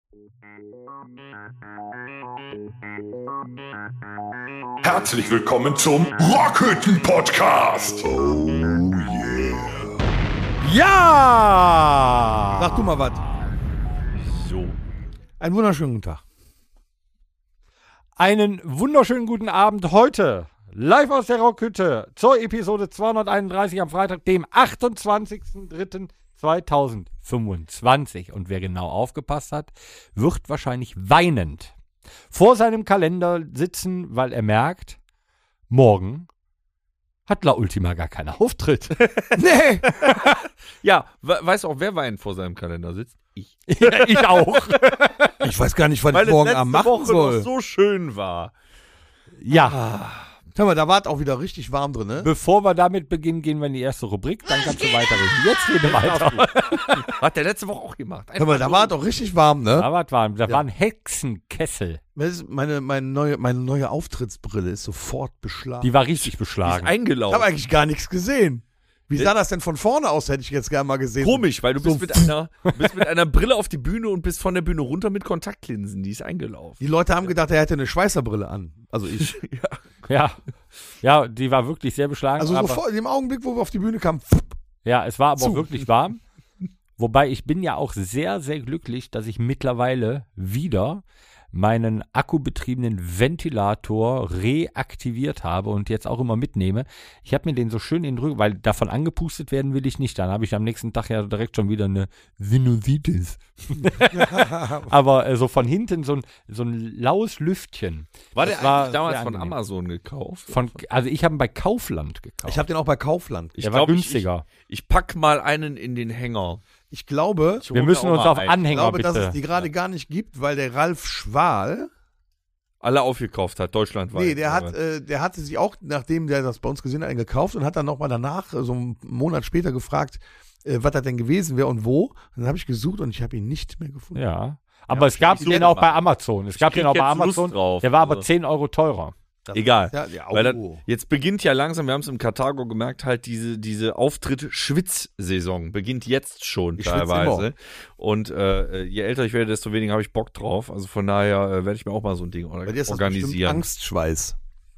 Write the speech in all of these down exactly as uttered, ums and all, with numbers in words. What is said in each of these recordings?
Herzlich willkommen zum Rockhütten-Podcast. Oh yeah. Ja! Sag du mal was. So. Einen wunderschönen guten Tag. Einen wunderschönen guten Abend heute. Live aus der Rockhütte zur Episode zweihunderteinunddreißig am Freitag, dem achtundzwanzigsten dritten zweitausendfünfundzwanzig. Und wer genau aufgepasst hat, wird wahrscheinlich weinend vor seinem Kalender sitzen, weil er merkt, morgen hat La Ultima gar keinen Auftritt. Nee. Ja, we- weißt du auch, wer weint vor seinem Kalender sitzt? Ich. Ja, ich auch. Ich weiß gar nicht, was Weil ich morgen es letzte Abend machen Woche soll. noch so schön war. Ja. Hör mal, da war es auch wieder richtig warm drin, ne? Bevor wir damit beginnen, gehen wir in die erste Rubrik, dann kannst du weiterreden. Jetzt rede weiter. Hat der letzte Woche auch gemacht. Hör mal, da war es auch richtig warm, ne? Aber das war, da waren Hexenkessel. Das ist Meine, meine, neue, meine neue Auftrittsbrille ist sofort beschlagen. Die war richtig ist beschlagen. Ich eingelaufen. habe eigentlich gar nichts gesehen. Wie sah das denn von vorne aus, hätte ich jetzt gerne mal gesehen. Komisch, weil du bist, So- mit einer, bist mit einer Brille auf die Bühne und bist von der Bühne runter mit Kontaktlinsen. Die ist eingelaufen. Die Leute haben gedacht, er hätte eine Schweißerbrille an. Also ich. Ja, ja, die war wirklich sehr beschlagen. Also aber, sofort, in dem Augenblick, wo wir auf die Bühne kamen, ja, es war aber zu. auch wirklich warm. Wobei ich bin ja auch sehr, sehr glücklich, dass ich mittlerweile wieder meinen akkubetriebenen Ventilator reaktiviert habe und jetzt auch immer mitnehme. Ich habe mir den so schön in den Rücken, weil davon angepustet werden will ich nicht. Dann habe ich am nächsten Tag ja direkt schon wieder eine Sinusitis. Aber äh, so von hinten so ein, so ein laues Lüftchen. War Das der war eigentlich damals sehr von angenehm. Amazon gekauft? Von, also ich habe ihn bei Kaufland gekauft. ich habe den auch bei Kaufland. Ich Der war glaub, ich- günstiger. Ich pack mal einen in den Hänger. Ich glaube, Ich Wir hol müssen mir auch uns mal auf einen. ich Anhänger glaube, bitte. dass es die gerade gar nicht gibt, weil der Ralf Schwal, Alle aufgekauft hat, deutschlandweit. nee, der hat, Aber- äh, der hatte sich auch, nachdem der das bei uns gesehen hat, einen gekauft und hat dann nochmal danach, äh, so einen Monat später gefragt, äh, was das denn gewesen wäre und wo. Und dann habe ich gesucht und ich habe ihn nicht mehr gefunden. Ja. Aber es gab ich den gerne auch mal. bei Amazon. Es gab krieg den auch bei jetzt Lust Amazon. drauf. Der war aber Also- zehn Euro teurer. Das Egal. Ja, ja, Weil das, oh. jetzt beginnt ja langsam, wir haben es im Karthago gemerkt, halt diese, diese Auftritt-Schwitz-Saison beginnt jetzt schon Ich schwitze teilweise. immer. Und äh, je älter ich werde, desto weniger habe ich Bock drauf. Also von daher äh, werde ich mir auch mal so ein Ding or- Bei dir ist das bestimmt organisieren. Angstschweiß.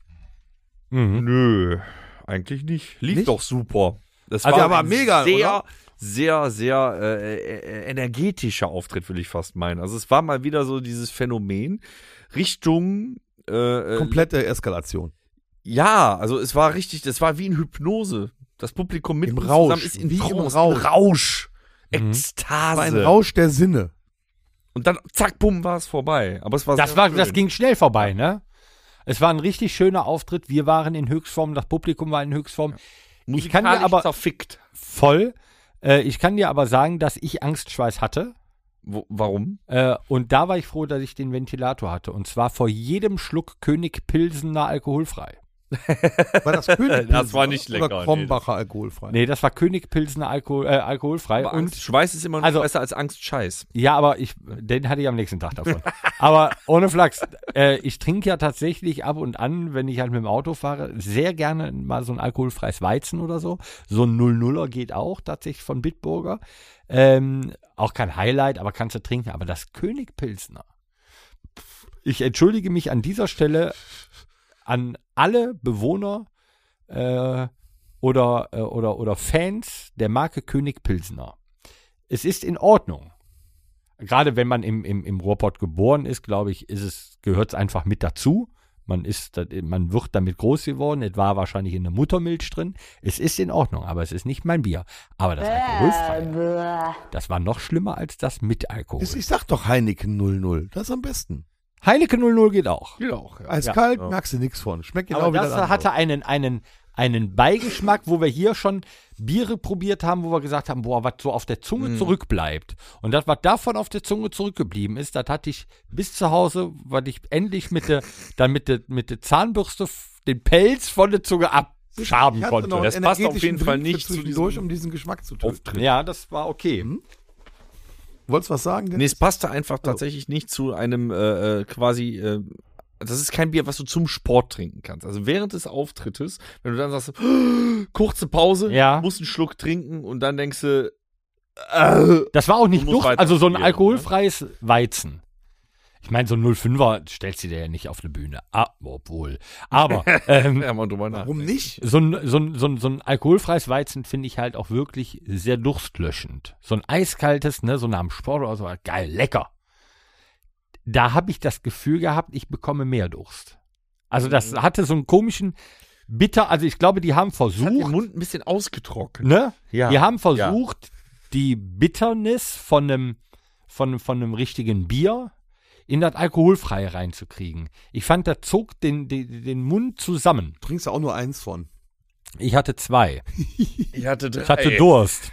Mhm. Nö, eigentlich nicht. Lief Nicht? doch super. Das Also war aber ein mega, sehr, oder? sehr, sehr äh, äh, energetischer Auftritt, will ich fast meinen. Also es war mal wieder so dieses Phänomen Richtung äh, äh, Komplette Eskalation. Ja, also es war richtig, das war wie in Hypnose. Das Publikum mit Im uns Rausch, zusammen ist in wie im Trance, Rausch. Rausch. Mhm. Ekstase. War ein Rausch der Sinne. Und dann zack, bumm, war es vorbei. Aber es war Das, sehr war, schön. das ging schnell vorbei, ne? Es war ein richtig schöner Auftritt. Wir waren in Höchstform, das Publikum war in Höchstform. Ich kann dir Musikalisch aber zerfickt. voll. Äh, ich kann dir aber sagen, dass ich Angstschweiß hatte. Wo, warum? Äh, und da war ich froh, dass ich den Ventilator hatte. Und zwar vor jedem Schluck König Pilsener alkoholfrei. War das König Das war nicht lecker, Oder nee, Krombacher alkoholfrei? Nee, das war König Pilsener Alkohol, äh, alkoholfrei. Aber und Angst, Schweiß ist immer noch also- besser als Angst Scheiß. Ja, aber ich, den hatte ich am nächsten Tag davon. Aber ohne Flachs, äh, ich trinke ja tatsächlich ab und an, wenn ich halt mit dem Auto fahre, sehr gerne mal so ein alkoholfreies Weizen oder so. So ein null nuller geht auch tatsächlich von Bitburger. Ähm, auch kein Highlight, aber kannst du trinken. Aber das König Pilsner. Ich entschuldige mich an dieser Stelle an alle Bewohner äh, oder, äh, oder, oder Fans der Marke König Pilsner. Es ist in Ordnung. Gerade wenn man im, im, im Ruhrpott geboren ist, glaube ich, ist es, gehört es einfach mit dazu. Man ist, man wird damit groß geworden. Es war wahrscheinlich in der Muttermilch drin. Es ist in Ordnung, aber es ist nicht mein Bier. Aber das alkoholfreie, das war noch schlimmer als das mit Alkohol. Ich sag doch Heineken null null. Das ist am besten. Heineken null null geht auch. Geht auch, ja. Eiskalt Ja. merkst du nichts von. Schmeckt genau Aber wie das das hatte einen, einen, einen Beigeschmack, wo wir hier schon Biere probiert haben, wo wir gesagt haben, boah, was so auf der Zunge Mhm. zurückbleibt. Und das, was davon auf der Zunge zurückgeblieben ist, das hatte ich bis zu Hause, weil ich endlich mit der, dann mit der, mit der Zahnbürste f- den Pelz von der Zunge abschaben Ich hatte konnte. noch Das einen passt auf energetischen jeden Fall Drink für nicht zu zwischendurch, diesem um diesen Geschmack zu töten. Auftritt. Ja, das war okay. Mhm. Wolltest du was sagen? Nee, Dennis? es passte einfach tatsächlich nicht zu einem äh, äh, quasi, äh, das ist kein Bier, was du zum Sport trinken kannst. Also während des Auftrittes, wenn du dann sagst, kurze Pause, Ja. musst einen Schluck trinken und dann denkst du, Äh, Das war auch nicht Du musst Duft, also so ein weiter alkoholfreies Weizen. Ich meine, so ein null Komma fünfer stellst du dir ja nicht auf eine Bühne. Ah, obwohl. Aber ähm, ja, mal drüber nach. Warum nicht? so, ein, so, ein, so, ein, so ein alkoholfreies Weizen finde ich halt auch wirklich sehr durstlöschend. So ein eiskaltes, ne, so nach dem Sport oder so, geil, lecker. Da habe ich das Gefühl gehabt, ich bekomme mehr Durst. Also das hatte so einen komischen Bitter, also ich glaube, die haben Hat den versucht, Mund ein bisschen ausgetrocknet. ne? Ja. Die haben versucht, die Bitterness von einem, von, von einem richtigen Bier in das Alkoholfreie reinzukriegen. Ich fand, das zog den, den, den Mund zusammen. Du trinkst ja auch nur eins von. Ich hatte zwei. Ich hatte drei. Ich hatte Durst.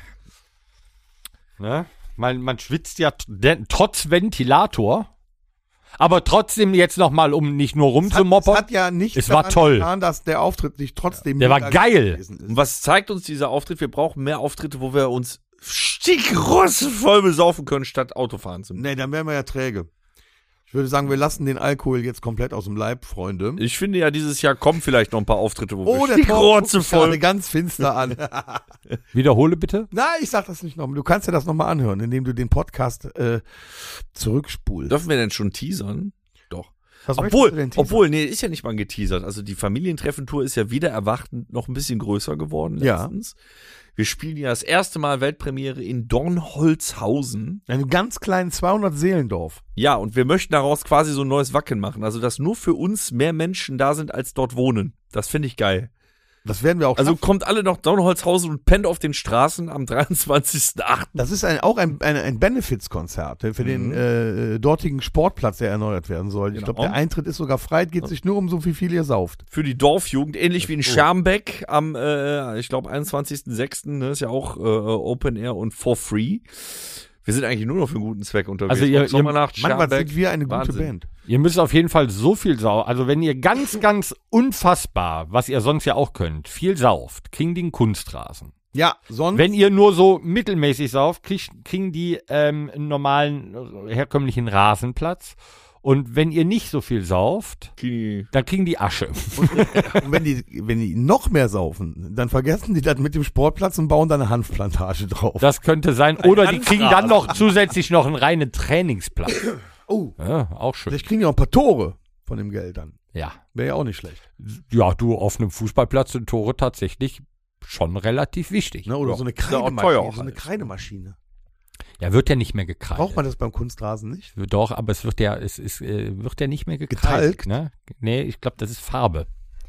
Ne? Man, man schwitzt ja t- denn, trotz Ventilator, aber trotzdem jetzt nochmal, um nicht nur Es hat, es rumzumoppern. hat ja nicht Es war daran toll. getan, dass der Auftritt nicht trotzdem Der war mega geil. gewesen ist. Und was zeigt uns dieser Auftritt? Wir brauchen mehr Auftritte, wo wir uns stickrossenvoll besaufen können, statt Autofahren zu müssen. Nee, dann wären wir ja träge. Ich würde sagen, wir lassen den Alkohol jetzt komplett aus dem Leib, Freunde. Ich finde ja, dieses Jahr kommen vielleicht noch ein paar Auftritte, wo Oh, wir der Torben guckt mich stickrotzevoll. gerade ganz finster an. Wiederhole bitte. Nein, ich sag das nicht nochmal. Du kannst dir das nochmal anhören, indem du den Podcast äh, zurückspulst. Dürfen wir denn schon teasern? Doch. Was möchtest Obwohl, du denn teasern? obwohl, nee, ist ja nicht mal geteasert. Also die Familientreffentour ist ja wieder erwartend noch ein bisschen größer geworden Ja. letztens. Wir spielen ja das erste Mal Weltpremiere in Dornholzhausen. Einem ganz kleinen zweihundert Seelendorf. Ja, und wir möchten daraus quasi so ein neues Wacken machen. Also, dass nur für uns mehr Menschen da sind, als dort wohnen. Das finde ich geil. Das werden wir auch Also schaffen. kommt alle nach Dornholzhausen und pennt auf den Straßen am dreiundzwanzigsten achten Das ist ein, auch ein, ein, ein Benefits-Konzert für den Mhm. äh, dortigen Sportplatz, der erneuert werden soll. Ich Genau. glaube, der Eintritt ist sogar frei, geht sich nur um so, wie viel ihr sauft. für die Dorfjugend, ähnlich wie in Schermbeck am, äh, ich glaube, einundzwanzigsten sechsten Ne, ist ja auch äh, Open Air und for free. Wir sind eigentlich nur noch für einen guten Zweck unterwegs. Also ihr- Ob Sommernacht, Mann, was Schermbeck. sind wir eine gute Wahnsinn. Band. Ihr müsst auf jeden Fall so viel sau. Also wenn ihr ganz, ganz unfassbar, was ihr sonst ja auch könnt, viel sauft, kriegen die einen Kunstrasen. Ja, sonst. Wenn ihr nur so mittelmäßig sauft, krieg, kriegen die ähm, einen normalen, äh, herkömmlichen Rasenplatz. Und wenn ihr nicht so viel sauft, Kini. dann kriegen die Asche. Und wenn die, wenn die noch mehr saufen, dann vergessen die das mit dem Sportplatz und bauen da eine Hanfplantage drauf. Das könnte sein. Oder die kriegen dann Hanfrasen. noch zusätzlich noch einen reinen Trainingsplatz. Oh, Ja, auch schön. vielleicht kriegen die auch ein paar Tore von dem Geld dann. Ja. Wäre ja auch nicht schlecht. Ja, du, auf einem Fußballplatz sind Tore tatsächlich schon relativ wichtig. Ne? Oder Ja. so eine Ist ja auch Kreidemaschine. teuer auch so eine alles. Kreidemaschine. Ja, wird ja nicht mehr gekreidet. Braucht man das beim Kunstrasen nicht? Doch, aber es wird ja, es ist, äh, wird ja nicht mehr gekreidet. Getalkt? Ne? Nee, ich glaube, das ist Farbe.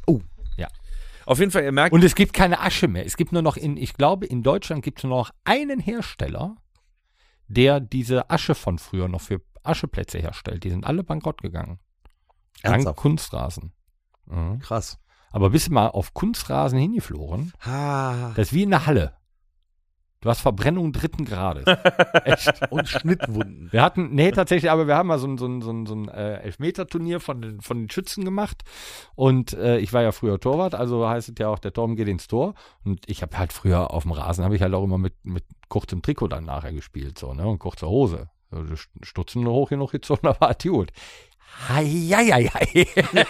Auf jeden Fall, ihr merkt, Und es gibt keine Asche mehr. Es gibt nur noch in, ich glaube, in Deutschland gibt es nur noch einen Hersteller, der diese Asche von früher noch für Ascheplätze herstellt. Die sind alle bankrott gegangen. Dank Ernsthaft? Kunstrasen. Mhm. Krass. Aber bist du mal auf Kunstrasen hingeflogen? Ha. Das ist wie in der Halle. Du hast Verbrennung dritten Grades. Echt. Und Schnittwunden. Wir hatten, nee, tatsächlich, aber wir haben mal so ein, so ein, so ein, so ein äh, Elfmeter-Turnier von den, von den Schützen gemacht. Und äh, ich war ja früher Torwart, also heißt es ja auch, der Torben geht ins Tor. Und ich habe halt früher auf dem Rasen, habe ich halt auch immer mit, mit kurzem Trikot dann nachher gespielt, so, ne, und kurzer Hose. So, die Stutzen hoch genug gezogen, da war es gut. Hei, hei, hei, hei.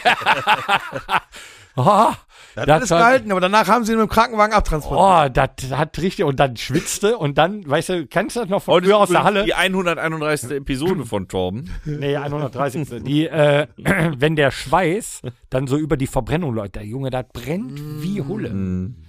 Oh, Das hat das alles hat- gehalten, aber danach haben sie ihn mit dem Krankenwagen abtransportiert. Oh, das hat richtig, und dann schwitzte und dann, weißt du, kennst du das noch von heute früher ist aus der übrigens Halle? die hunderteinunddreißigste Episode von Torben. Nee, hundertdreißig. Die, äh, wenn der Schweiß dann so über die Verbrennung läuft, der Junge, das brennt wie Hulle. Mhm.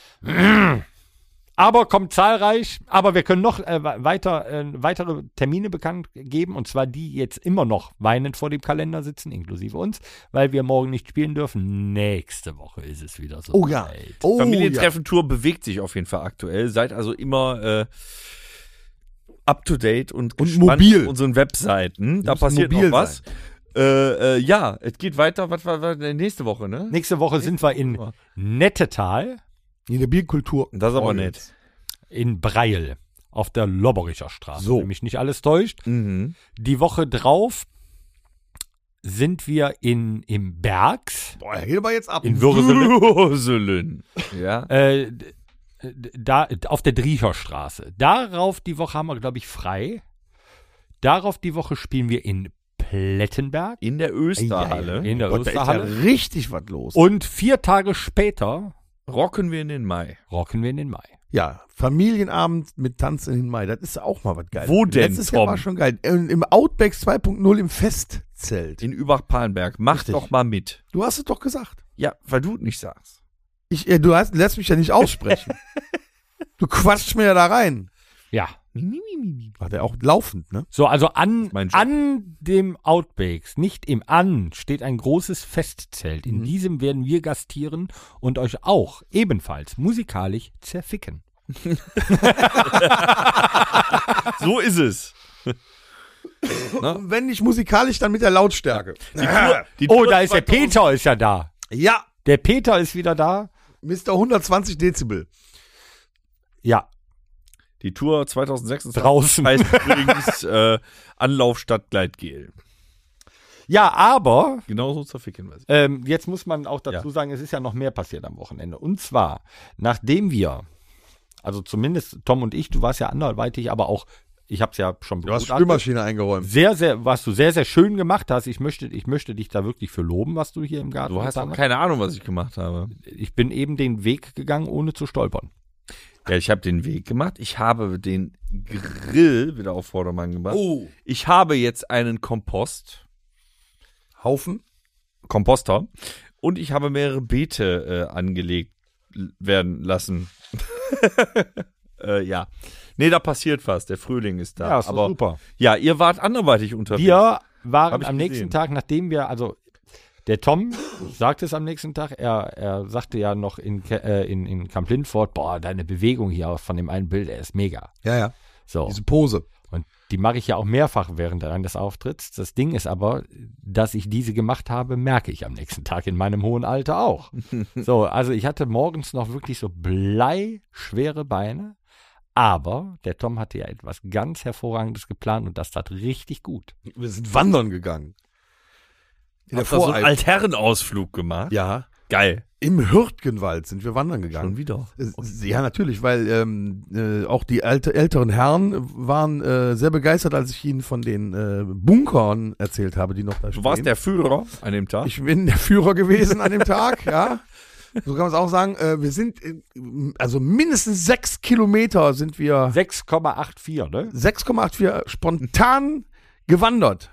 Aber kommt zahlreich, aber wir können noch äh, weiter, äh, weitere Termine bekannt geben, und zwar die jetzt immer noch weinend vor dem Kalender sitzen, inklusive uns, weil wir morgen nicht spielen dürfen. Nächste Woche ist es wieder so. Oh ja. Oh, Familientreffentour bewegt sich auf jeden Fall aktuell. Seid also immer äh, up to date und, gespannt mobil. auf unseren Webseiten. Da müssen passiert mobil noch was. Äh, äh, ja, es geht weiter. Was war, war nächste Woche, ne? Nächste Woche sind wir in Nettetal, In der Bierkultur. Das ist aber Oh, nett. in Breil, auf der Lobbericher Straße. So. Wenn mich nicht alles täuscht. Mhm. Die Woche drauf sind wir in, im Bergs, Boah, geht aber jetzt ab. in Würselen, Würselen. Ja. äh, d- d- da, auf der Driecher Straße. Darauf die Woche haben wir, glaube ich, frei. Darauf die Woche spielen wir in Plettenberg, In der Österhalle. in der Gott, da ist ja Österhalle. richtig was los. Und vier Tage später Rocken wir in den Mai. Rocken wir in den Mai. Ja, Familienabend mit Tanz in den Mai. Das ist auch mal was Geiles. Wo denn, Letztes Jahr Tom? war schon geil. Im im Outback zwei Punkt null im Festzelt. In Übach-Palenberg. Mach Richtig. doch mal mit. Du hast es doch gesagt. Ja, weil du nicht sagst. Ich, äh, du hast, lässt mich ja nicht aussprechen. Du quatschst mir ja da rein. Ja. War der auch laufend, ne? So, also an, mein Job. an dem Outbakes, nicht im An, steht ein großes Festzelt. In Mhm. diesem werden wir gastieren und euch auch ebenfalls musikalisch zerficken. So ist es. Und wenn nicht musikalisch, dann mit der Lautstärke. Die Oh, Tour da ist der zweitausend Peter, ist ja da. Ja, Der Peter ist wieder da. Mister hundertzwanzig Dezibel. Ja, Die Tour zwanzig sechsundzwanzig draußen. heißt übrigens äh, Anlauf statt Gleitgel. Ja, aber Genauso zerficken wir sie. ähm, jetzt muss man auch dazu Ja. sagen, es ist ja noch mehr passiert am Wochenende. Und zwar, nachdem wir, also zumindest Tom und ich, du warst ja anderweitig, aber auch, ich habe es ja schon Du hast begutachtet. Spülmaschine eingeräumt. Sehr, sehr, was du sehr, sehr schön gemacht hast. Ich möchte, ich möchte dich da wirklich für loben, was du hier im Garten Du hast getan auch keine Ahnung, was ich gemacht habe. Ich bin eben den Weg gegangen, ohne zu stolpern. Ja, ich habe den Weg gemacht. Ich habe den Grill wieder auf Vordermann gebracht. Oh. Ich habe jetzt einen Kompost, Haufen. Komposter, und ich habe mehrere Beete äh, angelegt l- werden lassen. äh, ja. Nee, da passiert was. Der Frühling ist da. ist doch Aber super. ja, ihr wart anderweitig unterwegs. Wir waren Hab ich am gesehen. nächsten Tag, nachdem wir, also der Tom sagte es am nächsten Tag, er, er sagte ja noch in, Ke- äh, in, in Camp Lindford, boah, deine Bewegung hier von dem einen Bild, er ist mega. Ja, ja. So. Diese Pose. Und die mache ich ja auch mehrfach während eines Auftritts. Das Ding ist aber, dass ich diese gemacht habe, merke ich am nächsten Tag in meinem hohen Alter auch. So, also ich hatte morgens noch wirklich so bleischwere Beine, aber der Tom hatte ja etwas ganz Hervorragendes geplant und das tat richtig gut. Wir sind wandern gegangen. In der Habt ihr so einen Voreifel. Altherrenausflug gemacht? Ja. Geil. Im Hürtgenwald sind wir wandern gegangen. Schon wieder. Äh, Ja, natürlich, weil ähm, äh, auch die alte, älteren Herren waren äh, sehr begeistert, als ich ihnen von den äh, Bunkern erzählt habe, die noch da stehen. Du warst der Führer an dem Tag? Ich bin der Führer gewesen an dem Tag, ja. So kann man es auch sagen. Äh, wir sind, äh, also mindestens sechs Kilometer sind wir, sechs Komma vierundachtzig, ne? sechs Komma achtzig spontan gewandert.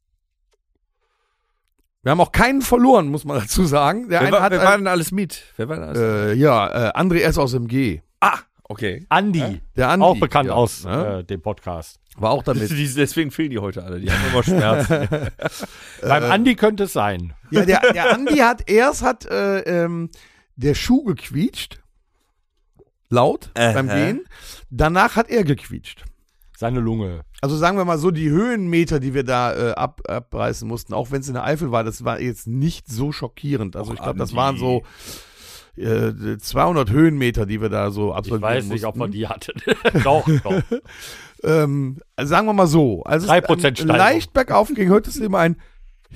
Wir haben auch keinen verloren, muss man dazu sagen. Der wer eine war, hat, wer äh, war denn alles mit? Wer war denn alles äh, ja, äh, André S. aus M G. Ah, okay. Andi, Der Andi, auch bekannt ja, aus ne? äh, dem Podcast. War auch damit. Die, deswegen fehlen die heute alle. Die haben immer Schmerzen. Beim Andi könnte es sein. Ja, der, der Andi hat erst hat äh, ähm, der Schuh gequietscht. Laut Aha. beim Gehen. Danach hat er gequietscht. Seine Lunge. Also sagen wir mal so, die Höhenmeter, die wir da äh, ab, abreißen mussten, auch wenn es in der Eifel war, das war jetzt nicht so schockierend. Also Och, ich glaube, das Andi. waren so äh, zweihundert Höhenmeter, die wir da so Ich absolvieren weiß nicht, ob man mussten. die hatte. doch, doch. Ähm, also sagen wir mal so, als Drei es Prozent dann Steigung. leicht bergauf ging, hörte es immer ein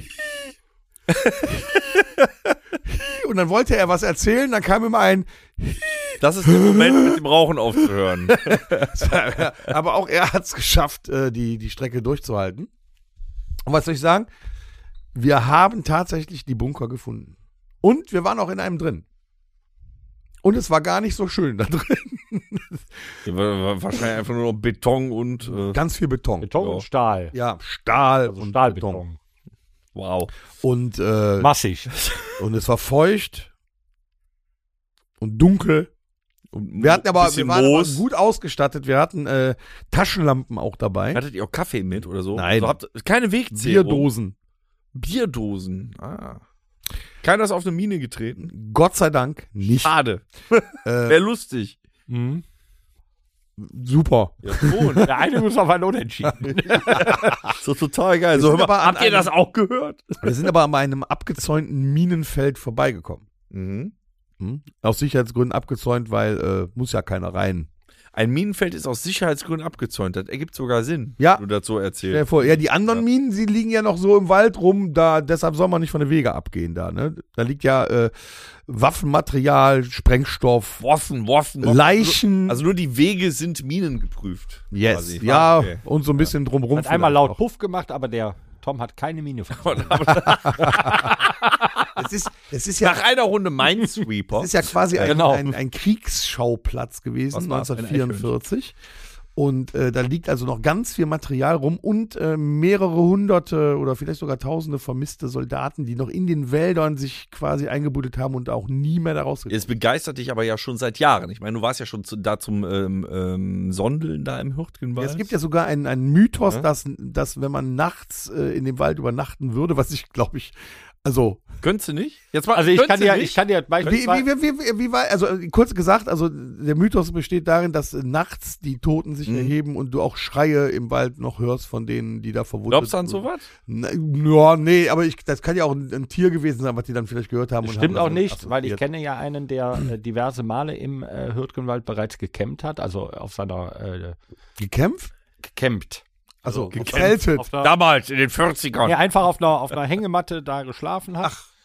und dann wollte er was erzählen, dann kam immer ein Das ist der Moment, mit dem Rauchen aufzuhören. aber auch er hat es geschafft, äh, die, die Strecke durchzuhalten. Und was soll ich sagen? Wir haben tatsächlich die Bunker gefunden. Und wir waren auch in einem drin. Und es war gar nicht so schön da drin. Ja, war- war Wahrscheinlich einfach nur noch Beton und äh, Ganz viel Beton. Beton Ja. und Stahl. Ja, Stahl Also und Stahlbeton. Beton. wow. Und, äh, Massig. und es war feucht und dunkel. Und Wir hatten aber, bisschen wir waren aber Moos. gut ausgestattet. Wir hatten äh, Taschenlampen auch dabei. Hattet ihr auch Kaffee mit oder so? Nein. Also habt keine Wegzählung. Bierdosen. Bierdosen. Ah. Keiner ist auf eine Mine getreten. Gott sei Dank nicht. Schade. Äh, Wäre lustig. Mhm. super. Ja, schon. Der eine muss auf ein Unentschieden. So total geil. Wir So, sind hör mal, aber an habt ihr einem- das auch gehört? Wir sind aber an einem abgezäunten Minenfeld vorbeigekommen. Mhm. Hm? Aus Sicherheitsgründen abgezäunt, weil äh, muss ja keiner rein. Ein Minenfeld ist aus Sicherheitsgründen abgezäunt. Das ergibt sogar Sinn, Ja. wenn du das so Stell dir erzählst. vor, ja, die anderen Minen, sie liegen ja noch so im Wald rum, da, deshalb soll man nicht von den Wege abgehen da, ne? Da liegt ja äh, Waffenmaterial, Sprengstoff, Waffen, Waffen, Waffen. Leichen. Also nur die Wege sind minengeprüft. yes, quasi. ja, Okay. und so ein bisschen drumrum. Hat einmal vielleicht laut Puff gemacht, aber der Tom hat keine Miene verloren. Es ist, es ist ja, Nach einer Runde Minesweeper. es ist ja quasi ein, Genau. ein, ein Kriegsschauplatz gewesen, Was war's? Ein neunzehnhundertvierundvierzig. Und äh, da liegt also noch ganz viel Material rum und äh, mehrere hunderte oder vielleicht sogar tausende vermisste Soldaten, die noch in den Wäldern sich quasi eingebuddelt haben und auch nie mehr da rausgekommen Es begeistert dich aber ja schon seit Jahren. Ich meine, du warst ja schon zu, da zum ähm, ähm, Sondeln da im Hürtgenwald. Es gibt ja sogar einen, einen Mythos, Ja. dass, dass wenn man nachts äh, in dem Wald übernachten würde, was ich glaube ich, also Könntest du nicht? Jetzt mal, Also ich könntest kann du dir, nicht? ich kann dir wie, beispielsweise, wie, wie, wie, wie war, also äh, kurz gesagt, also der Mythos besteht darin, dass äh, nachts die Toten sich Mhm. erheben und du auch Schreie im Wald noch hörst von denen, die da verwundet Glaubst du an sowas? Na, ja, nee, aber ich, das kann ja auch ein, ein Tier gewesen sein, was die dann vielleicht gehört haben. und stimmt haben auch das nicht, weil ich assoziiert. kenne ja einen, der äh, diverse Male im äh, Hürtgenwald bereits gecampt hat, also auf seiner äh, Gekämpft? gecampt. Also gekämpft. gezeltet. Auf einer, Damals, in den vierzigern. ja, einfach auf einer, auf einer Hängematte da geschlafen hat. Ach.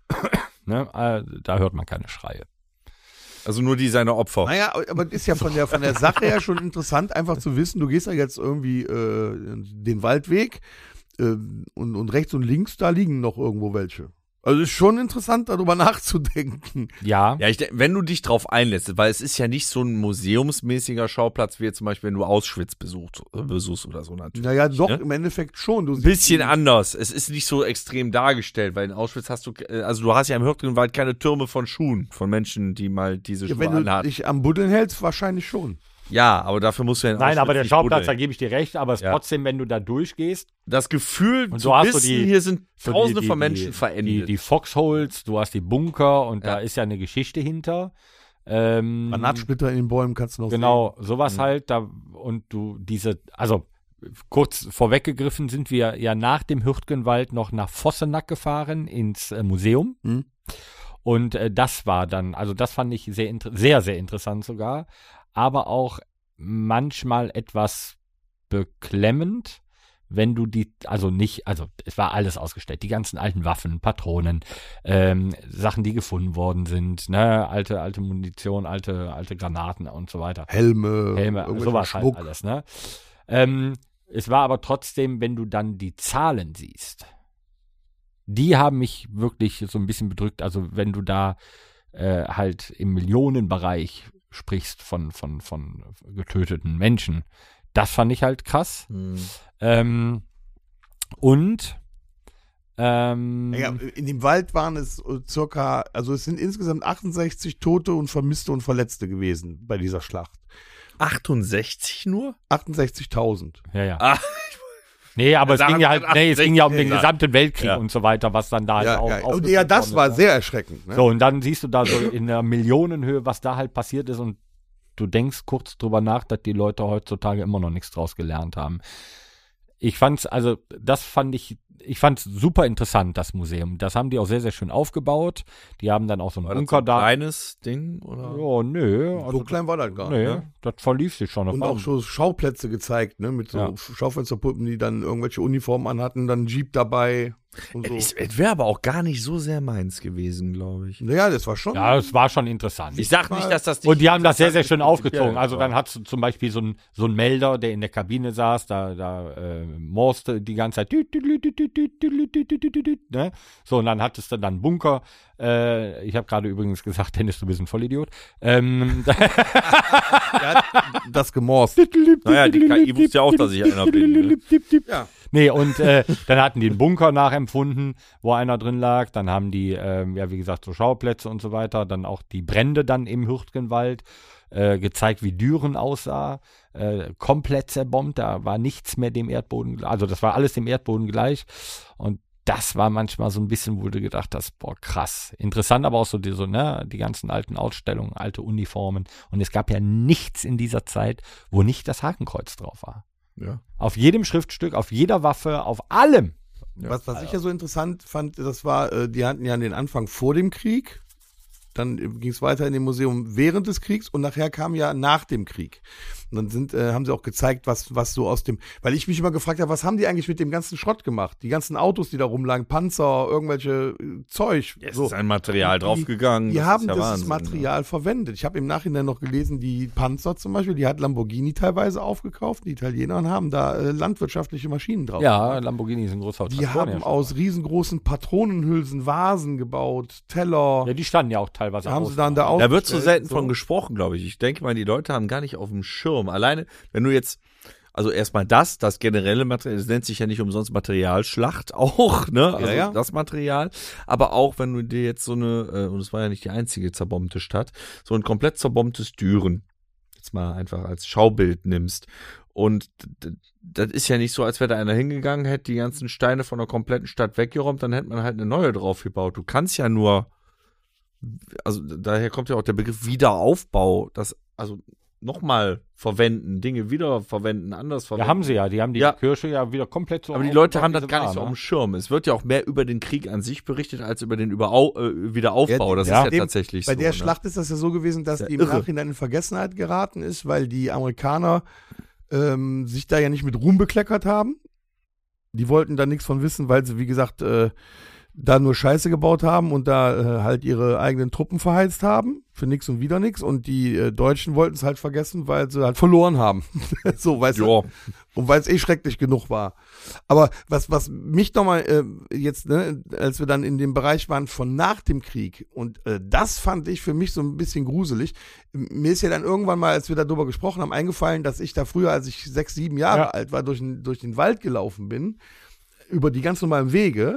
Ne, äh, da hört man keine Schreie. Also nur die seine Opfer. Naja, aber ist ja von der, von der Sache her schon interessant, einfach zu wissen, du gehst ja jetzt irgendwie äh, den Waldweg äh, und, und rechts und links, da liegen noch irgendwo welche. Also ist schon interessant, darüber nachzudenken. Ja, Ja, ich denk, wenn du dich drauf einlässt, weil es ist ja nicht so ein museumsmäßiger Schauplatz, wie jetzt zum Beispiel, wenn du Auschwitz besuchst, äh, besuchst oder so natürlich. Naja, doch, Ne? im Endeffekt schon. Du Ein bisschen anders. Es ist nicht so extrem dargestellt, weil in Auschwitz hast du, äh, also du hast ja im Hürtgenwald keine Türme von Schuhen, von Menschen, die mal diese ja, Schuhe wenn du anhatten. dich am Buddeln hältst, wahrscheinlich schon. Ja, aber dafür musst du ja in nein, Auschwitz aber der nicht Schauplatz, da buddeln. gebe ich dir recht, aber es Ja. trotzdem, wenn du da durchgehst, Das Gefühl Und zu so hast du wissen, die- hier sind so tausende die, die, von Menschen die, verendet. Die, die Foxholes, du hast die Bunker und Ja. da ist ja eine Geschichte hinter. Ähm, Granatsplitter in den Bäumen kannst du noch Genau, sowas Mhm. halt, da und du diese, also kurz vorweggegriffen sind wir ja nach dem Hürtgenwald noch nach Vossenack gefahren ins äh, Museum. Mhm. Und äh, das war dann, also das fand ich sehr, inter- sehr, sehr interessant sogar, aber auch manchmal etwas beklemmend, wenn du die, also nicht, also es war alles ausgestellt, die ganzen alten Waffen, Patronen, ähm, Sachen, die gefunden worden sind, ne, alte, alte Munition, alte, alte Granaten und so weiter. Helme, Helme, irgendwelcher sowas halt Schmuck. alles, ne? Ähm, es war aber trotzdem, wenn du dann die Zahlen siehst, die haben mich wirklich so ein bisschen bedrückt. Also wenn du da äh, halt im Millionenbereich sprichst von, von, von getöteten Menschen, das fand ich halt krass. Hm. Ähm, und ähm, Ja, in dem Wald waren es äh, circa, also es sind insgesamt achtundsechzig Tote und Vermisste und Verletzte gewesen bei dieser Schlacht. achtundsechzig nur? achtundsechzigtausend. ja, ja. Ah, Nee, aber es Sagen ging ja halt, nee, es ging ja um den ja. gesamten Weltkrieg Ja. und so weiter, was dann da halt Ja, auch ja. Und aufgeführt ja, das worden war ist, sehr erschreckend. Ne? So, und dann siehst du da so in der Millionenhöhe, was da halt passiert ist und du denkst kurz drüber nach, dass die Leute heutzutage immer noch nichts draus gelernt haben. Ich fand's, also das fand ich, ich fand's super interessant, das Museum. Das haben die auch sehr, sehr schön aufgebaut. Die haben dann auch so einen war das so Bunker ein da. kleines Ding? Oder? Ja, nö. so Also, klein war das gar nee, nicht. Ne? das verlief sich schon. Das Und war- auch so Schauplätze gezeigt, ne? Mit so Ja. Schaufensterpuppen, die dann irgendwelche Uniformen anhatten, dann Jeep dabei und so. Es, es wäre aber auch gar nicht so sehr meins gewesen, glaube ich. Naja, das war schon. Ja, es war schon interessant. Ich sag nicht, dass das nicht Und die haben das sehr, sehr schön interessant ist, aufgezogen. Also aber- dann hast du zum Beispiel so einen so einen Melder, der in der Kabine saß, da, da äh, morste die ganze Zeit. Ne? So, und dann hattest du dann einen Bunker. Äh, ich habe gerade übrigens gesagt, Dennis, du bist ein Vollidiot. Ähm, Der hat das gemorst. Naja, die K I wusste ja auch, dass ich einer bin. Ne? Ja. Nee, und äh, dann hatten die einen Bunker nachempfunden, wo einer drin lag. Dann haben die, ähm, ja, wie gesagt, so Schauplätze und so weiter. Dann auch die Brände dann im Hürtgenwald äh, gezeigt, wie Düren aussah. Äh, komplett zerbombt, da war nichts mehr dem Erdboden, gl- also das war alles dem Erdboden gleich. Und das war manchmal so ein bisschen, wo du gedacht hast, boah, krass. Interessant, aber auch so die, so, ne, die ganzen alten Ausstellungen, alte Uniformen. Und es gab ja nichts in dieser Zeit, wo nicht das Hakenkreuz drauf war. Ja. Auf jedem Schriftstück, auf jeder Waffe, auf allem. Was, was ich ja so interessant fand, das war, äh, die hatten ja den Anfang vor dem Krieg. dann ging es weiter in dem Museum während des Kriegs und nachher kam ja nach dem Krieg. Und dann sind, äh, haben sie auch gezeigt, was, was so aus dem, weil ich mich immer gefragt habe, was haben die eigentlich mit dem ganzen Schrott gemacht? Die ganzen Autos, die da rumlagen, Panzer, irgendwelche äh, Zeug. Es so. ist ein Material Die- draufgegangen. Die das haben ist ja dieses Wahnsinn, Material ne? verwendet. Ich habe im Nachhinein noch gelesen, die Panzer zum Beispiel, die hat Lamborghini teilweise aufgekauft, die Italiener, und haben da äh, landwirtschaftliche Maschinen drauf. Ja, Lamborghini ist ein großer Die Traktorenhersteller. haben aus riesengroßen Patronenhülsen Vasen gebaut, Teller. Ja, die standen ja auch teilweise haben sie aus. dann da Da wird so aufgestellt, selten so. von gesprochen, glaube ich. Ich denke mal, die Leute haben gar nicht auf dem Schirm. Alleine, wenn du jetzt, also erstmal das, das generelle Material, das nennt sich ja nicht umsonst Materialschlacht auch, ne? Also Ja, ja. das Material. Aber auch, wenn du dir jetzt so eine, äh, und es war ja nicht die einzige zerbombte Stadt, so ein komplett zerbombtes Düren jetzt mal einfach als Schaubild nimmst. Und d- d- das ist ja nicht so, als wäre da einer hingegangen, hätte die ganzen Steine von der kompletten Stadt weggeräumt, dann hätte man halt eine neue drauf gebaut. Du kannst ja nur, also daher kommt ja auch der Begriff Wiederaufbau, das, also nochmal verwenden, Dinge wiederverwenden, anders Ja, verwenden. haben sie ja. Die haben die Ja. Kirche ja wieder komplett so Aber die aufgebaut, Leute haben wie das sie gar nicht war, so auf ne? dem Schirm. Es wird ja auch mehr über den Krieg an sich berichtet, als über den Überau äh, Wiederaufbau. Ja, das ja. ist ja Dem- tatsächlich Bei so. der ne? Schlacht ist das ja so gewesen, dass Ist ja die im irre. Nachhinein in Vergessenheit geraten ist, weil die Amerikaner ähm, sich da ja nicht mit Ruhm bekleckert haben. Die wollten da nichts von wissen, weil sie, wie gesagt, äh, da nur Scheiße gebaut haben und da äh, halt ihre eigenen Truppen verheizt haben, für nix und wieder nix. Und die äh, Deutschen wollten es halt vergessen, weil sie halt verloren haben. So, weißt du? Ja, Und weil es eh schrecklich genug war. Aber was, was mich nochmal äh, jetzt, ne, als wir dann in dem Bereich waren von nach dem Krieg, und äh, das fand ich für mich so ein bisschen gruselig. Mir ist ja dann irgendwann mal, als wir darüber gesprochen haben, eingefallen, dass ich da früher, als ich sechs, sieben Jahre Ja. alt war, durch den, durch den Wald gelaufen bin, über die ganz normalen Wege,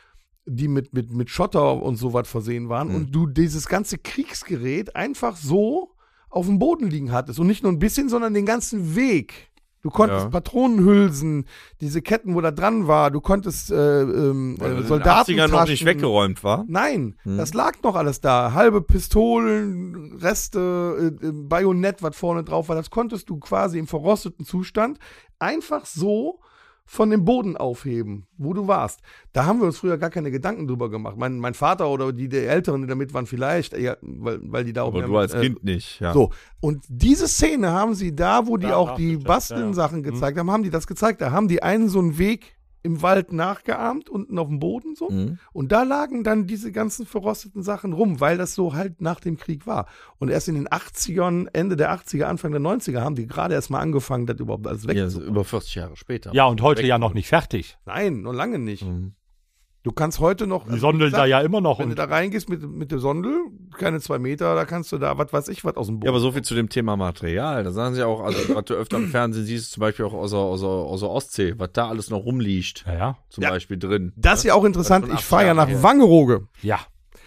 die mit, mit, mit Schotter und so was versehen waren, Mhm. und du dieses ganze Kriegsgerät einfach so auf dem Boden liegen hattest. Und nicht nur ein bisschen, sondern den ganzen Weg. Du konntest Ja. Patronenhülsen, diese Ketten, wo da dran war, du konntest äh, ähm, weil äh, das in den Soldaten achtzigern noch nicht weggeräumt war. Nein, Hm. das lag noch alles da. Halbe Pistolen, Reste, äh, äh, Bajonett, was vorne drauf war, das konntest du quasi im verrosteten Zustand einfach so von dem Boden aufheben, wo du warst. Da haben wir uns früher gar keine Gedanken drüber gemacht. Mein, mein Vater oder die, die Älteren, die damit waren, vielleicht, ja, weil, weil die da auch Aber mehr du als mit, äh, Kind nicht, ja. So, und diese Szene haben sie da, wo die Da auch hab die ich das, Basteln-Sachen ja. gezeigt haben, haben die das gezeigt. Da haben die einen so einen Weg im Wald nachgeahmt, unten auf dem Boden so. Mhm. Und da lagen dann diese ganzen verrosteten Sachen rum, weil das so halt nach dem Krieg war. Und erst in den achtzigern, Ende der achtziger, Anfang der neunziger haben die gerade erst mal angefangen, das überhaupt alles Ja, so wegzubauen. über vierzig Jahre später. Ja, und heute Weg- ja noch nicht fertig. Nein, noch lange nicht. Mhm. Du kannst heute noch. Die also, sondeln wie gesagt, da ja immer noch. Wenn du Und da reingehst mit, mit der Sondel, keine zwei Meter, da kannst du da, was weiß ich, was aus dem Boden. Ja, aber so viel zu dem Thema Material. Da sagen sie auch, also was du öfter im Fernsehen siehst, zum Beispiel auch aus der, aus der, aus der Ostsee, was da alles noch rumliegt, ja, ja. zum Ja. Beispiel drin. Das ist ja auch interessant. Das ist schon Ich fahre ja achtzig nach Jahre her. Wangerooge. Ja.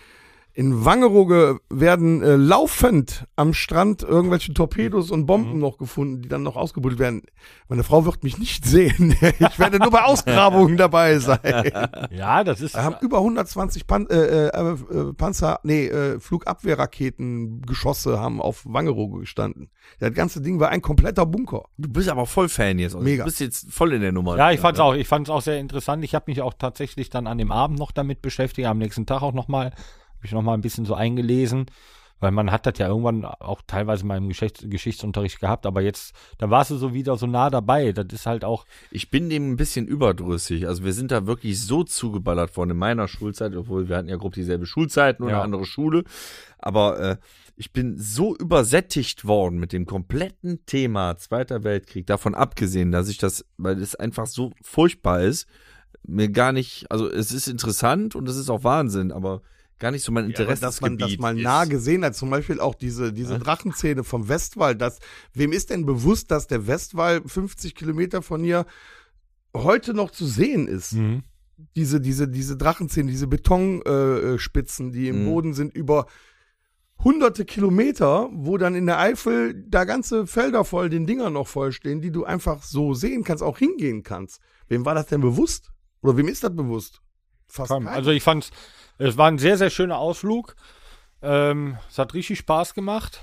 In Wangerooge werden äh, laufend am Strand irgendwelche Torpedos und Bomben Mhm. noch gefunden, die dann noch ausgebuddelt werden. Meine Frau wird mich nicht sehen. Ich werde nur bei Ausgrabungen dabei sein. Ja, das ist. Wir haben über hundertzwanzig Pan äh, äh, äh, Panzer, nee, äh, Flugabwehrraketen, Geschosse haben auf Wangerooge gestanden. Das ganze Ding war ein kompletter Bunker. Du bist aber voll Fan jetzt. Also Mega. Du bist jetzt voll in der Nummer. Ja, ich fand's auch, ich fand's auch sehr interessant. Ich habe mich auch tatsächlich dann an dem Abend noch damit beschäftigt, am nächsten Tag auch nochmal, habe ich nochmal ein bisschen so eingelesen, weil man hat das ja irgendwann auch teilweise mal im Geschichts Geschichtsunterricht gehabt, aber jetzt, da warst du so wieder so nah dabei. Das ist halt auch, Ich bin dem ein bisschen überdrüssig. Also wir sind da wirklich so zugeballert worden in meiner Schulzeit, obwohl wir hatten ja grob dieselbe Schulzeit, nur Ja. eine andere Schule. Aber äh, ich bin so übersättigt worden mit dem kompletten Thema Zweiter Weltkrieg, davon abgesehen, dass ich das, weil es einfach so furchtbar ist, mir gar nicht, also es ist interessant und es ist auch Wahnsinn, aber gar nicht so mein Ja, aber Interessensgebiet. dass man das mal ist. nah gesehen hat, zum Beispiel auch diese, diese Ja. Drachenzähne vom Westwall. Das, wem ist denn bewusst, dass der Westwall fünfzig Kilometer von hier heute noch zu sehen ist? mhm. Diese, diese, diese Drachenzähne, diese Betonspitzen, äh, Spitzen, die im Mhm. Boden sind, über hunderte Kilometer, wo dann in der Eifel da ganze Felder voll, den Dinger noch voll stehen, die du einfach so sehen kannst, auch hingehen kannst. Wem war das denn bewusst? Oder wem ist das bewusst? Fast Komm, keinem. also ich fand's, es war ein sehr, sehr schöner Ausflug. Ähm, es hat richtig Spaß gemacht.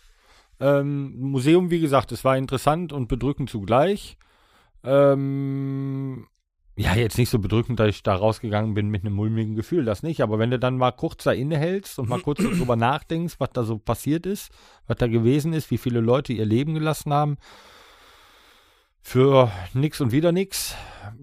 Ähm, Museum, wie gesagt, es war interessant und bedrückend zugleich. Ähm, Ja, jetzt nicht so bedrückend, dass ich da rausgegangen bin mit einem mulmigen Gefühl, das nicht. Aber wenn du dann mal kurz da innehältst und mal kurz drüber nachdenkst, was da so passiert ist, was da gewesen ist, wie viele Leute ihr Leben gelassen haben, für nix und wieder nix.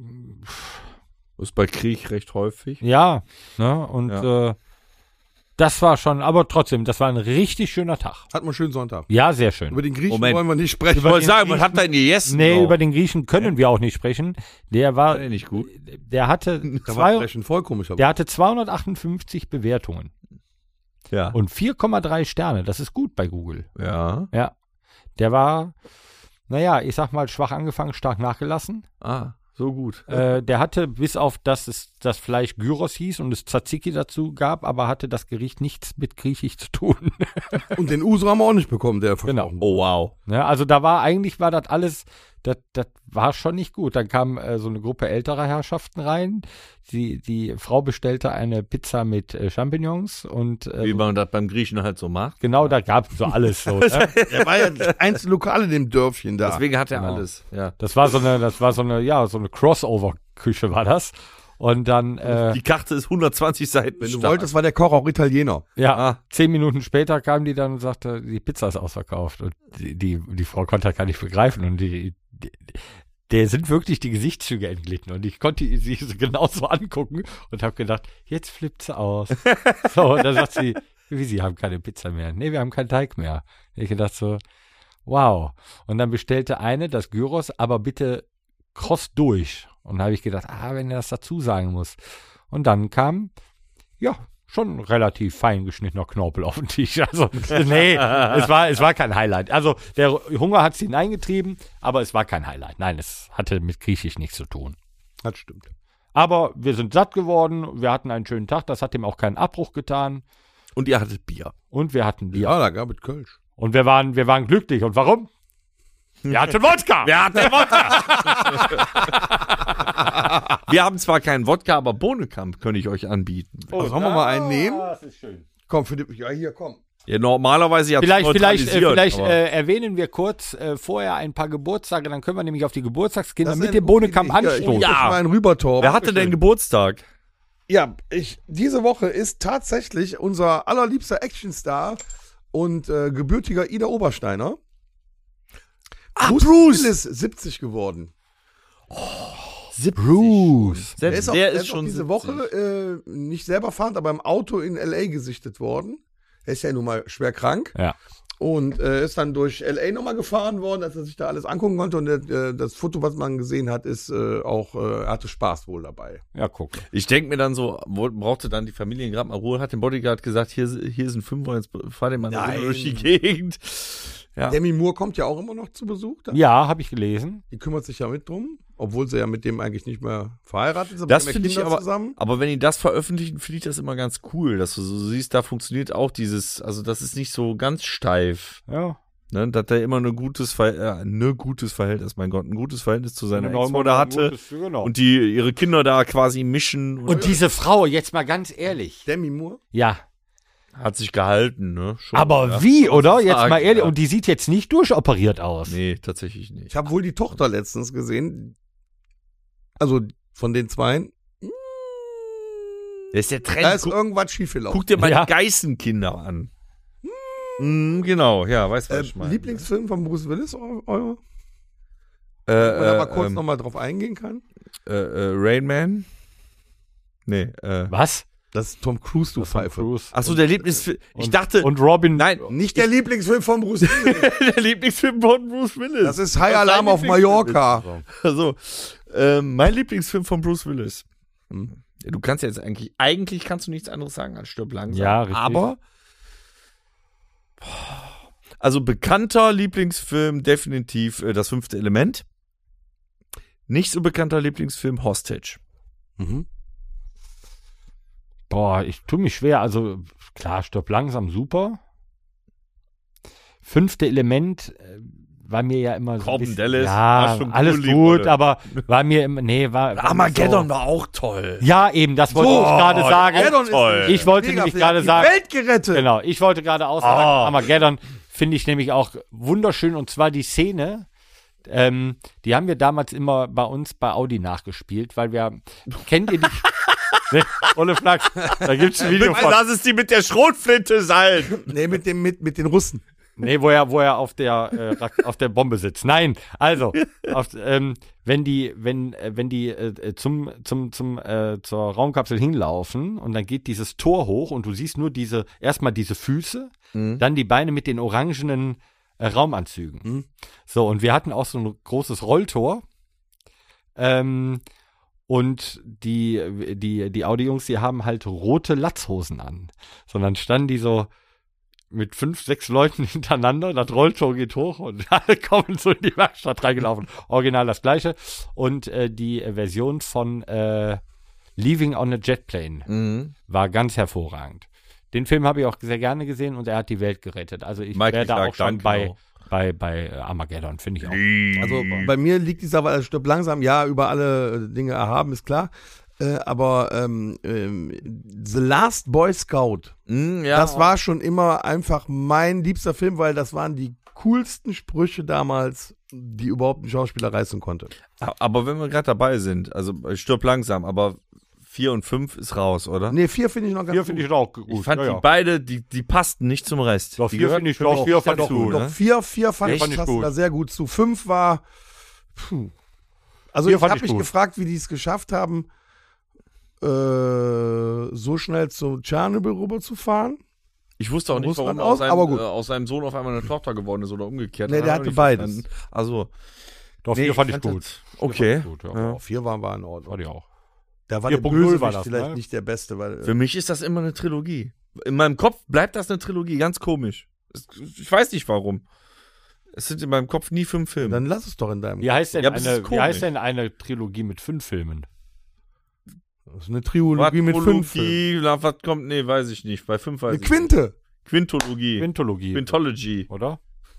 Das ist bei Krieg recht häufig. Ja, ne, und Ja. äh, das war schon, aber trotzdem, das war ein richtig schöner Tag. Hat man einen schönen Sonntag. Ja, sehr schön. Über den Griechen Moment. wollen wir nicht sprechen. Ich wollte den sagen, was Griechen- habt ihr denn gegessen? Nee, noch? über den Griechen können wir auch nicht sprechen. Der war, War der nicht gut? der hatte, Da war zwei, vielleicht ein voll komischer. der hatte zweihundertachtundfünfzig Bewertungen Ja. und vier Komma drei Sterne. Das ist gut bei Google. Ja. Ja. Der war, naja, ich sag mal, schwach angefangen, stark nachgelassen. Ah, so gut. Äh, der hatte, bis auf dass es das Fleisch Gyros hieß und es Tzatziki dazu gab, aber hatte das Gericht nichts mit Griechisch zu tun. Und den Uso haben wir auch nicht bekommen, der Genau. versprochen Oh, wow. Ja, also da war, eigentlich war das alles, das, das war schon nicht gut. Dann kam äh, so eine Gruppe älterer Herrschaften rein. Die, die Frau bestellte eine Pizza mit äh, Champignons und äh, Wie man das beim Griechen halt so macht. genau, da gab es so alles so. Ne? Der war ja das einzige Lokal in dem Dörfchen da. Deswegen hat er Genau. alles. Ja. Das war so eine, das war so eine, ja, so eine Crossover-Küche war das. Und dann, äh, Die Karte ist hundertzwanzig Seiten Wenn du stark. wolltest, war der Koch auch Italiener. ja, Ah. zehn Minuten später kam die dann und sagte, die Pizza ist ausverkauft. Und die, die, die Frau konnte das gar nicht begreifen. Und die, die der sind wirklich die Gesichtszüge entglitten. Und ich konnte sie so genauso angucken und habe gedacht, jetzt flippt sie aus. So, und dann sagt sie, wie, Sie haben keine Pizza mehr? Nee, wir haben keinen Teig mehr. Ich gedacht so, wow. Und dann bestellte eine das Gyros, aber bitte kross durch. Und da habe ich gedacht, ah, wenn er das dazu sagen muss. Und dann kam, ja, schon relativ fein geschnittener Knorpel auf den Tisch. Also, nee, es war, es war kein Highlight. Also, der Hunger hat es hineingetrieben, aber es war kein Highlight. Nein, es hatte mit Griechisch nichts zu tun. Das stimmt. Aber wir sind satt geworden, wir hatten einen schönen Tag, das hat ihm auch keinen Abbruch getan. Und ihr hattet Bier. Und wir hatten Bier. Ja, da gab es Kölsch. Und wir waren, wir waren glücklich. Und warum? Wir hatten Wodka. Wer hat den Wodka? Wir haben zwar keinen Wodka, aber Bohnekamp könnte ich euch anbieten. Oh, sollen wir mal einen nehmen? Das ist schön. Komm, für die, ja, hier, komm. Ja, normalerweise ja Vielleicht, vielleicht, äh, vielleicht aber- äh, erwähnen wir kurz äh, vorher ein paar Geburtstage, dann können wir nämlich auf die Geburtstagskinder Das ist mit eine dem gute Bohnekamp Idee. Ja, anstoßen. ich Ja. ja. mal einen Rübertorben. Wer hatte denn Geburtstag? Ja, ich, diese Woche ist tatsächlich unser allerliebster Actionstar und äh, gebürtiger Ida Obersteiner. Ah, Bruce Bruce! Willis siebzig geworden. Bruce. Der Selbst ist, auch, der der ist ist auch schon diese siebzig. Woche äh, nicht selber fahrend, aber im Auto in L A gesichtet worden. Er ist ja nun mal schwer krank. Ja. Und äh, ist dann durch L A nochmal gefahren worden, als er sich da alles angucken konnte. Und äh, das Foto, was man gesehen hat, ist äh, auch, äh, er hatte Spaß wohl dabei. Ja, guck. Ich denke mir dann so, wo- brauchte dann die Familie gerade mal Ruhe, hat dem Bodyguard gesagt, hier, hier ist ein Fünfer, jetzt fahr den mal eine Runde Nein. durch die Gegend. Ja. Demi Moore kommt ja auch immer noch zu Besuch. Da. Ja, habe ich gelesen. Die kümmert sich ja mit drum, obwohl sie ja mit dem eigentlich nicht mehr verheiratet ist. Aber Das die haben ja finde ich Kinder aber, zusammen. aber wenn die das veröffentlichen, finde ich das immer ganz cool, dass du so siehst, da funktioniert auch dieses, also das ist nicht so ganz steif, Ja. ne, dass der immer ein gutes, Ver äh, ne gutes Verhältnis, mein Gott, ein gutes Verhältnis zu seiner Genau, Ex-Mutter immer hatte gutes- genau. und die ihre Kinder da quasi mischen und, Und diese Frau, jetzt mal ganz ehrlich. Demi Moore. Ja. hat sich gehalten, ne? Schon, Aber ja. wie, Kann man oder? so Jetzt sagen, mal ehrlich. ja. Und die sieht jetzt nicht durchoperiert aus. Nee, tatsächlich nicht. Ich habe wohl die Tochter letztens gesehen. Also von den zweien. Das ist der Trend. Da ist Guck, irgendwas schiefgelaufen. guck dir mal Ja. die Geißenkinder an. Mm, genau, ja, weißt du, was Äh, ich meine. Lieblingsfilm von Bruce Willis, eu- euer? Äh, Wenn man da mal äh, kurz ähm, nochmal drauf eingehen kann. äh, äh, Rain Man? Nee, äh. Was? Das ist Tom Cruise, du Pfeife. Achso, der Lieblingsfilm. Ich Und- dachte. Und Robin. nein, Nicht der Lieblingsfilm von Bruce Willis. der Lieblingsfilm von Bruce Willis. Das ist High Was Alarm dein auf Lieblingsfilm Mallorca. Also, ähm, mein Lieblingsfilm von Bruce Willis. Hm. Ja, du kannst ja jetzt eigentlich, eigentlich kannst du nichts anderes sagen als Stirb langsam. Ja, richtig. Aber, also bekannter Lieblingsfilm definitiv äh, Das fünfte Element. Nicht so bekannter Lieblingsfilm Hostage. Mhm. Boah, ich tue mich schwer. Also, klar, Stopp langsam, super. Fünfte Element äh, war mir ja immer so. ein Corbin bisschen- Dallas, ja, war schon alles cool, die gut, Rolle. aber war mir immer. Nee, war. war Armageddon so. war auch toll. Ja, eben, das wollte ich gerade sagen. Armageddon ist toll. Ich wollte mega nämlich Film. gerade Die sagen. Welt gerettet. Genau, ich wollte gerade auch sagen, Ah. Armageddon finde ich nämlich auch wunderschön und zwar die Szene, Ähm, die haben wir damals immer bei uns bei Audi nachgespielt, weil wir, kennt ihr die, ne, ohne Flachs, da gibt's ein Video von, Lass es die mit der Schrotflinte sein. Nee, mit, dem, mit, mit den Russen. nee, wo er, wo er auf der, äh, Rak- auf der Bombe sitzt. Nein, also, auf, ähm, wenn die, wenn, äh, wenn die äh, zum, zum, zum, äh, zur Raumkapsel hinlaufen und dann geht dieses Tor hoch und du siehst nur diese, erstmal diese Füße, Mhm. dann die Beine mit den orangenen äh, Raumanzügen. Mhm. So, und wir hatten auch so ein großes Rolltor. Ähm, und die, die, die Audi-Jungs, die haben halt rote Latzhosen an. Sondern standen die so mit fünf, sechs Leuten hintereinander, das Rolltor geht hoch und alle kommen so in die Werkstatt reingelaufen. Original das gleiche. Und äh, die äh, Version von äh, Leaving on a Jet Plane Mhm. war ganz hervorragend. Den Film habe ich auch sehr gerne gesehen und er hat die Welt gerettet. Also ich Michael wäre da Clarke auch schon Duncan bei, auch. bei, bei äh, Armageddon, finde ich auch. Also bei mir liegt dieser also stirbt langsam, ja, über alle äh, Dinge erhaben, ist klar. Äh, aber ähm, ähm, The Last Boy Scout, Mhm, ja. das war schon immer einfach mein liebster Film, weil das waren die coolsten Sprüche damals, die überhaupt ein Schauspieler reißen konnte. Aber wenn wir gerade dabei sind, also äh, stirb langsam, aber vier und fünf ist raus, oder? Nee, vier finde ich noch ganz Hier finde ich auch gut. Ich fand ja, die ja. beide, die, die passten nicht zum Rest. Doch, die vier gehörten finde ich für doch, mich vier nicht fand ich dazu, gut, ne? Doch, vier, vier fand Echt? ich Fand ich gut. da sehr gut zu. Fünf war, puh. Also Vier ich fand habe ich mich gut. gefragt, wie die es geschafft haben, äh, so schnell zu Tschernobyl rüberzufahren. Ich wusste auch nicht, Russland warum aus, aus, seinem, aber gut. äh, aus seinem Sohn auf einmal eine Tochter geworden ist oder umgekehrt. Nee, Das der hab ich hatte nicht beides. verstanden. Also, Doch, Nee, vier ich fand ich fand gut. das- Vier okay. fand ich gut, ja. Ja. Oh, vier war, war in Ordnung. Fand ich auch. Da war vier der Punkt null Bösewicht war das, vielleicht ne? nicht der Beste, weil äh, Für mich ist das immer eine Trilogie. In meinem Kopf bleibt das eine Trilogie, ganz komisch. Es- Ich weiß nicht warum. Es sind in meinem Kopf nie fünf Filme. dann lass es doch in deinem. Wie heißt denn, Ja, aber es ist eine, wie komisch. heißt denn eine Trilogie mit fünf Filmen? Das ist eine Trilogie mit fünf Filmen. Quadrologie, na, was kommt? Nee, weiß ich nicht. Bei fünf weiß Eine ich Quinte. nicht. Quintologie. Quintologie, Quintology. oder?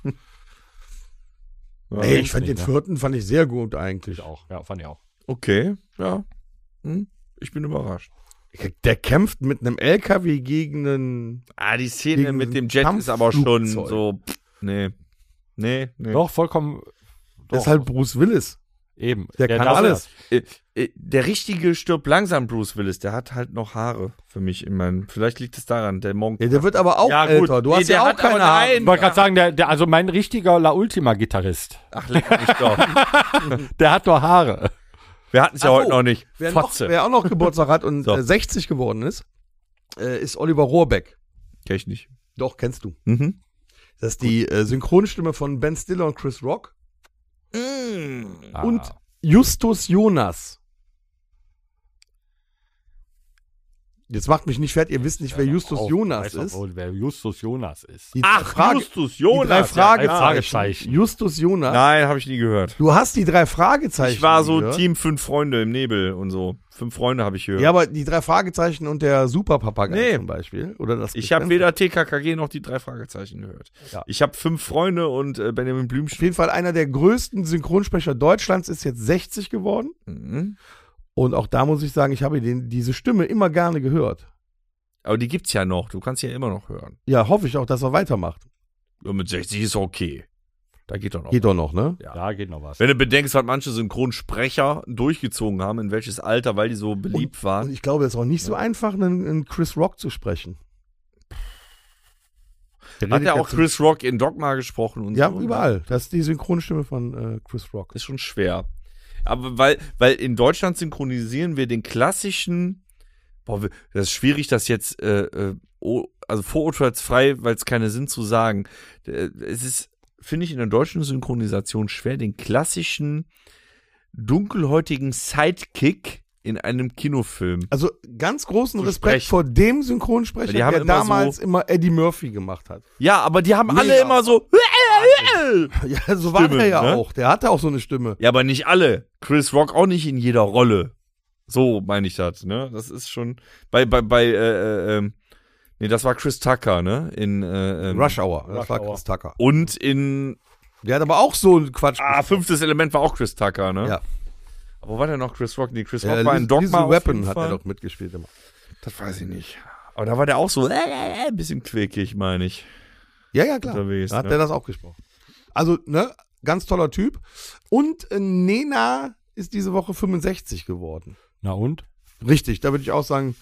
Ja. Ey, ich kenn's fand nicht, den ne? vierten fand ich sehr gut eigentlich. Ich auch. Ja, fand ich auch. Okay, ja. Hm, Ich bin überrascht. Der kämpft mit einem L K W gegen einen. Ah, die Szene Gegen mit dem Jet ist aber schon Kampfflugzeug. so. pff, Nee. Nee, nee. Doch, vollkommen. Das Doch, ist halt Bruce Willis. eben. Der kann darf alles. Äh, äh, Der richtige stirbt langsam, Bruce Willis. Der hat halt noch Haare für mich in meinem. Vielleicht liegt es daran, der Monk. Ja, der wird aber auch Ja, gut. älter. Du Nee, hast der ja auch hat aber keine Haare. Ich nein. wollte gerade sagen, der, der, also mein richtiger La Ultima-Gitarrist, Ach, leck mich doch. der hat doch Haare. Wir hatten es ja Ach so. heute noch nicht. Wer, noch, Fotze. wer auch noch Geburtstag hat und So. äh, sechzig geworden ist, äh, ist Oliver Rohrbeck. Kenn ich nicht. Doch, kennst du. Mhm. Das ist die äh, Synchronstimme von Ben Stiller und Chris Rock. Ah. Und Justus Jonas. Jetzt macht mich nicht fertig, ihr wisst nicht, wer Justus Auch, Jonas weiß doch ist. wohl, wer Justus Jonas ist. Die drei Frage, Justus die drei Jonas. Fragezeichen. Ja, Fragezeichen. Justus Jonas. Nein, habe ich nie gehört. Du hast die drei Fragezeichen. Ich war so gehört. Team Fünf Freunde im Nebel und so. Fünf Freunde habe ich gehört. Ja, aber die drei Fragezeichen und der Superpapagei Nee. zum Beispiel. Oder das ich habe Gespenst. weder T K K G noch die drei Fragezeichen gehört. Ja. Ich habe Fünf Freunde und äh, Benjamin Auf Blümchen. jeden Fall einer der größten Synchronsprecher Deutschlands ist jetzt sechzig geworden. Mhm. Und auch da muss ich sagen, ich habe den, diese Stimme immer gerne gehört. Aber die gibt's ja noch. Du kannst sie ja immer noch hören. Ja, hoffe ich auch, dass er weitermacht. Ja, mit sechzig ist okay. Da geht doch noch. Geht doch noch, ne? Ja. Da geht noch was. Wenn du bedenkst, was manche Synchronsprecher durchgezogen haben, in welches Alter, weil die so beliebt Und waren. ich glaube, es ist auch nicht so einfach, einen, einen Chris Rock zu sprechen. Der Hat redet ja ja auch zu- Chris Rock in Dogma gesprochen und Ja, so. überall. Das ist die Synchronstimme von äh, Chris Rock. Ist schon schwer. Aber weil, weil in Deutschland synchronisieren wir den klassischen, boah, wir- das ist schwierig, das jetzt, äh, äh, oh, also vorurteilsfrei, weil es keine Sinn zu sagen. Äh, Es ist, finde ich, in der deutschen Synchronisation schwer, den klassischen, dunkelhäutigen Sidekick in einem Kinofilm. Also ganz großen Zu Respekt sprechen. vor dem Synchronsprecher, Weil die haben der immer damals so- immer Eddie Murphy gemacht hat. Ja, aber die haben Mega. alle immer so, Ja, so war Stimme, der ja ne? auch. Der hatte auch so eine Stimme. ja, aber nicht alle. Chris Rock auch nicht in jeder Rolle. So meine ich das, ne? Das ist schon bei bei bei äh, äh, ähm, nee, das war Chris Tucker, ne? In äh, ähm, Rush Hour. Das Rush war Hour. Chris Tucker. und in Der hat aber auch so einen Quatsch. ah, fünftes Element war auch Chris Tucker, ne? Ja. Aber wo war denn noch Chris Rock? Nee, Chris Rock Ja, war in Dogma Lethal auf Weapon jeden hat Fall. er doch mitgespielt immer. Das weiß ich nicht. Aber da war der auch so äh, ein bisschen quickig, meine ich. Ja, ja, klar. Unterwegs, Da hat ne? der das auch gesprochen. Also, ne, ganz toller Typ. Und äh, Nena ist diese Woche fünfundsechzig geworden. Na und? Richtig, da würde ich auch sagen,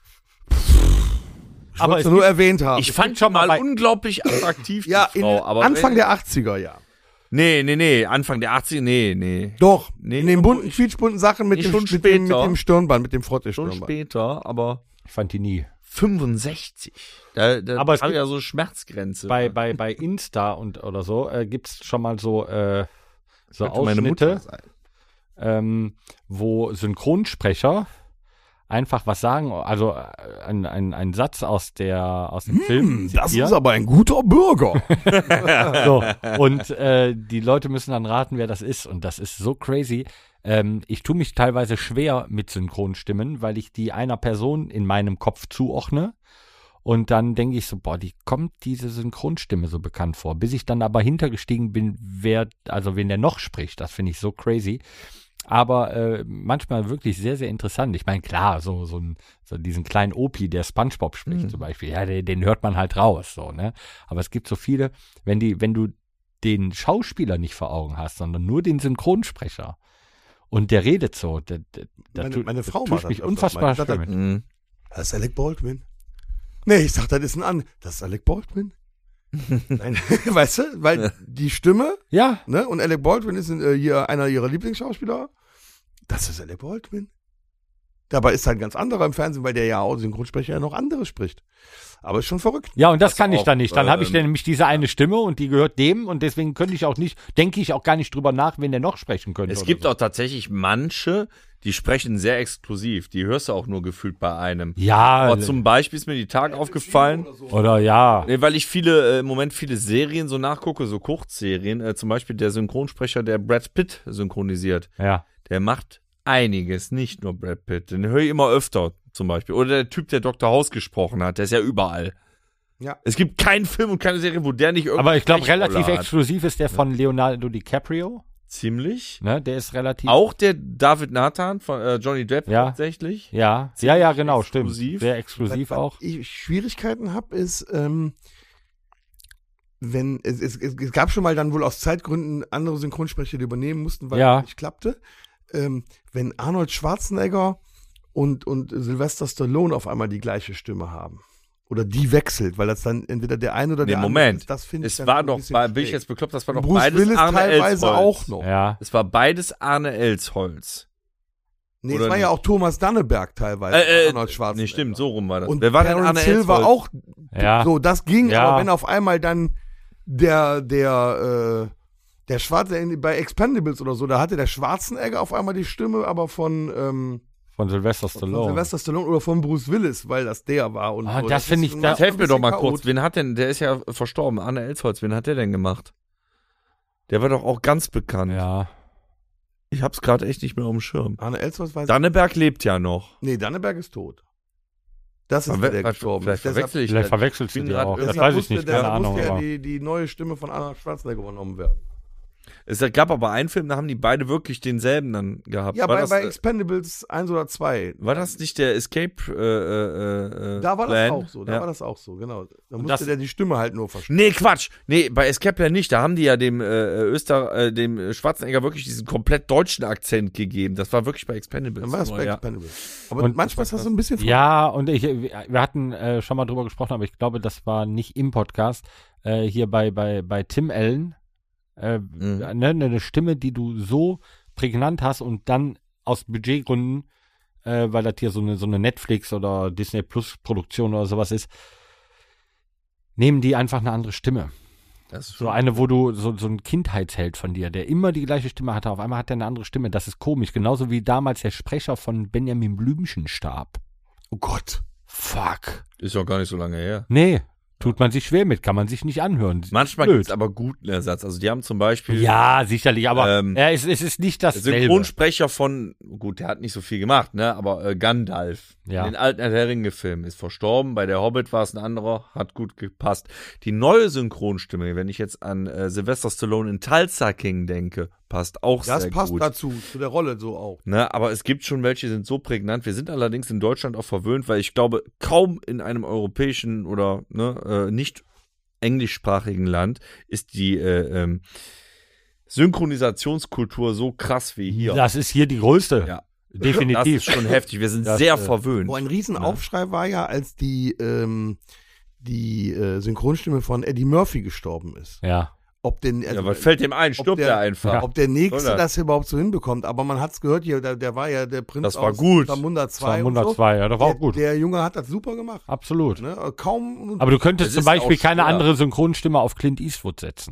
ich Aber wollte es es nur gibt- erwähnt haben. Ich fand schon schon mal mal bei- unglaublich attraktiv, die ja, in Frau. Aber Anfang der achtziger, ja. Nee, nee, nee, Anfang der achtziger, nee, nee. Doch, Nee, in den bunten, ich- quietschbunten Sachen mit Nee, dem, schon mit, dem, mit später. dem Stirnband, mit dem Schon Frotte-Stirnband. später, aber Ich fand die nie. fünfundsechzig. Da, da Aber es haben gibt- ja so Schmerzgrenze. Bei, bei, bei Insta und oder so äh, gibt es schon mal so, äh, so Könnte meine Mutter Ausschnitte, sein. ähm, wo Synchronsprecher einfach was sagen, also äh, ein, ein, ein Satz aus der aus dem Film Hm, das zitieren. ist aber ein guter Bürger. So, und äh, die Leute müssen dann raten, wer das ist. Und das ist so crazy. Ähm, ich tue mich teilweise schwer mit Synchronstimmen, weil ich die einer Person in meinem Kopf zuordne. Und dann denke ich so, boah, die kommt diese Synchronstimme so bekannt vor. Bis ich dann aber hintergestiegen bin, wer, also wen der noch spricht. Das finde ich so crazy. Aber äh, manchmal wirklich sehr, sehr interessant. Ich meine, klar, so, so, ein, so diesen kleinen Opi, der SpongeBob spricht Mhm. zum Beispiel, ja, den, den hört man halt raus, so, ne? Aber es gibt so viele, wenn die, wenn du den Schauspieler nicht vor Augen hast, sondern nur den Synchronsprecher und der redet so, der, der, der Meine- tut, meine Frau das macht tut mich das öfters unfassbar mal. Ich sag, schwer mit. Mhm. Das ist Alec Baldwin. Nee, ich sag, das ist ein an. Das ist Alec Baldwin. Nein, weißt du, weil die Stimme, Ja, ne, und Alec Baldwin ist äh, hier einer ihrer Lieblingsschauspieler. Das ist Alec Baldwin. Dabei ist halt ein ganz anderer im Fernsehen, weil der ja auch Synchronsprecher ja noch andere spricht. Aber ist schon verrückt. ja, und das, Das kann ich auch, dann nicht. Dann habe ich ähm, dann nämlich diese eine Stimme und die gehört dem und deswegen könnte ich auch nicht, denke ich auch gar nicht drüber nach, wen der noch sprechen könnte. Es oder gibt so. auch tatsächlich manche, die sprechen sehr exklusiv. Die hörst du auch nur gefühlt bei einem. Ja, Aber zum Beispiel ist mir die Tage aufgefallen, oder ja. nee, weil ich viele, äh, im Moment viele Serien so nachgucke, so Kurzserien. Äh, zum Beispiel der Synchronsprecher, der Brad Pitt synchronisiert. Ja. Der macht einiges, nicht nur Brad Pitt. Den höre ich immer öfter zum Beispiel. Oder der Typ, der Doktor House gesprochen hat, der ist ja überall. Ja. Es gibt keinen Film und keine Serie, wo der nicht irgendwie Aber ich glaube, Sprechrolle relativ hat. exklusiv ist der von Leonardo DiCaprio. Ziemlich. Ne, der ist relativ. Auch der David Nathan von äh, Johnny Depp Ja. tatsächlich. Ja, ja, ja, genau, exklusiv. stimmt. Sehr exklusiv Was auch. ich Schwierigkeiten habe, ist, ähm, wenn es, es, es es gab schon mal dann wohl aus Zeitgründen andere Synchronsprecher, die übernehmen mussten, weil Ja. es nicht klappte. Ähm, wenn Arnold Schwarzenegger und, und Sylvester Stallone auf einmal die gleiche Stimme haben. Oder die wechselt, weil das dann entweder der eine oder Nee, der andere Moment. ist. Das finde ich Es dann war ein doch, bisschen bei, bin ich schräg. jetzt bekloppt, das war doch Bruce beides Willis Arne teilweise Elsholz. auch noch. Ja. Es war beides Arne Elsholz. Nee, Oder es war ja nicht? auch Thomas Danneberg teilweise. Äh, äh, Arnold Schwarzenegger. Nee, stimmt, so rum war das. Und Wer war denn Terence Arne Hill war Elsholz? auch Ja. so, das ging, Ja. aber wenn auf einmal dann der, der, äh, der Schwarze in- bei Expendables oder so, da hatte der Schwarzenegger auf einmal die Stimme, aber von, ähm, Von Sylvester von Stallone. Sylvester Stallone oder von Bruce Willis, weil das der war. Und Ah, so. das finde ist ich- ein- das Jetzt helft mir ein doch mal bisschen kurz. chaotisch. Wen hat denn, der ist ja verstorben, Arne Elsholz, wen hat der denn gemacht? Der war doch auch ganz bekannt. Ja. Ich hab's gerade echt nicht mehr auf dem Schirm. Arne Elsholz weiß Danneberg lebt ja noch. Nee, Danneberg ist tot. Das ist Aber der, wer- der gestorben Vielleicht ist. Deshalb- verwechsel ich Vielleicht das. verwechselst du bin die grad- auch. Das deshalb weiß ich musste- nicht, keine deshalb Ahnung. musste ja Aber. die, die neue Stimme von Arnold Schwarzenegger übernommen werden. Es gab aber einen Film, da haben die beide wirklich denselben dann gehabt. Ja, war, bei, das, bei äh, Expendables eins oder zwei. war das nicht der Escape äh, äh, äh, Da war Plan? das auch so, da Ja. war das auch so, genau. Da musste das- der die Stimme halt nur verstehen. Nee, Quatsch. Nee, bei Escape Plan nicht. Da haben die ja dem äh, Öster, äh, dem Schwarzenegger wirklich diesen komplett deutschen Akzent gegeben. Das war wirklich bei Expendables. Dann war das nur, bei ja. Expendables. Aber Und- manchmal ist das so ein bisschen Ja, und ich, wir hatten äh, schon mal drüber gesprochen, aber ich glaube, das war nicht im Podcast. Äh, hier bei, bei, bei Tim Allen. Äh, Mhm. ne, eine Stimme, die du so prägnant hast und dann aus Budgetgründen, äh, weil das hier so eine, so eine Netflix oder Disney Plus Produktion oder sowas ist, nehmen die einfach eine andere Stimme. Das ist So schon- eine, wo du, so, so ein Kindheitsheld von dir, der immer die gleiche Stimme hatte, auf einmal hat er eine andere Stimme. Das ist komisch. Genauso wie damals der Sprecher von Benjamin Blümchen starb. Oh Gott. Fuck. ist doch gar nicht so lange her. Nee, tut man sich schwer mit, kann man sich nicht anhören. Manchmal Blöd. gibt's aber guten Ersatz. Also die haben zum Beispiel Ja, sicherlich, aber Ähm, ja, es, es ist nicht dasselbe. Synchronsprecher von, gut, der hat nicht so viel gemacht, ne, aber äh, Gandalf Ja. in den alten Herr der Ringe-Filmen ist verstorben. Bei der Hobbit war es ein anderer, hat gut gepasst. Die neue Synchronstimme, wenn ich jetzt an äh, Sylvester Stallone in Tulsa King denke, passt auch Das sehr passt gut. dazu, zu der Rolle so auch. Ne, aber es gibt schon welche, die sind so prägnant. Wir sind allerdings in Deutschland auch verwöhnt, weil ich glaube, kaum in einem europäischen oder ne, äh, nicht englischsprachigen Land ist die, äh, ähm, Synchronisationskultur so krass wie hier. Das ist hier die größte. Ja. Definitiv. Das ist schon heftig. Wir sind Das, sehr äh, verwöhnt. Wo ein Riesenaufschrei war ja, als die, ähm, die äh, Synchronstimme von Eddie Murphy gestorben ist. Ja. Ob den, also, Ja, was fällt dem ein? ob Stirbt der- der einfach. ob der Nächste Soll er? das überhaupt so hinbekommt. Aber man hat es gehört, hier, der, der war ja der Prinz Das war aus gut. Zamunda zwei. und zweihundertzwei, ja, das war der, auch gut. Der Junge hat das super gemacht. Absolut. Ne? Kaum. Aber du könntest Es zum ist Beispiel auch keine schwer. andere Synchronstimme auf Clint Eastwood setzen.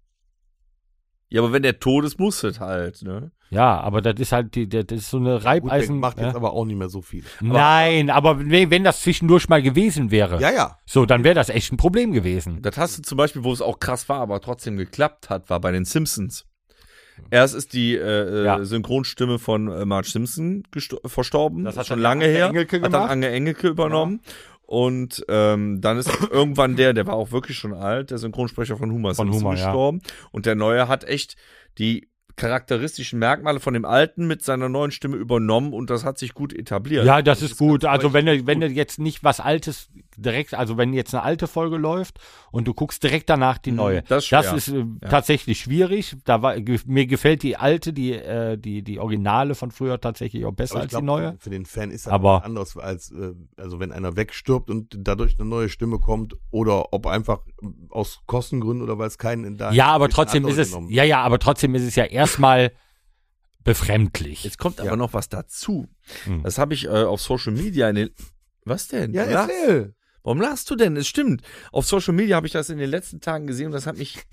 Ja, aber wenn der tot ist, muss es halt, ne? Ja, aber das ist halt die, das ist so eine Gut, der Reibeisen. macht jetzt ja. aber auch nicht mehr so viel. Nein, aber wenn wenn das zwischendurch mal gewesen wäre, Ja, ja. so, dann wäre das echt ein Problem gewesen. Das hast du zum Beispiel, wo es auch krass war, aber trotzdem geklappt hat, war bei den Simpsons. Erst ist die äh, Ja. äh, Synchronstimme von äh, Marge Simpson gesto- verstorben. Das hat schon dann lange Ange her. Engelke hat dann gemacht. Ange Engelke übernommen. Und ähm, dann ist irgendwann der, der war auch wirklich schon alt, der Synchronsprecher von Homer Von Simpson Homer, ja. gestorben. Und der Neue hat echt die charakteristischen Merkmale von dem Alten mit seiner neuen Stimme übernommen und das hat sich gut etabliert. Ja, das ist gut. ganz Also wenn du, richtig wenn du gut. jetzt nicht was Altes direkt, also wenn jetzt eine alte Folge läuft und du guckst direkt danach die Mhm, neue, das ist schwer. das ist äh, tatsächlich schwierig. Da war, ge- mir gefällt die alte, die, äh, die, die Originale von früher tatsächlich auch besser Aber als ich die glaub, neue. für den Fan ist das Aber- was anderes, als äh, also wenn einer wegstirbt und dadurch eine neue Stimme kommt oder ob einfach aus Kostengründen oder weil es keinen da Ja, aber ist, trotzdem andere ist es, genommen. ja, ja, aber trotzdem ist es ja erstmal befremdlich. Jetzt kommt aber Ja. noch was dazu. Hm. Das habe ich äh, auf Social Media in den. Was denn? Ja, Du lachst? erzähl. Warum lachst du denn? Es stimmt. Auf Social Media habe ich das in den letzten Tagen gesehen und das hat mich.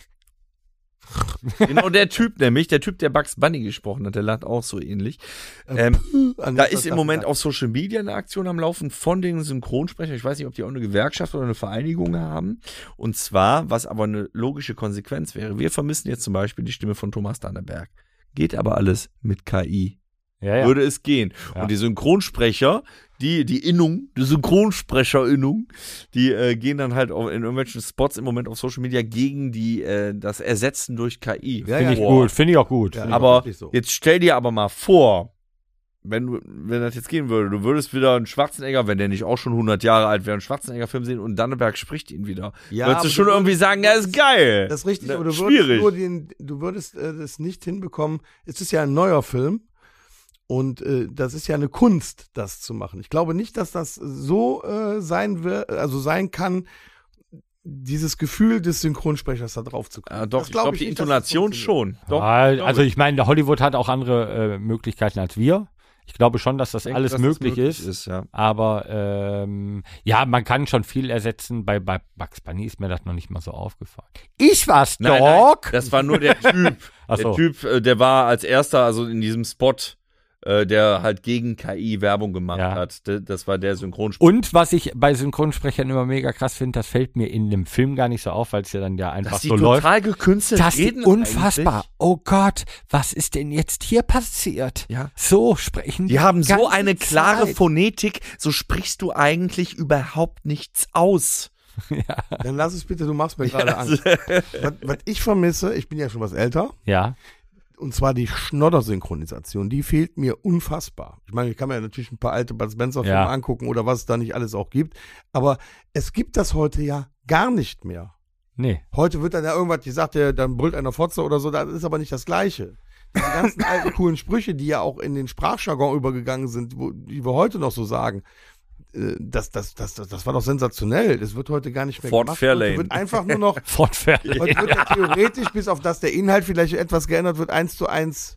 Genau der Typ nämlich, der Typ, der Bugs Bunny gesprochen hat, der lacht auch so ähnlich. Ähm, An da was ist das im Moment lag. auf Social Media eine Aktion am Laufen von den Synchronsprechern. Ich weiß nicht, ob die auch eine Gewerkschaft oder eine Vereinigung haben. Und zwar, was aber eine logische Konsequenz wäre. Wir vermissen jetzt zum Beispiel die Stimme von Thomas Danneberg. Geht aber alles mit K I. Ja, ja. Würde es gehen. Ja. Und die Synchronsprecher, die, die Innung, die Synchronsprecher-Innung, die äh, gehen dann halt auch in irgendwelchen Spots im Moment auf Social Media gegen die, äh, das Ersetzen durch K I. Ja, Finde ich ja. gut, finde ich auch gut. Ja, Finde ich Aber wirklich so. jetzt stell dir aber mal vor, wenn du, wenn das jetzt gehen würde, du würdest wieder einen Schwarzenegger, wenn der nicht auch schon hundert Jahre alt wäre, einen Schwarzenegger-Film sehen und Danneberg spricht ihn wieder. Ja, würdest du aber schon du irgendwie würdest- sagen, ja, ist geil. Das ist richtig, Na, aber du würdest schwierig. nur den, du würdest äh, das nicht hinbekommen. Es ist ja ein neuer Film und äh, das ist ja eine Kunst, das zu machen. Ich glaube nicht, dass das so äh, sein wird, also sein kann, dieses Gefühl des Synchronsprechers da drauf zu kriegen. Ja, doch, Das ich glaub glaube, die nicht, dass das Intonation funktioniert. schon. Doch, Ja, glaub also ich. ich meine, Hollywood hat auch andere äh, Möglichkeiten als wir. Ich glaube schon, dass das denke, alles dass das möglich, ist. ist ja. Aber ähm, ja, man kann schon viel ersetzen. Bei, bei Bugs Bunny ist mir das noch nicht mal so aufgefallen. Ich war's, Nein, Dog. nein, das war nur der Typ. Ach Der so. Typ, äh, der war als erster, also in diesem Spot, äh, der halt gegen K I Werbung gemacht Ja. hat. D- Das war der Synchronsprecher. Und was ich bei Synchronsprechern immer mega krass finde, das fällt mir in dem Film gar nicht so auf, weil es ja dann ja einfach Dass die so läuft. total gekünstelt Das ist reden unfassbar. eigentlich. Oh Gott, was ist denn jetzt hier passiert? Ja. So sprechen Die haben so ganze eine klare Zeit. Phonetik, so sprichst du eigentlich überhaupt nichts aus. Dann lass es bitte, du machst mir gerade Angst. was, was ich vermisse, ich bin ja schon was älter, Ja, und zwar die Schnodder-Synchronisation, die fehlt mir unfassbar. Ich meine, ich kann mir ja natürlich ein paar alte Bud Spencer-Filme Ja. angucken oder was es da nicht alles auch gibt, aber es gibt das heute ja gar nicht mehr. nee. Heute wird dann ja irgendwas gesagt, der, dann brüllt einer Fotze oder so, das ist aber nicht das Gleiche. Diese ganzen alten coolen Sprüche, die ja auch in den Sprachjargon übergegangen sind, wo, die wir heute noch so sagen, äh, das, das, das, das, das war doch sensationell. Das wird heute gar nicht mehr Fort gemacht. Fairlane. Heute wird einfach nur noch, Fortfahrend. heute wird ja theoretisch, bis auf das der Inhalt vielleicht etwas geändert wird, eins zu eins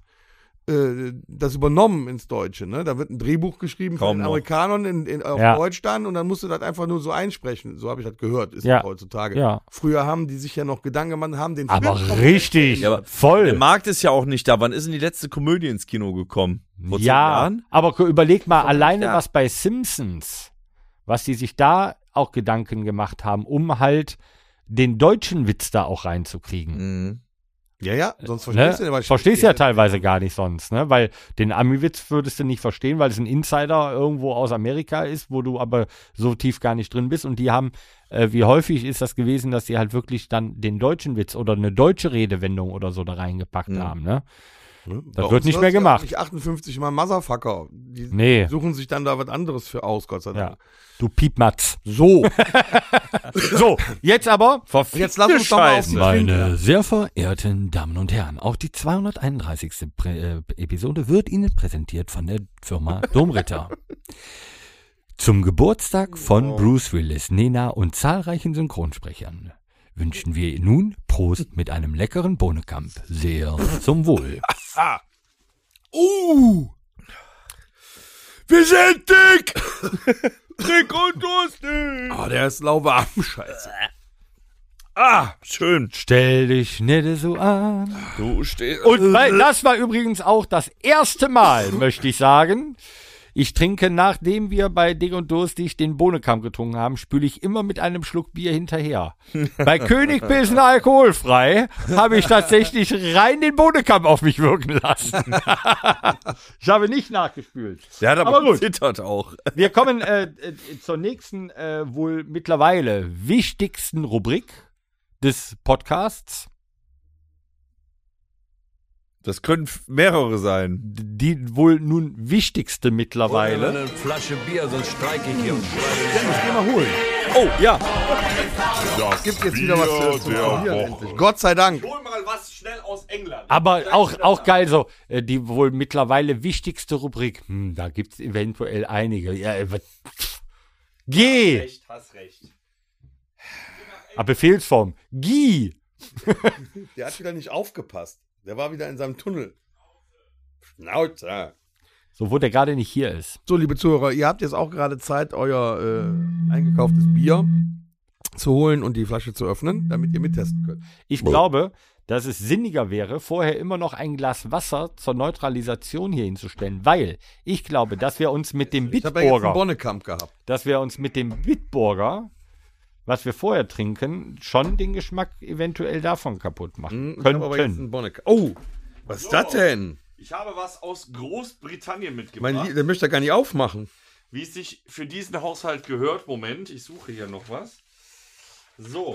äh, das übernommen ins Deutsche. Ne? Da wird ein Drehbuch geschrieben Kaum von den noch. Amerikanern in, in, auf Ja. Deutsch dann und dann musst du das einfach nur so einsprechen. So habe ich das gehört, ist Ja. das heutzutage. Ja. Früher haben die sich ja noch Gedanken gemacht, haben den Aber Film richtig, Ja, aber Der voll. Markt ist ja auch nicht da. Wann ist denn die letzte Komödie ins Kino gekommen? Vor zehn Ja, Jahren? aber gu- überleg mal alleine, ja. was bei Simpsons, was die sich da auch Gedanken gemacht haben, um halt den deutschen Witz da auch reinzukriegen. Mhm. Ja, ja, sonst Ne? verstehst du den, weil ich- Verstehst ja teilweise gar nicht sonst, ne? Weil den Ami-Witz würdest du nicht verstehen, weil es ein Insider irgendwo aus Amerika ist, wo du aber so tief gar nicht drin bist. Und die haben, äh, wie häufig ist das gewesen, dass die halt wirklich dann den deutschen Witz oder eine deutsche Redewendung oder so da reingepackt Mhm. haben, ne? Das wird nicht mehr gemacht. Nicht achtundfünfzig Mal Motherfucker. Die Nee. suchen sich dann da was anderes für aus, Gott sei Dank. Ja. Du Piepmatz. So, So, jetzt aber. jetzt lass uns doch mal auf die Meine Trinken. sehr verehrten Damen und Herren, auch die zweihunderteinunddreißigste Prä äh, Episode wird Ihnen präsentiert von der Firma Domritter. Zum Geburtstag von Bruce Willis, Nena und zahlreichen Synchronsprechern wünschen wir nun Prost mit einem leckeren Bohnekamp. Sehr zum Wohl. Uh! Wir sind dick! Dick und durstig! Oh, der ist lauwarm, scheiße. Ah, schön. Stell dich nicht so an. Du stehst. Und weil, das war übrigens auch das erste Mal, möchte ich sagen. Ich trinke, nachdem wir bei Dick und Durstig den Bohnekamp getrunken haben, spüle ich immer mit einem Schluck Bier hinterher. Bei König Pilsen alkoholfrei habe ich tatsächlich rein den Bohnekamp auf mich wirken lassen. Ich habe nicht nachgespült. Der hat aber, Aber gut. gezittert auch. Wir kommen äh, äh, zur nächsten, äh, wohl mittlerweile wichtigsten Rubrik des Podcasts. Das können f- mehrere sein. Die wohl nun wichtigste mittlerweile. Eine Flasche Bier, sonst streike ich hier und schreibe. Ich geh mal holen. Oh, ja. Das Gibt jetzt wieder was Bier zu, zu der probieren, Woche. endlich. Gott sei Dank. Hol mal was schnell aus England. Aber auch, auch geil so, äh, die wohl mittlerweile wichtigste Rubrik. Hm, da gibt's eventuell einige. Ja, äh, was- Geh! Recht, hast recht. Ah, Befehlsform. Geh! Der hat wieder nicht aufgepasst. Der war wieder in seinem Tunnel. Schnauze. So, wo der gerade nicht hier ist. So, liebe Zuhörer, ihr habt jetzt auch gerade Zeit, euer äh, eingekauftes Bier zu holen und die Flasche zu öffnen, damit ihr mittesten könnt. Ich glaube, dass es sinniger wäre, vorher immer noch ein Glas Wasser zur Neutralisation hier hinzustellen, weil ich glaube, dass wir uns mit dem Ich habe ja jetzt einen Bitburger, Bonnekamp gehabt. dass wir uns mit dem Bitburger, was wir vorher trinken, schon den Geschmack eventuell davon kaputt machen Hm, ich habe aber jetzt könnten. einen Bonnekamp. Oh, was ist das denn? Ich habe was aus Großbritannien Mein mitgebracht, Lie- der möchte gar nicht aufmachen. wie es sich für diesen Haushalt gehört. Moment, ich suche hier noch was. So.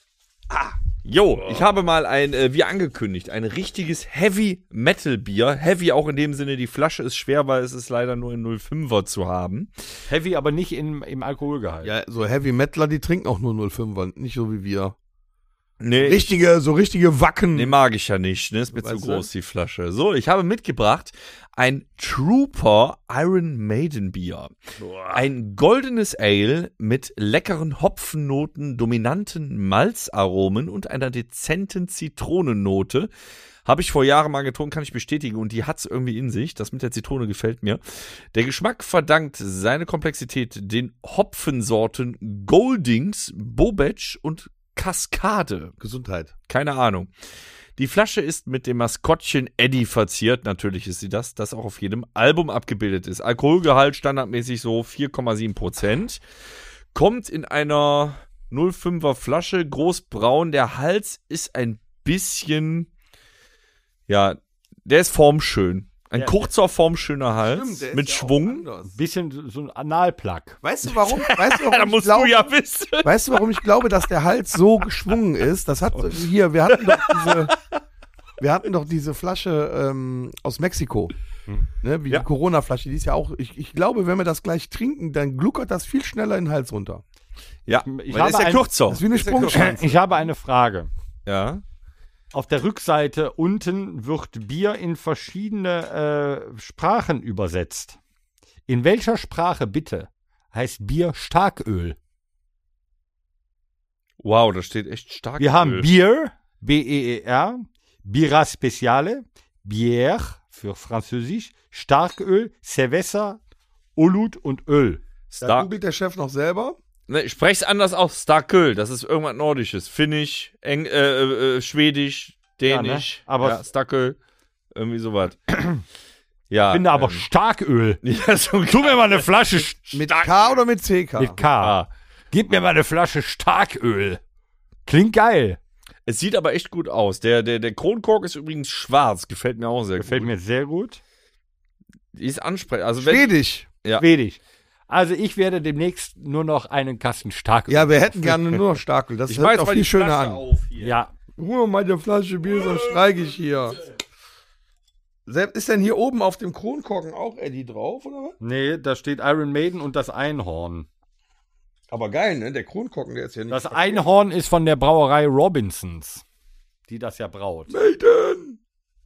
Jo, ich habe mal ein, äh, wie angekündigt, ein richtiges Heavy Metal Bier. Heavy auch in dem Sinne, die Flasche ist schwer, weil es ist leider nur in null Komma fünfer zu haben. Heavy, aber nicht im, im Alkoholgehalt. Ja, so Heavy Metaler, die trinken auch nur null Komma fünfer, nicht so wie wir. Nee, Richtige, so richtige Wacken. nee, mag ich ja nicht, ne? Ist mir zu Weißt du? groß, die Flasche. So, ich habe mitgebracht ein Trooper Iron Maiden Bier. Ein goldenes Ale mit leckeren Hopfennoten, dominanten Malzaromen und einer dezenten Zitronennote. Habe ich vor Jahren mal getrunken, kann ich bestätigen. Und die hat's irgendwie in sich. Das mit der Zitrone gefällt mir. Der Geschmack verdankt seine Komplexität den Hopfensorten Goldings, Bobetsch und Kaskade. Gesundheit. Keine Ahnung. Die Flasche ist mit dem Maskottchen Eddie verziert. Natürlich ist sie das, das auch auf jedem Album abgebildet ist. Alkoholgehalt standardmäßig so vier Komma sieben Prozent. Kommt in einer null Komma fünfer Flasche, großbraun. Der Hals ist ein bisschen, ja, der ist formschön. Ein Ja. kurzer, formschöner Hals Stimmt, der ist mit ja auch Schwung. anders. Bisschen so- so ein Analplug. Weißt du warum? Weißt du, warum Da ich musst glaube, du ja wissen. weißt du, warum ich glaube, dass der Hals so geschwungen ist? Das hat hier, wir hatten doch diese, wir hatten doch diese Flasche ähm, aus Mexiko. Ne, wie Ja. die Corona-Flasche, die ist ja auch, ich, ich glaube, wenn wir das gleich trinken, dann gluckert das viel schneller in den Hals runter. Ja, Ich weil habe der ist ja ein- kürzer. Das ist wie eine Ist ja kürzer. Sprungschanze. Ich habe eine Frage. Ja. Auf der Rückseite unten wird Bier in verschiedene äh, Sprachen übersetzt. In welcher Sprache bitte heißt Bier Starköl? Wow, da steht echt stark. Wir haben Öl. Bier, B E E R, Bira Speciale, Bière für Französisch, Starköl, Cerveza, Olut und Öl. Da Star googelt der Chef noch selber. ne, ich spreche es anders aus. Starköl, das ist irgendwas Nordisches. Finnisch, Eng äh, äh, Schwedisch, Dänisch. Ja, ne? Aber- ja, Starköl, irgendwie sowas. Ja. Ich finde aber ähm, Starköl. ja, so Tu mir mal eine Flasche St- Mit K oder mit C K? mit K. Ah. Gib mir mal eine Flasche Starköl. Klingt geil. Es sieht aber echt gut aus. Der, der, der Kronkork ist übrigens schwarz. Gefällt mir auch sehr Gefällt gut. mir sehr gut. Die ist ansprechend. Also wenn, Schwedisch. Ja. Schwedisch. Also ich werde demnächst nur noch einen Kasten Starköl. Ja, wir hätten gerne nur noch Starkel. Das ich hört mach jetzt auch mal viel die schöner Flasche an. auf hier. Ja. Hol mal eine Flasche Bier, sonst streike ich hier. Selbst, ist denn hier oben auf dem Kronkorken auch Eddie drauf, oder was? Nee, da steht Iron Maiden und das Einhorn. Aber geil, ne? Der Kronkorken, der ist ja nicht. Das Einhorn ist von der Brauerei Robinsons, die das ja braut. Maiden!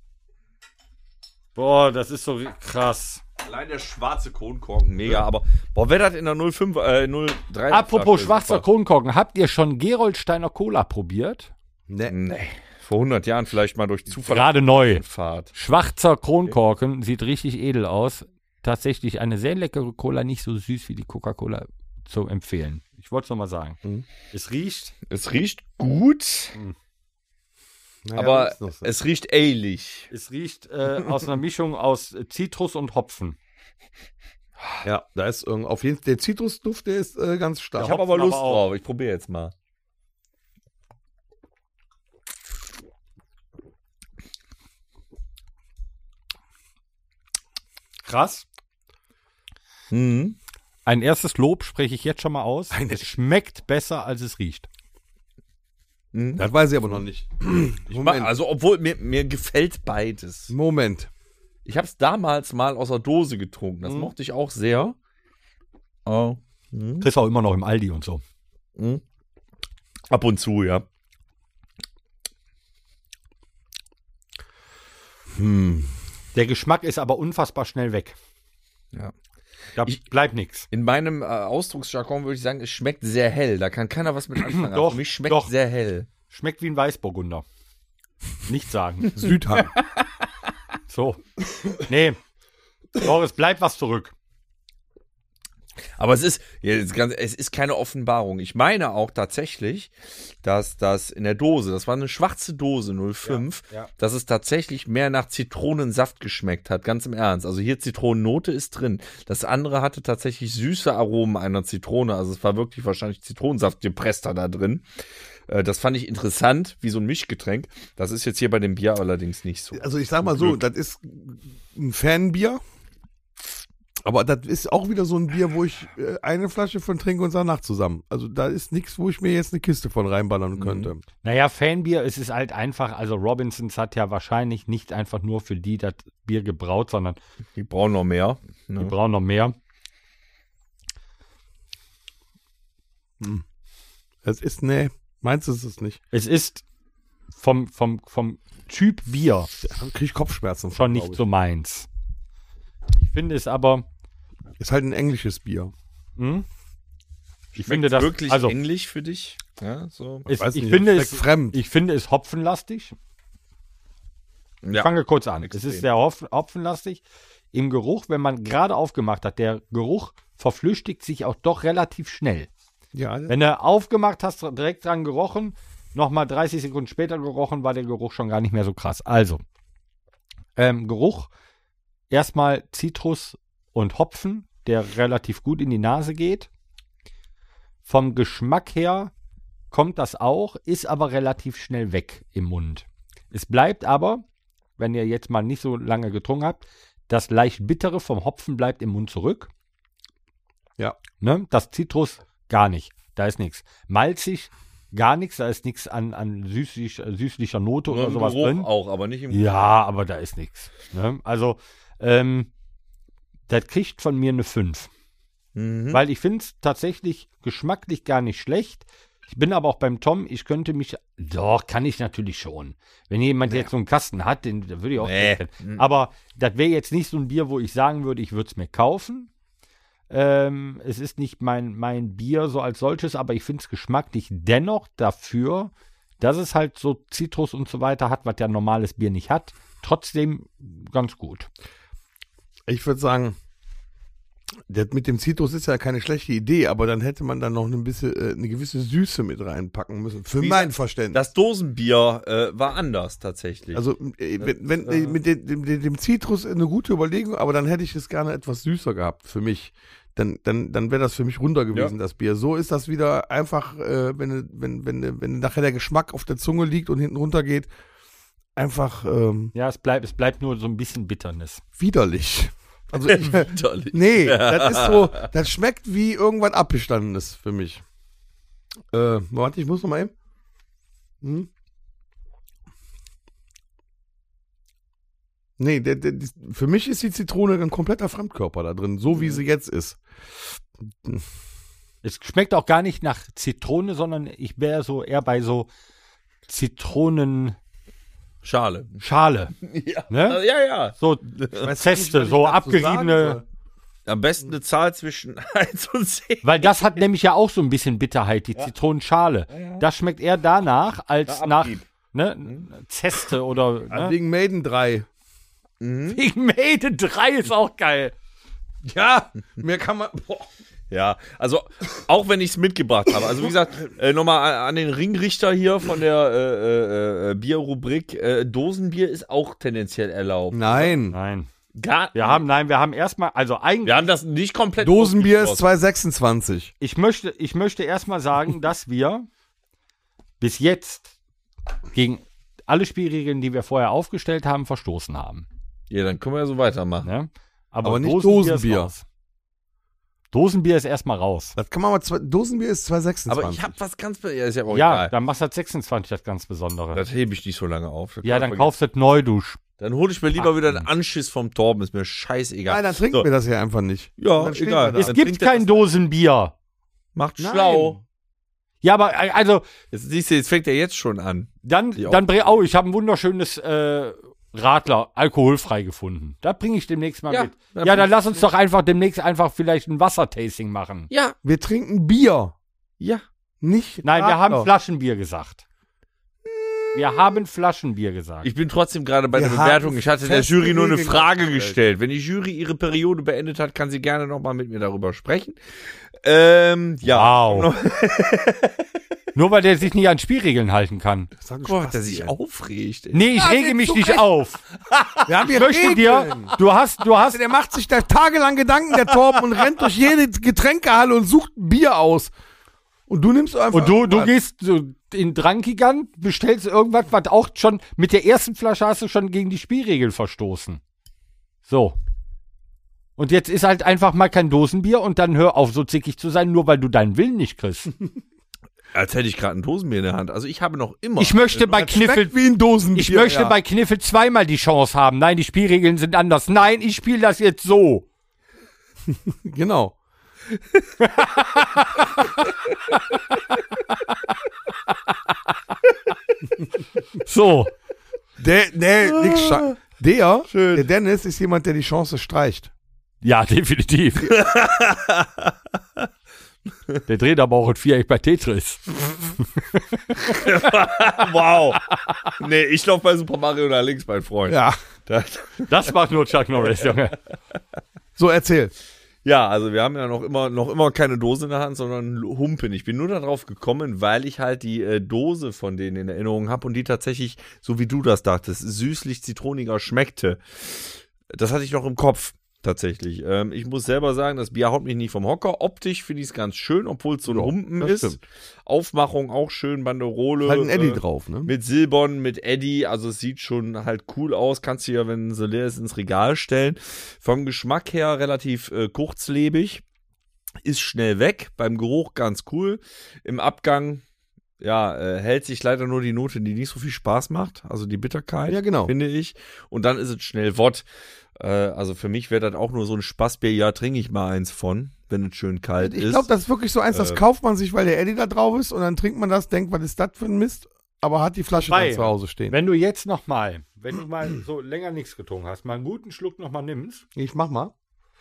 Boah, das ist so krass. Allein der schwarze Kronkorken, mega, aber boah, wer das in der null fünf, äh, null drei Apropos Flasche, schwarzer super. Kronkorken, habt ihr schon Gerolsteiner Cola probiert? Ne. Nee, vor hundert Jahren vielleicht mal durch Zufall. Gerade neu. Fahrt. Schwarzer Kronkorken, sieht richtig edel aus. Tatsächlich eine sehr leckere Cola, nicht so süß wie die Coca-Cola zu empfehlen. Ich wollte es nochmal sagen. Mhm. Es riecht, Es riecht gut, Naja, aber ist noch so. es riecht ähnlich. es riecht äh, aus einer Mischung aus Zitrus und Hopfen. Ja, da ist irgend, auf jeden Fall, der Zitrusduft, der ist äh, ganz stark. Ich habe aber Hopfen Lust aber auch. drauf. Ich probiere jetzt mal. Krass. Mhm. Ein erstes Lob spreche ich jetzt schon mal aus. Eine- Es schmeckt besser, als es riecht. Mhm. Das weiß ich aber noch nicht. Ich mag, also, obwohl mir, mir gefällt beides. Moment. Ich habe es damals mal aus der Dose getrunken. Das Mhm. mochte ich auch sehr. Oh. Mhm. Kriegst auch immer noch im Aldi und so. Mhm. Ab und zu, ja. Hm. Der Geschmack ist aber unfassbar schnell weg. Ja. Da Ich- bleibt nichts. In meinem äh, Ausdrucksjargon würde ich sagen, es schmeckt sehr hell. Da kann keiner was mit anfangen. Doch, Für mich schmeckt doch. sehr hell. Schmeckt wie ein Weißburgunder. Nicht sagen. Südhang. So. Nee. Doch, es bleibt was zurück. Aber es ist, ja, es ist ganz, es ist keine Offenbarung. Ich meine auch tatsächlich, dass das in der Dose, das war eine schwarze Dose null fünf, Ja, ja. dass es tatsächlich mehr nach Zitronensaft geschmeckt hat, ganz im Ernst. Also hier Zitronennote ist drin. Das andere hatte tatsächlich süße Aromen einer Zitrone. Also es war wirklich wahrscheinlich Zitronensaft gepresster da drin. Äh, Das fand ich interessant, wie so ein Mischgetränk. Das ist jetzt hier bei dem Bier allerdings nicht so. Also ich sag mal so, das ist ein Fanbier. Aber das ist auch wieder so ein Bier, wo ich äh, eine Flasche von trinke und sage Nacht zusammen. Also da ist nichts, wo ich mir jetzt eine Kiste von reinballern könnte. Naja, Fanbier, es ist halt einfach, also Robinsons hat ja wahrscheinlich nicht einfach nur für die das Bier gebraut, sondern Die brauchen noch mehr. die Ne? brauchen noch mehr. Es ist, nee, meinst du es ist nicht? Es ist vom, vom, vom Typ Bier Dann krieg ich Kopfschmerzen. von, schon glaub nicht ich. so meins. Ich finde es aber, Ist halt ein englisches Bier. hm? ich Schmeckt finde das, wirklich also englisch für dich? Ja, so. es, Weiß ich, nicht, finde schmeckt es, fremd. ich finde es hopfenlastig. Ich Ja. fange kurz an. Es Extrem. ist sehr hopf hopfenlastig. Im Geruch, wenn man gerade aufgemacht hat, der Geruch verflüchtigt sich auch doch relativ schnell. Ja, Wenn du aufgemacht hast, direkt dran gerochen, nochmal dreißig Sekunden später gerochen, war der Geruch schon gar nicht mehr so krass. Also, ähm, Geruch, erstmal Zitrus und Hopfen, der relativ gut in die Nase geht. Vom Geschmack her kommt das auch, ist aber relativ schnell weg im Mund. Es bleibt aber, wenn ihr jetzt mal nicht so lange getrunken habt, das leicht Bittere vom Hopfen bleibt im Mund zurück. Ja. Ne? Das Zitrus gar nicht. Da ist nichts. Malzig, gar nichts. Da ist nichts an, an süßlich, süßlicher Note Nur oder im sowas Geruch drin. auch, aber nicht im Ja, aber da ist nichts. Ne? Also, ähm, das kriegt von mir eine fünf. Mhm. Weil ich finde es tatsächlich geschmacklich gar nicht schlecht. Ich bin aber auch beim Tom, ich könnte mich, doch, kann ich natürlich schon. Wenn jemand jetzt so einen Kasten hat, den da würde ich auch Nee. trinken. Aber das wäre jetzt nicht so ein Bier, wo ich sagen würde, ich würde es mir kaufen. Ähm, es ist nicht mein, mein Bier so als solches, aber ich finde es geschmacklich dennoch dafür, dass es halt so Zitrus und so weiter hat, was ja ein normales Bier nicht hat. Trotzdem ganz gut. ich würde sagen, das mit dem Zitrus ist ja keine schlechte Idee, aber dann hätte man dann noch ein bisschen, äh, eine gewisse Süße mit reinpacken müssen. Für Wie mein gesagt, Verständnis. Das Dosenbier äh, war anders tatsächlich. Also, äh, wenn, wenn äh, mit dem, dem, dem dem Zitrus eine gute Überlegung, aber dann hätte ich es gerne etwas süßer gehabt für mich. Dann, dann, dann wäre das für mich runter gewesen, das Bier. So ist das wieder einfach, äh, wenn, wenn, wenn, wenn nachher der Geschmack auf der Zunge liegt und hinten runter geht, einfach ähm, Ja, es bleibt, es bleibt nur so ein bisschen Bitternis. widerlich. Also ich, Widerlich. nee, das ist so, das schmeckt wie irgendwas Abgestandenes für mich. Äh, warte, ich muss noch mal eben. Hm? Nee, der, der, die- für mich ist die Zitrone ein kompletter Fremdkörper da drin, so wie sie jetzt ist. Es schmeckt auch gar nicht nach Zitrone, sondern ich wäre so eher bei so Zitronenschale. Schale. Ja, Ne? ja, ja. So Zeste, so abgeriebene. Am besten eine Zahl zwischen eins und zehn. Weil das hat nämlich ja auch so ein bisschen Bitterheit, die Zitronenschale. Das schmeckt eher danach als Ja, nach Abrieb. ne, Zeste oder ne? Wegen Maiden drei. Wegen Maiden drei ist auch geil. Ja, mehr kann man. Boah. Ja, also auch wenn ich es mitgebracht habe. Also wie gesagt, äh, nochmal an, an den Ringrichter hier von der äh, äh, Bierrubrik. Äh, Dosenbier ist auch tendenziell erlaubt. Nein. Nein. Gar, Wir haben, nein, wir haben erstmal, also eigentlich, wir haben das nicht komplett Dosenbier ist ausgeschlossen. zwei sechsundzwanzig. ich möchte, ich möchte erstmal sagen, dass wir bis jetzt gegen alle Spielregeln, die wir vorher aufgestellt haben, verstoßen haben. Ja, dann können wir ja so weitermachen. Ne? Aber, Aber nicht Dosenbier. Dosenbier. Ist raus. Dosenbier ist erstmal raus. Das kann man mal. Zwei, Dosenbier ist zwei sechsundzwanzig. Aber ich habe was ganz... Be- Ja, ist ja auch Ja, egal. dann machst du das sechsundzwanzig, das ganz Besondere. Das hebe ich nicht so lange auf. Das ja, kann dann man kaufst du das Neudusch. Dann hole ich mir lieber wieder einen Anschiss vom Torben, ist mir scheißegal. Nein, dann trinken So. wir das hier einfach nicht. Ja, Und dann stehen egal. wir da. Es Dann gibt trinkt er kein das- Dosenbier. Macht Nein. schlau. Ja, aber äh, also, Jetzt siehst du, jetzt fängt er jetzt schon an. dann, Die dann bring, oh, ich habe ein wunderschönes äh, Radler, alkoholfrei gefunden. Da bringe ich demnächst mal Ja, mit. dann Ja, bring dann ich lass uns doch einfach demnächst einfach vielleicht ein Wassertasting machen. Ja, Wir trinken Bier, ja. nicht. Nein, wir haben Radler. Flaschenbier gesagt. Wir haben Flaschenbier gesagt. Ich bin trotzdem gerade bei Wir der Bewertung. haben Ich hatte der feste Jury nur eine Regeln Frage aufgestellt. gestellt. Wenn die Jury ihre Periode beendet hat, kann sie gerne nochmal mit mir darüber sprechen. Ähm, ja. Wow. Nur weil der sich nicht an Spielregeln halten kann. Sag Gott, der sich aufregt. Ey. Nee, ich rege nee, mich zu nicht Recht. auf. Wir haben Ich hier möchte dir, Regeln. du hast, du hast, Der macht sich da tagelang Gedanken, der Torben, und rennt durch jede Getränkehalle und sucht ein Bier aus. Und du nimmst einfach. und du, du was. gehst so in Drankigant, bestellst irgendwas, was auch schon, mit der ersten Flasche hast du schon gegen die Spielregeln verstoßen. So. Und jetzt ist halt einfach mal kein Dosenbier und dann hör auf, so zickig zu sein, nur weil du deinen Willen nicht kriegst. Als hätte ich gerade ein Dosenbier in der Hand. Also ich habe noch immer. Ich möchte bei Das schmeckt Kniffel, wie ein Dosenbier. ich möchte ja. bei Kniffel zweimal die Chance haben. Nein, die Spielregeln sind anders. Nein, ich spiele das jetzt so. Genau. So. Der, nee, nix scha- der, der Dennis ist jemand, der die Chance streicht. Ja, definitiv. Der dreht aber auch ein Viereck bei Tetris. Wow. Nee, ich laufe bei Super Mario nach links, mein Freund. Ja. Das, Das macht nur Chuck Norris, Junge. So, erzähl. ja, also wir haben ja noch immer, noch immer keine Dose in der Hand, sondern Humpen. Ich bin nur darauf gekommen, weil ich halt die äh, Dose von denen in Erinnerung habe und die tatsächlich, so wie du das dachtest, süßlich-zitroniger schmeckte. Das hatte ich noch im Kopf. Tatsächlich. Ähm, ich muss selber sagen, das Bier haut mich nicht vom Hocker. Optisch finde ich es ganz schön, obwohl es so ein Ja, Humpen das ist. stimmt. Aufmachung auch schön, Banderole. Halt ein Eddie äh, drauf, ne? Mit Silbern, mit Eddie, also es sieht schon halt cool aus. Kannst du ja, wenn sie leer ist, ins Regal stellen. Vom Geschmack her relativ äh, kurzlebig. Ist schnell weg. Beim Geruch ganz cool. Im Abgang, ja, äh, hält sich leider nur die Note, die nicht so viel Spaß macht. Also die Bitterkeit, Ja, genau. finde ich. Und dann ist es schnell Wott. Äh, also für mich wäre das auch nur so ein Spaßbier. Ja, trinke ich mal eins von, wenn es schön kalt Ich ist. glaube, das ist wirklich so eins, das Äh. kauft man sich, weil der Eddie da drauf ist, und dann trinkt man das, denkt, was ist das für ein Mist, aber hat die Flasche Wobei, dann zu Hause stehen. Wenn du jetzt noch mal, wenn du mal so länger nichts getrunken hast, mal einen guten Schluck noch mal nimmst. Ich mach mal.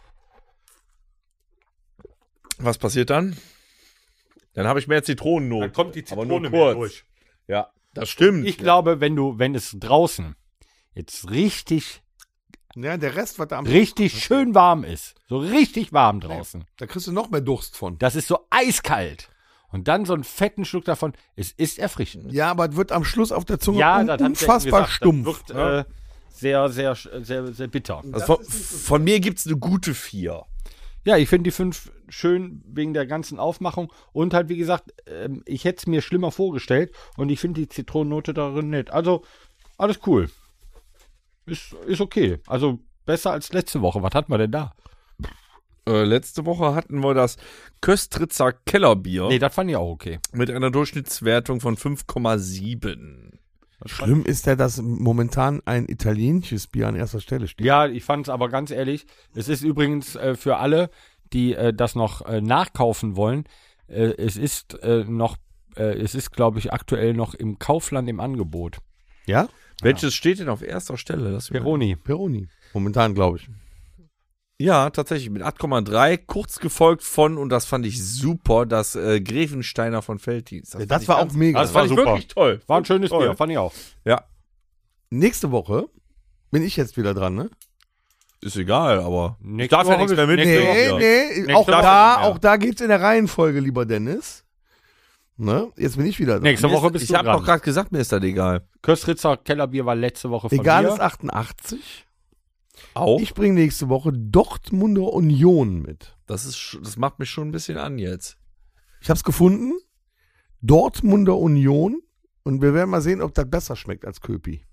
Was passiert dann? Dann habe ich mehr Zitronennot. Dann kommt die Aber Zitrone nur mehr kurz. durch. Ja, das stimmt. Ich glaube, wenn du, wenn es draußen jetzt richtig, Ja, der Rest, was da am richtig schön warm ist, so richtig warm draußen, Da kriegst du noch mehr Durst von. das ist so eiskalt und dann so einen fetten Schluck davon, es ist erfrischend. Ja, aber es wird am Schluss auf der Zunge Ja, un das hat sie unfassbar gesagt, stumpf. Das wird ja. äh, sehr, sehr, sehr, sehr bitter. Also von, von mir gibt's eine gute vier. Ja, ich finde die fünf schön wegen der ganzen Aufmachung und halt, wie gesagt, ähm, ich hätte es mir schlimmer vorgestellt und ich finde die Zitronennote darin nett. Also, alles cool. Ist, ist okay. Also, besser als letzte Woche. Was hatten wir denn da? Äh, letzte Woche hatten wir das Köstritzer Kellerbier Nee, das fand ich auch okay. mit einer Durchschnittswertung von fünf Komma sieben. Schlimm ist ja, dass momentan ein italienisches Bier an erster Stelle steht. Ja, ich fand es aber ganz ehrlich, es ist übrigens äh, für alle, die äh, das noch äh, nachkaufen wollen, äh, es ist äh, noch, äh, es ist, glaube ich, aktuell noch im Kaufland im Angebot. Ja? Welches steht denn auf erster Stelle? Das Peroni. Peroni. Momentan, glaube ich. Ja, tatsächlich mit acht Komma drei, kurz gefolgt von, und das fand ich super, das äh, Grevensteiner von Felddienst. Das, fand ich war ganz- auch mega. Das war fand ich super. wirklich toll. War ein schönes Toll. Bier, fand ich auch. Ja, Nächste Woche bin ich jetzt wieder dran, ne? ist egal, aber ich Nächste darf ja Woche nichts mehr bist- mitnehmen. Nee, Ja. nee, Nächste auch Woche da, nicht mehr. auch da geht's in der Reihenfolge, lieber Dennis. Ne? Jetzt bin ich wieder dran. Nächste Mir Woche ist- bist ich du habe dran. doch gerade gesagt, mir ist das egal. Köstritzer Kellerbier war letzte Woche von Egal dir. ist achtundachtzig. Auch? Ich bringe nächste Woche Dortmunder Union mit. Das ist, sch- das macht mich schon ein bisschen an jetzt. Ich habe es gefunden. Dortmunder Union. Und wir werden mal sehen, ob das besser schmeckt als Köpi.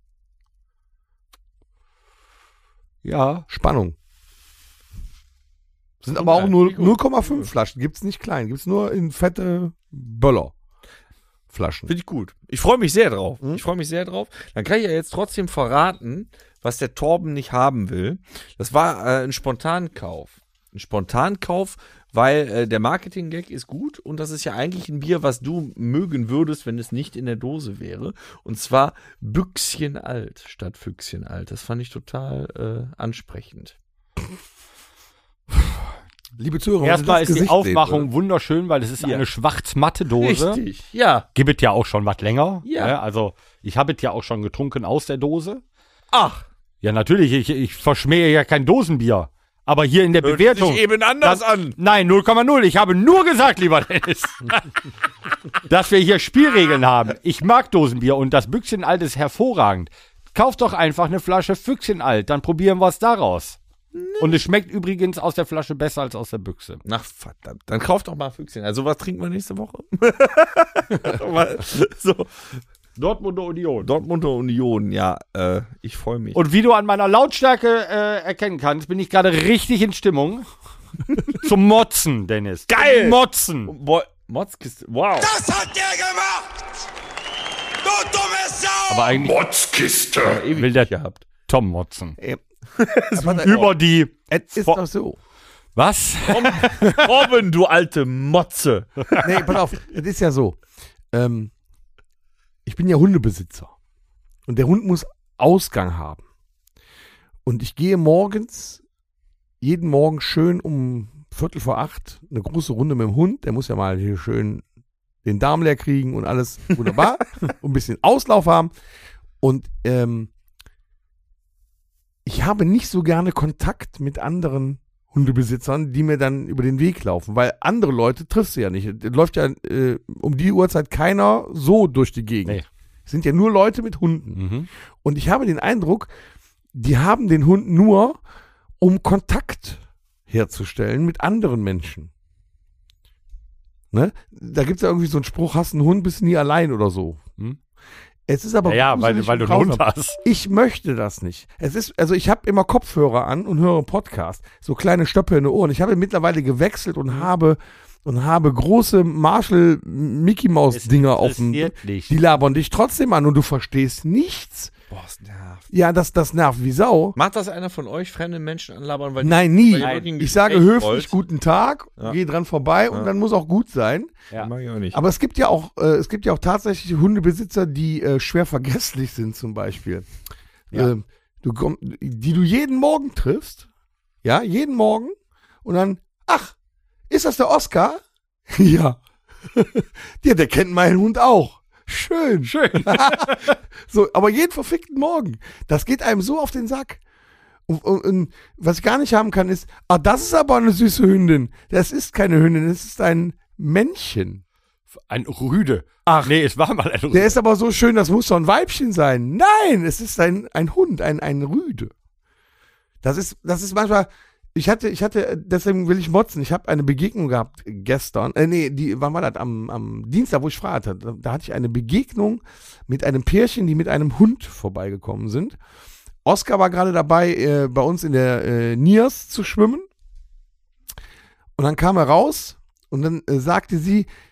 Ja, Spannung. Sind Gut, aber auch ja, nur wie gut. null Komma fünf Flaschen. Gibt's nicht klein. Gibt's nur in fette Böller Flaschen. Finde ich gut. Ich freue mich sehr drauf. Hm? Ich freue mich sehr drauf. Dann kann ich ja jetzt trotzdem verraten, was der Torben nicht haben will. Das war äh, ein Spontankauf. Ein Spontankauf, weil äh, der Marketing-Gag ist gut und das ist ja eigentlich ein Bier, was du mögen würdest, wenn es nicht in der Dose wäre. Und zwar Büchschen alt statt Füchschen alt. Das fand ich total äh, ansprechend. Liebe Zuhörer, erstmal wenn ist ihr die das Gesicht Aufmachung seht, wunderschön, weil es ist Ja. eine schwarz-matte Dose. Richtig. Ja. Gibt es ja auch schon was länger. Ja. Ne? Also, ich habe es ja auch schon getrunken aus der Dose. Ach, Ja, natürlich, ich, ich verschmähe ja kein Dosenbier. Aber hier in der hört Bewertung. sich eben anders Das- an. Nein, null Komma null. Ich habe nur gesagt, lieber Dennis, dass wir hier Spielregeln haben. Ich mag Dosenbier und das Büchsen Alt ist hervorragend. Kauf doch einfach eine Flasche Füchschen Alt, dann probieren wir es daraus. Und es schmeckt übrigens aus der Flasche besser als aus der Büchse. Ach, verdammt. Dann kauf doch mal Füchschen. Also, was trinken wir nächste Woche? so, Dortmunder Union. Dortmunder Union, ja, äh, ich freue mich. Und wie du an meiner Lautstärke äh, erkennen kannst, bin ich gerade richtig in Stimmung. Zum Motzen, Dennis. Geil! Zum Motzen. Boah, Motzkiste, wow. Das hat der gemacht! Du dumme Sau! Aber eigentlich Motzkiste. Ewig will der gehabt. Tom motzen. Äh, aber Über die. es ist Vor- doch so. Was? Robin, du alte Motze. Nee, pass auf, es ist ja so. Ähm, ich bin ja Hundebesitzer. Und der Hund muss Ausgang haben. Und ich gehe morgens, jeden Morgen schön um Viertel vor acht, eine große Runde mit dem Hund. Der muss ja mal hier schön den Darm leer kriegen und alles wunderbar. Und ein bisschen Auslauf haben. Und ähm, ich habe nicht so gerne Kontakt mit anderen Hundebesitzern, die mir dann über den Weg laufen, weil andere Leute triffst du ja nicht. Es läuft ja äh, um die Uhrzeit keiner so durch die Gegend. Nee. Es sind ja nur Leute mit Hunden. Mhm. Und ich habe den Eindruck, die haben den Hund nur, um Kontakt herzustellen mit anderen Menschen. Ne? Da gibt es ja irgendwie so einen Spruch, hast einen Hund, bist nie allein oder so. Hm? Es ist aber Ja, ja, weil, gruselig weil du und einen Hund grausam. hast. Ich möchte das nicht. Es ist, also ich habe immer Kopfhörer an und höre Podcast, so kleine Stöpfe in den Ohren. Ich habe mittlerweile gewechselt und Mhm. habe und habe große Marshall Mickey Maus Dinger auf dem. Interessiert nicht. Die labern dich trotzdem an und du verstehst nichts. Boah, das nervt. Ja, das, das nervt wie Sau. Macht das einer von euch, fremde Menschen anlabern? Weil Nein, nie. weil ihr wirklich ein Ich sage Gespräch höflich wollt? guten Tag, Ja. gehe dran vorbei und Ja. dann muss auch gut sein. Ja. Mag ich auch nicht. Aber es gibt ja auch, äh, es gibt ja auch tatsächlich Hundebesitzer, die äh, schwer vergesslich sind, zum Beispiel. Ja. Ähm, du komm, die du jeden Morgen triffst. Ja, jeden Morgen. Und dann, ach, ist das der Oscar? Ja. Ja, der kennt meinen Hund auch. Schön. Schön. So, aber jeden verfickten Morgen. Das geht einem so auf den Sack. Und, und, und was ich gar nicht haben kann, ist, ah, das ist aber eine süße Hündin. Das ist keine Hündin, das ist ein Männchen. Ein Rüde. Ach. Nee, es war mal ein Rüde. Der ist aber so schön, das muss doch ein Weibchen sein. Nein, es ist ein, ein Hund, ein, ein Rüde. Das ist, das ist manchmal, ich hatte, ich hatte, deswegen will ich motzen, ich habe eine Begegnung gehabt gestern, äh, nee, die, wann war das, am, am Dienstag, wo ich frei hatte, da, da hatte ich eine Begegnung mit einem Pärchen, die mit einem Hund vorbeigekommen sind. Oscar war gerade dabei, äh, bei uns in der äh, Niers zu schwimmen. Und dann kam er raus und dann äh, sagte sie,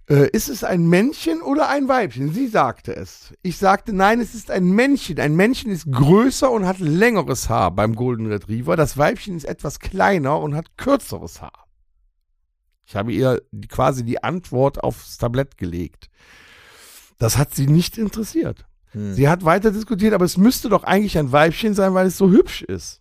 Äh, ist es ein Männchen oder ein Weibchen? Sie sagte es. Ich sagte, nein, es ist ein Männchen. Ein Männchen ist größer und hat längeres Haar beim Golden Retriever. Das Weibchen ist etwas kleiner und hat kürzeres Haar. Ich habe ihr die, quasi die Antwort aufs Tablett gelegt. Das hat sie nicht interessiert. Hm. Sie hat weiter diskutiert, aber es müsste doch eigentlich ein Weibchen sein, weil es so hübsch ist.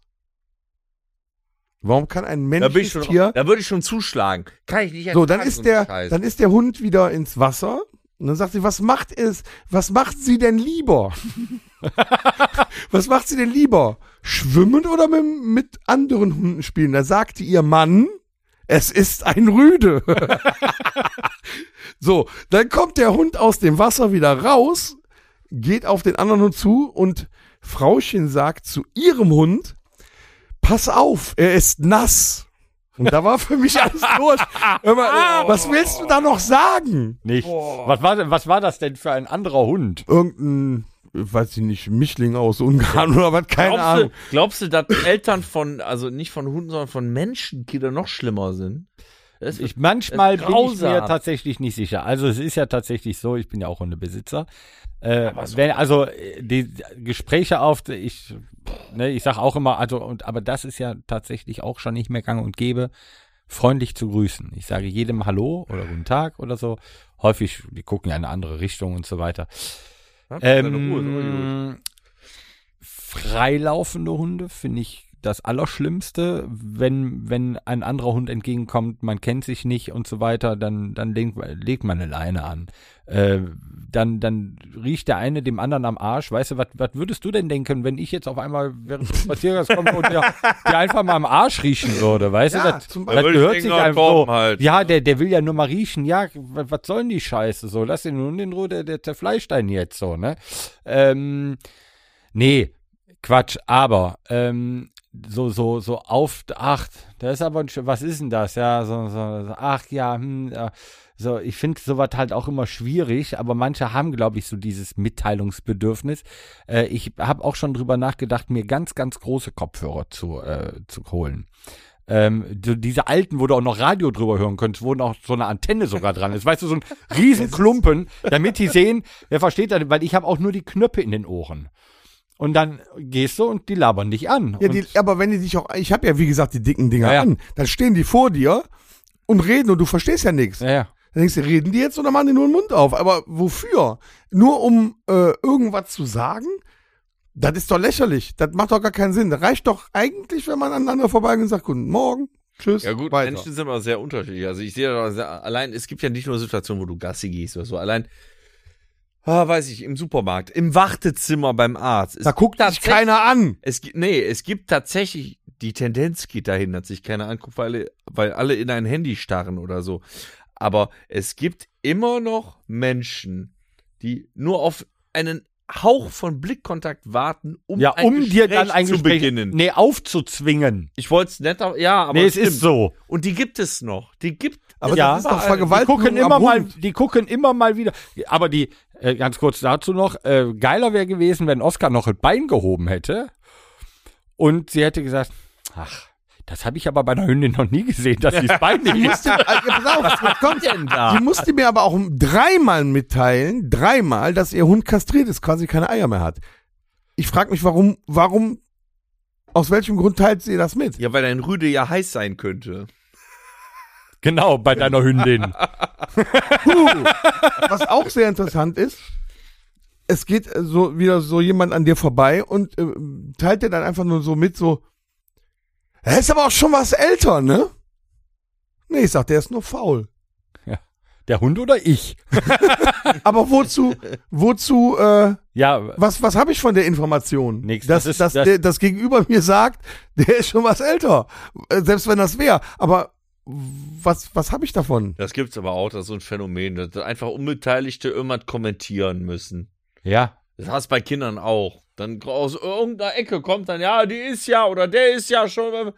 Warum kann ein Da, bin männliches ich schon, Tier... da würde ich schon zuschlagen. Kann ich nicht So, dann ertragen, ist so der, einen Scheiß. dann ist der Hund wieder ins Wasser und dann sagt sie, was macht es, was macht sie denn lieber? Was macht sie denn lieber? Schwimmen oder mit, mit anderen Hunden spielen? Da sagte ihr Mann, es ist ein Rüde. So, dann kommt der Hund aus dem Wasser wieder raus, geht auf den anderen Hund zu und Frauchen sagt zu ihrem Hund, pass auf, er ist nass. Und da war für mich alles durch. Hör mal, was willst du da noch sagen? Nicht. Was war, denn- was war das denn für ein anderer Hund? Irgendein, weiß ich nicht, Mischling aus Ungarn oder was, keine glaubst, Ahnung. du, glaubst du, dass Eltern von, also nicht von Hunden, sondern von Menschenkindern noch schlimmer sind? Das Ich, manchmal das ist bin ich mir grausam. tatsächlich nicht sicher. Also es ist ja tatsächlich so, ich bin ja auch Hundebesitzer. Äh, wenn, also äh, die Gespräche auf, ich, ne, ich sage auch immer, also und aber das ist ja tatsächlich auch schon nicht mehr gang und gäbe, freundlich zu grüßen. Ich sage jedem Hallo oder guten Tag oder so. Häufig, die gucken ja in eine andere Richtung und so weiter. Ja, deine Ruhe, ist Ähm, freilaufende Hunde finde ich das Allerschlimmste, wenn, wenn ein anderer Hund entgegenkommt, man kennt sich nicht und so weiter, dann, dann legt, legt man eine Leine an. Äh, dann, dann riecht der eine dem anderen am Arsch. Weißt du, was was würdest du denn denken, wenn ich jetzt auf einmal während des Spaziergangs komme und der, der einfach mal am Arsch riechen würde? Weißt Ja, du, das, zum das Beispiel. gehört Würde ich sich denken, einfach komm so. halt. Ja, der, der will ja nur mal riechen. Ja, was, was soll denn die Scheiße so? Lass den Hund in Ruhe, der, der zerfleischt einen jetzt so, ne? Ähm, nee, Quatsch, aber ähm, so, so, so auf, ach, da ist aber ein, Sch- was ist denn das? Ja, so, so, so ach ja, hm, ja. So, ich finde sowas halt auch immer schwierig, aber manche haben, glaube ich, so dieses Mitteilungsbedürfnis. Äh, ich habe auch schon drüber nachgedacht, mir ganz, ganz große Kopfhörer zu, äh, zu holen. Ähm, so diese alten, wo du auch noch Radio drüber hören könntest, wo noch so eine Antenne sogar dran ist. Weißt du, so ein Riesenklumpen, damit die sehen, wer versteht das, weil ich habe auch nur die Knöpfe in den Ohren. Und dann gehst du und die labern dich an. Ja, und die, aber wenn die dich auch, ich habe ja wie gesagt die dicken Dinger Ja, ja. an, dann stehen die vor dir und reden und du verstehst ja nichts. ja, ja. Dann denkst du, reden die jetzt oder machen die nur den Mund auf? Aber wofür? Nur um äh, irgendwas zu sagen? Das ist doch lächerlich. Das macht doch gar keinen Sinn. Das reicht doch eigentlich, wenn man aneinander vorbeigeht und sagt, guten Morgen, tschüss, Ja gut, weiter. Menschen sind aber sehr unterschiedlich. Also ich sehe da sehr, allein, es gibt ja nicht nur Situationen, wo du Gassi gehst oder so. Allein, ah, weiß ich, im Supermarkt, im Wartezimmer beim Arzt. Es Da guckt dich tatsächlich- keiner an. Es gibt, nee, es gibt tatsächlich, die Tendenz geht dahin, dass sich keiner anguckt, weil, weil alle in ein Handy starren oder so. Aber es gibt immer noch Menschen, die nur auf einen Hauch von Blickkontakt warten, um Ja, ein um Gespräch dir dann ein zu Gespräch beginnen. nee, aufzuzwingen. Ich wollte es netter, ja, aber nee, es stimmt. ist so. Und die gibt es noch. Die gibt Aber Ja, das ist doch die Vergewaltigung gucken am immer mal, Hund. die gucken immer mal wieder. Aber die, äh, ganz kurz dazu noch, äh, geiler wäre gewesen, wenn Oskar noch ein Bein gehoben hätte und sie hätte gesagt, ach, das habe ich aber bei einer Hündin noch nie gesehen, dass sie das Bein nicht Musste, äh, pass auf, was kommt denn da? Sie musste mir aber auch dreimal mitteilen, dreimal, dass ihr Hund kastriert ist, quasi keine Eier mehr hat. Ich frage mich, warum, warum, aus welchem Grund teilt sie das mit? Ja, weil dein Rüde ja heiß sein könnte. Genau, bei deiner Hündin. Puh. Was auch sehr interessant ist, es geht äh, so wieder so jemand an dir vorbei und äh, teilt dir dann einfach nur so mit, so, er ist aber auch schon was älter, ne? Nee, ich sag, der ist nur faul. Der Hund oder ich? Aber wozu, wozu, äh, Ja, was, was habe ich von der Information? Nix. Dass, Das ist- dass das- der, das Gegenüber mir sagt, der ist schon was älter. Äh, Selbst wenn das wäre. Aber was, was habe ich davon? Das gibt's aber auch, das ist so ein Phänomen, dass einfach Unbeteiligte irgendwas kommentieren müssen. ja. Das hast du bei Kindern auch. Dann aus irgendeiner Ecke kommt dann, ja, die ist ja oder der ist ja schon.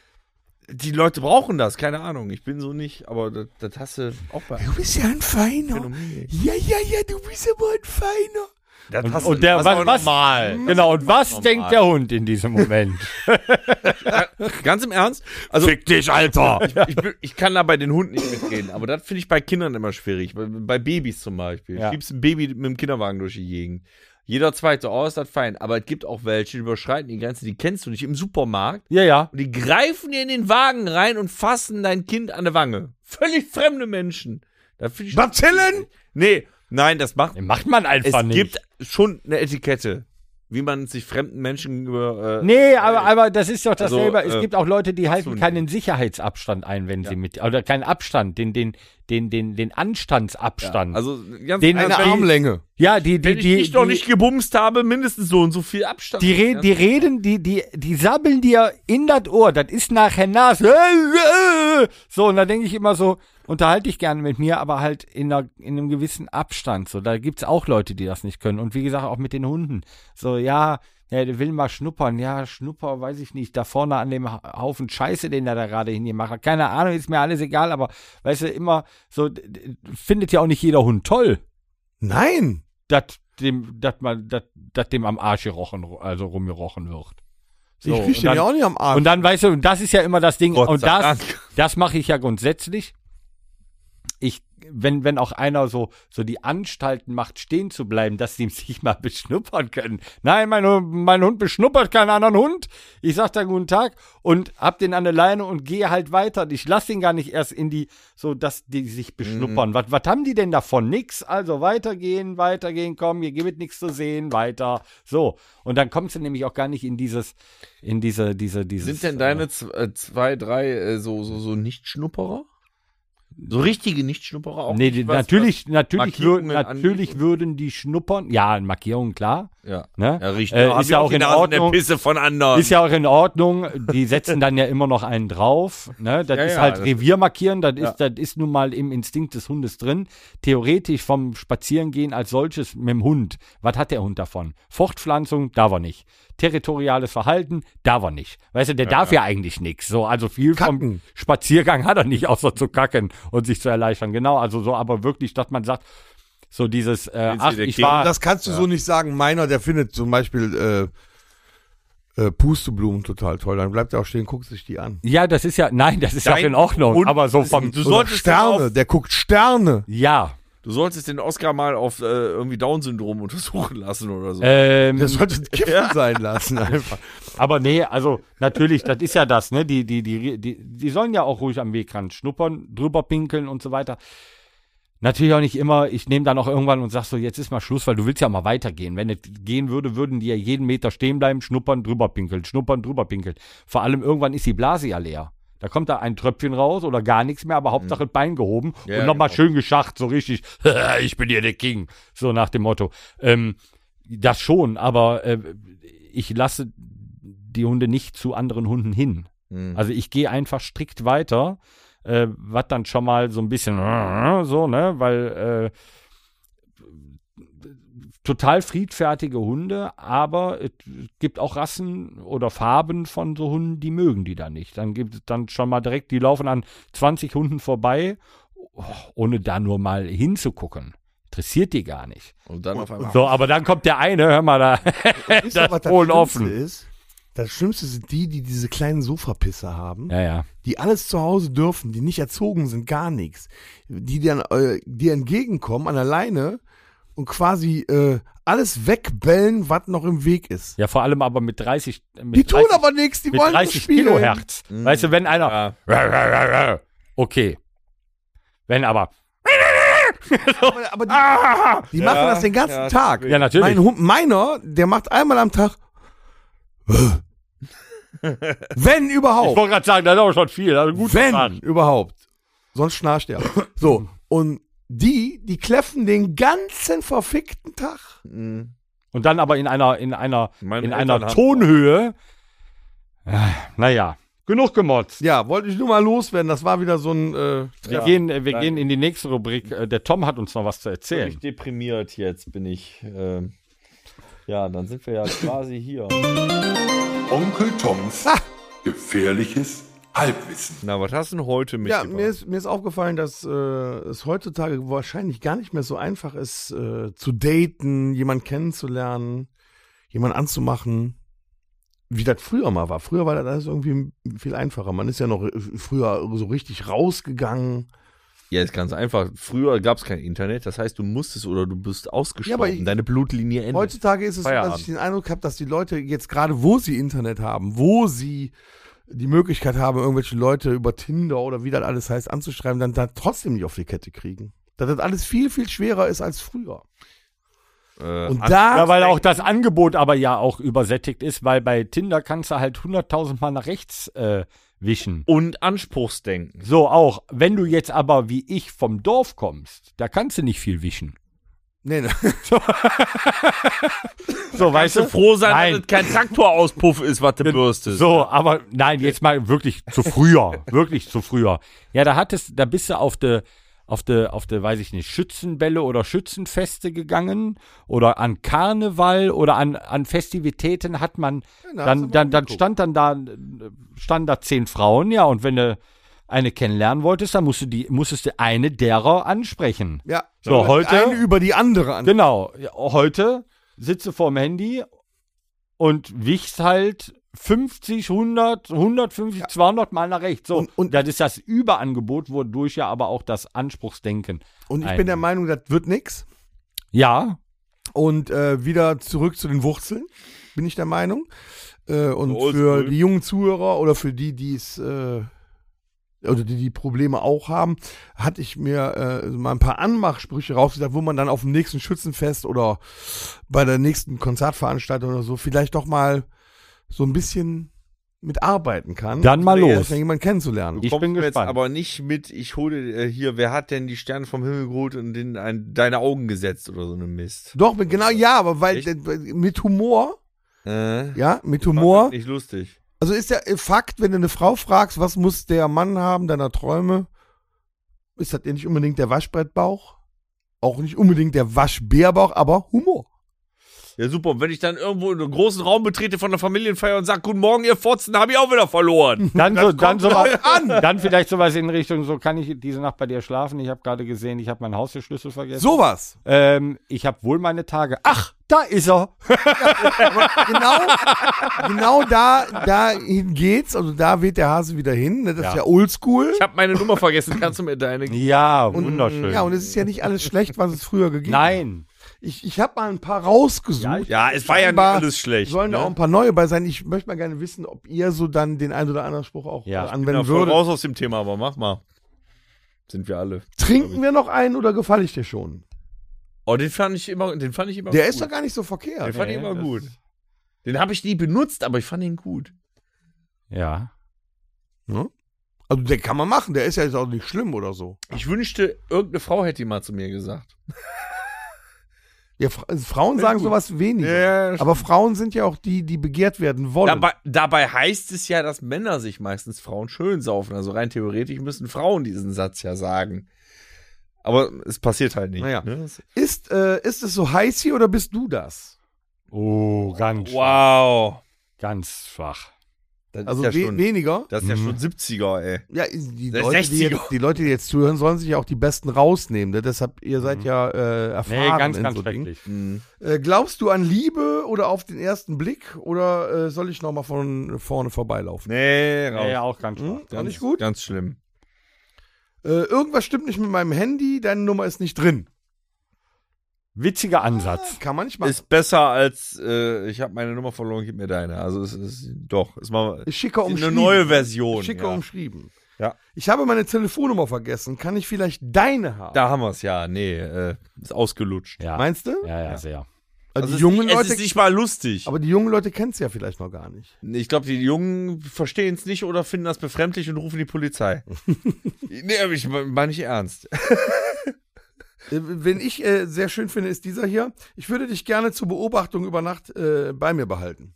Die Leute brauchen das, keine Ahnung. Ich bin so nicht, aber das, das hast du auch bei Du bist ja ein Feiner. Phänomenen. Ja, ja, ja, du bist aber ein Feiner. Das Und, hast und der, das was, ist auch was, normal. genau, und was normal. denkt der Hund in diesem Moment? Ganz im Ernst? Also, Fick dich, Alter! ich, bin- ich kann da bei den Hunden nicht mitreden, aber das finde ich bei Kindern immer schwierig. Bei, bei Babys zum Beispiel. Ja. Schiebst ein Baby mit dem Kinderwagen durch die Gegend. Jeder zweite, oh, ist das fein. Aber es gibt auch welche, die überschreiten die Grenze, die kennst du nicht, im Supermarkt. Ja, ja. Und die greifen dir in den Wagen rein und fassen dein Kind an der Wange. Völlig fremde Menschen. Da finde ich Bazillen? Nee, nein, das macht. Macht man einfach Es nicht. gibt schon eine Etikette, wie man sich fremden Menschen über. Äh, Nee, aber, aber das ist doch Also, dasselbe. es äh, gibt auch Leute, die halten du keinen Sicherheitsabstand ein, wenn sie mit, oder keinen Abstand, den, den, den, den, den Anstandsabstand. Also ganz Den- Eine die- Armlänge. ja, die, die, wenn ich die, dich noch die, nicht gebumst habe, mindestens so und so viel Abstand. die, re die reden, die, die, die sabbeln dir in das Ohr, das ist nachher nass. So, und da denke ich immer so, unterhalte dich gerne mit mir, aber halt in, einer, in einem gewissen Abstand. So, da gibt's auch Leute, die das nicht können. Und wie gesagt, auch mit den Hunden. So, ja, ja, der will mal schnuppern. Ja, Schnupper, weiß ich nicht. Da vorne an dem Haufen Scheiße, den er da gerade hingemacht hat. Keine Ahnung, ist mir alles egal, aber weißt du, immer so, d- d- findet ja auch nicht jeder Hund toll, Nein. dass dem, dass man, dass, dass dem am Arsch gerochen, also rumgerochen wird. So, ich und krieg den dann- ja auch nicht am Arsch. Und dann, weißt du, und das ist ja immer das Ding, Gott und sei das, Dank. das mache ich ja grundsätzlich. Ich, wenn, wenn auch einer so, so die Anstalten macht, stehen zu bleiben, dass sie sich mal beschnuppern können. Nein, mein, Hund- mein Hund beschnuppert keinen anderen Hund. Ich sag da guten Tag und hab den an der Leine und gehe halt weiter. Ich lass den gar nicht erst in die, so, dass die sich beschnuppern. Mhm. Was, was haben die denn davon? Nix. Also weitergehen, weitergehen, komm, hier gibt nichts zu sehen, weiter. So. Und dann kommst du nämlich auch gar nicht in dieses, in diese, diese, dieses. Sind denn deine z- äh, zwei, drei äh, so, so, so Nicht-Schnupperer? So richtige Nicht-Schnupperer auch? Nee, nicht, die, was- natürlich, natürlich, würden, Markierungen natürlich angeht? würden die schnuppern. Ja, Markierungen, klar. was- Ja. Ne? Ja, richtig. Äh, Da hab ist ich ja auch auch die in Nase Ordnung. der Pisse von anderen. Ist ja auch in Ordnung. Die setzen dann ja immer noch einen drauf. Ne? Das Ja, ist ja, halt das- Revier markieren. Das, Ja. ist, das ist nun mal im Instinkt des Hundes drin. Theoretisch vom Spazierengehen als solches mit dem Hund. Was hat der Hund davon? Fortpflanzung, darf er nicht. Territoriales Verhalten, darf er nicht. Weißt du, der darf ja eigentlich nichts. So, also viel vom Kacken. Spaziergang hat er nicht, außer zu kacken und sich zu erleichtern. Genau, also so, aber wirklich, dass man sagt, so dieses, äh, Jetzt ach, hier der ich King. war, Das kannst du so nicht sagen. Meiner, der findet zum Beispiel äh, äh, Pusteblumen total toll. Dann bleibt er auch stehen, guckt sich die an. ja, das ist ja, nein, das ist ja auch Dein in Ordnung, Hund aber so ist- vom, du Oder solltest Sterne, den auf- der guckt Sterne. ja, Du solltest den Oscar mal auf äh, irgendwie Down-Syndrom untersuchen lassen oder so. ähm, Der sollte Kiffen sein lassen einfach. aber nee, also natürlich, das ist ja das, ne, die, die, die, die, die sollen ja auch ruhig am Wegrand schnuppern, drüber pinkeln und so weiter. Natürlich auch nicht immer, ich nehme dann auch irgendwann und sag so, jetzt ist mal Schluss, weil du willst ja mal weitergehen. Wenn es gehen würde, würden die ja jeden Meter stehen bleiben, schnuppern, drüber pinkeln, schnuppern, drüber pinkeln. Vor allem irgendwann ist die Blase ja leer. Da kommt da ein Tröpfchen raus oder gar nichts mehr, aber Hauptsache Bein gehoben Ja, und nochmal genau. schön geschacht, so richtig, ich bin hier der King, so nach dem Motto. Ähm, das schon, aber äh, ich lasse die Hunde nicht zu anderen Hunden hin. Hm. Also ich gehe einfach strikt weiter, äh, was dann schon mal so ein bisschen so, ne, weil äh, total friedfertige Hunde, aber es gibt auch Rassen oder Farben von so Hunden, die mögen die da nicht. Dann gibt es dann schon mal direkt, die laufen an zwanzig Hunden vorbei, ohne da nur mal hinzugucken. Interessiert die gar nicht. Und dann auf einmal. So, aber dann kommt der eine, hör mal da, Wisst ihr, das was Polen Schlimmste offen. ist? Das Schlimmste sind die, die diese kleinen Sofapisser haben, Ja, ja. die alles zu Hause dürfen, die nicht erzogen sind, gar nichts. Die dann äh, dir entgegenkommen an der Leine und quasi äh, alles wegbellen, was noch im Weg ist. Ja, vor allem aber mit dreißig, mit Die tun dreißig, aber nichts, die mit wollen nur dreißig spielen. Kilohertz. Weißt du, wenn einer, Ja. okay. Wenn aber, Aber, aber die, die machen das den ganzen ja, Tag. ja, natürlich. Mein Hund, meiner, der macht einmal am Tag. Wenn Ich überhaupt. wollte gerade sagen, das ist auch schon viel. Also gut Wenn gesagt. überhaupt. Sonst schnarcht er. So. Und die, die kläffen den ganzen verfickten Tag. Mhm. Und dann aber in einer, in einer, Meine in Eltern einer haben- Tonhöhe. Äh, Naja, genug gemotzt. Ja, wollte ich nur mal loswerden. Das war wieder so ein. Äh, Wir, Ja, gehen, äh, wir danke. gehen in die nächste Rubrik. Äh, Der Tom hat uns noch was zu erzählen. Völlig deprimiert jetzt bin ich. Ähm, ja, dann sind wir ja quasi hier. Onkel Toms gefährliches Halbwissen. Na, was hast du denn heute Ja, mitgebracht? mir ist, mir ist aufgefallen, dass äh, es heutzutage wahrscheinlich gar nicht mehr so einfach ist, äh, zu daten, jemanden kennenzulernen, jemanden anzumachen, wie das früher mal war. Früher war das alles irgendwie viel einfacher. Man ist ja noch äh, früher so richtig rausgegangen. Ja, ist ganz einfach. Früher gab es kein Internet, das heißt, du musstest oder du bist ausgestorben. Ja, aber ich- Deine Blutlinie endet. Heutzutage ist es so, dass Feierabend. ich den Eindruck habe, dass die Leute jetzt gerade, wo sie Internet haben, wo sie die Möglichkeit haben, irgendwelche Leute über Tinder oder wie das alles heißt, anzuschreiben, dann da trotzdem nicht auf die Kette kriegen. Dass das alles viel, viel schwerer ist als früher. Äh, Und an- da, Ja, weil auch das Angebot aber ja auch übersättigt ist, weil bei Tinder kannst du halt hunderttausend Mal nach rechts äh, wischen. und Anspruchsdenken. So auch, wenn du jetzt aber wie ich vom Dorf kommst, da kannst du nicht viel wischen. nee, nee. So, weißt Kannst du du? froh sein, Nein. dass es kein Traktorauspuff ist, was du bürstest. So, aber nein, jetzt mal wirklich zu früher, wirklich zu früher. Ja, da hattest, da bist du auf de, auf de, auf de, weiß ich nicht, Schützenbälle oder Schützenfeste gegangen oder an Karneval oder an, an Festivitäten hat man, da hast du dann, mal dann, dann umgeguckt. stand dann da, standen da zehn Frauen, ja, und wenn du eine kennenlernen wolltest, dann musst du die, musstest du eine derer ansprechen. Ja. So, heute- Eine über die andere an. Genau, ja, heute sitze vorm Handy und wichst halt fünfzig, hundert, hundertfünfzig, zweihundert Mal nach rechts. So, Und- und- das ist das Überangebot, wodurch ja aber auch das Anspruchsdenken. Und ich ein- bin der Meinung, das wird nix. Ja, Und äh, wieder zurück zu den Wurzeln, bin ich der Meinung. Äh, und So für oldschool. die jungen Zuhörer oder für die, die es äh, oder die die Probleme auch haben, hatte ich mir äh, mal ein paar Anmachsprüche rausgesagt, wo man dann auf dem nächsten Schützenfest oder bei der nächsten Konzertveranstaltung oder so vielleicht doch mal so ein bisschen mitarbeiten kann. Dann mal um los. jemanden kennenzulernen. Ich Kommst bin mir jetzt gespannt. aber nicht mit, ich hole äh, hier, wer hat denn die Sterne vom Himmel geholt und in ein, deine Augen gesetzt oder so eine Mist. Doch, genau, ja, aber weil Echt? äh, mit Humor, Äh, ja, mit fand Humor. das nicht lustig. Also ist der Fakt, wenn du eine Frau fragst, was muss der Mann haben, deiner Träume, ist das ja nicht unbedingt der Waschbrettbauch, auch nicht unbedingt der Waschbärbauch, aber Humor. Ja, super. Und wenn ich dann irgendwo in einem großen Raum betrete von der Familienfeier und sage, guten Morgen, ihr Fotzen, habe ich auch wieder verloren. dann so, dann so was, an. dann vielleicht sowas in Richtung, so kann ich diese Nacht bei dir schlafen. Ich habe gerade gesehen, ich habe meinen Haustürschlüssel vergessen. Sowas. Ähm, ich habe wohl meine Tage. Ach, da ist er. Genau, genau da, dahin geht's, also da weht der Hase wieder hin, ne? Das Ja. ist ja oldschool. Ich habe meine Nummer vergessen. Kannst du mir deine geben? Ja, Und, wunderschön. Ja, und es ist ja nicht alles schlecht, was es früher gegeben hat. Nein. Ich, ich habe mal ein paar rausgesucht. Ja, ich- Ja, es war ja nicht Scheinbar alles schlecht. Sollen da ne? auch ein paar neue bei sein. Ich möchte mal gerne wissen, ob ihr so dann den ein oder anderen Spruch auch Ja, äh, ich anwenden Ja, voll würdet. raus aus dem Thema, aber mach mal. Sind wir alle. Trinken wir noch einen oder gefalle ich dir schon? Oh, den fand ich immer, den fand ich immer Der gut. ist doch gar nicht so Den verkehrt. fand ich Nee, immer das- gut. Den habe ich nie benutzt, aber ich fand ihn gut. Ja. Ne? Also den kann man machen, der ist ja jetzt auch nicht schlimm oder so. Ich wünschte, irgendeine Frau hätte ihn mal zu mir gesagt. Ja, Fra also Frauen sagen gut. sowas weniger. Ja, Aber Frauen sind ja auch die, die begehrt werden wollen. Dabei, dabei heißt es ja, dass Männer sich meistens Frauen schön saufen. Also rein theoretisch müssen Frauen diesen Satz ja sagen. Aber es passiert halt nicht. Naja. Ne? Ist, äh, ist es so heiß hier oder bist du das? Oh, ganz schwach. Wow. Ganz schwach. Das Also ist ja we schon, weniger? das ist ja Mhm. schon siebziger, ey. Ja, die Der Leute, die sechziger. jetzt, die Leute, die jetzt zuhören, sollen sich ja auch die Besten rausnehmen. Ne? Deshalb, ihr seid ja äh, erfahren Nee, ganz, in ganz so Dingen. schrecklich. Mhm. Äh, glaubst du an Liebe oder auf den ersten Blick? Oder äh, soll ich nochmal von vorne vorbeilaufen? Nee, raus. Nee, auch ganz schwach. Hm? Auch ganz, nicht gut? Ganz schlimm. Äh, irgendwas stimmt nicht mit meinem Handy, deine Nummer ist nicht drin. Witziger Ansatz. Kann man nicht machen. Ist besser als, äh, ich habe meine Nummer verloren, gib mir deine. Also es ist, doch, ist mal Ist schicker eine umschrieben. neue Version. Schicker ja. umschrieben. Ja. Ich habe meine Telefonnummer vergessen. Kann ich vielleicht deine haben? Da haben wir es, ja. Nee, äh, ist ausgelutscht. Ja. Meinst du? Ja, ja, sehr. Also Also die es jungen ist nicht, Leute, es ist nicht mal lustig. aber die jungen Leute kennen es ja vielleicht noch gar nicht. Ich glaube, die Jungen verstehen es nicht oder finden das befremdlich und rufen die Polizei. Nee, aber ich meine nicht ernst. Äh, Wen ich äh, sehr schön finde, ist dieser hier. Ich würde dich gerne zur Beobachtung über Nacht äh, bei mir behalten.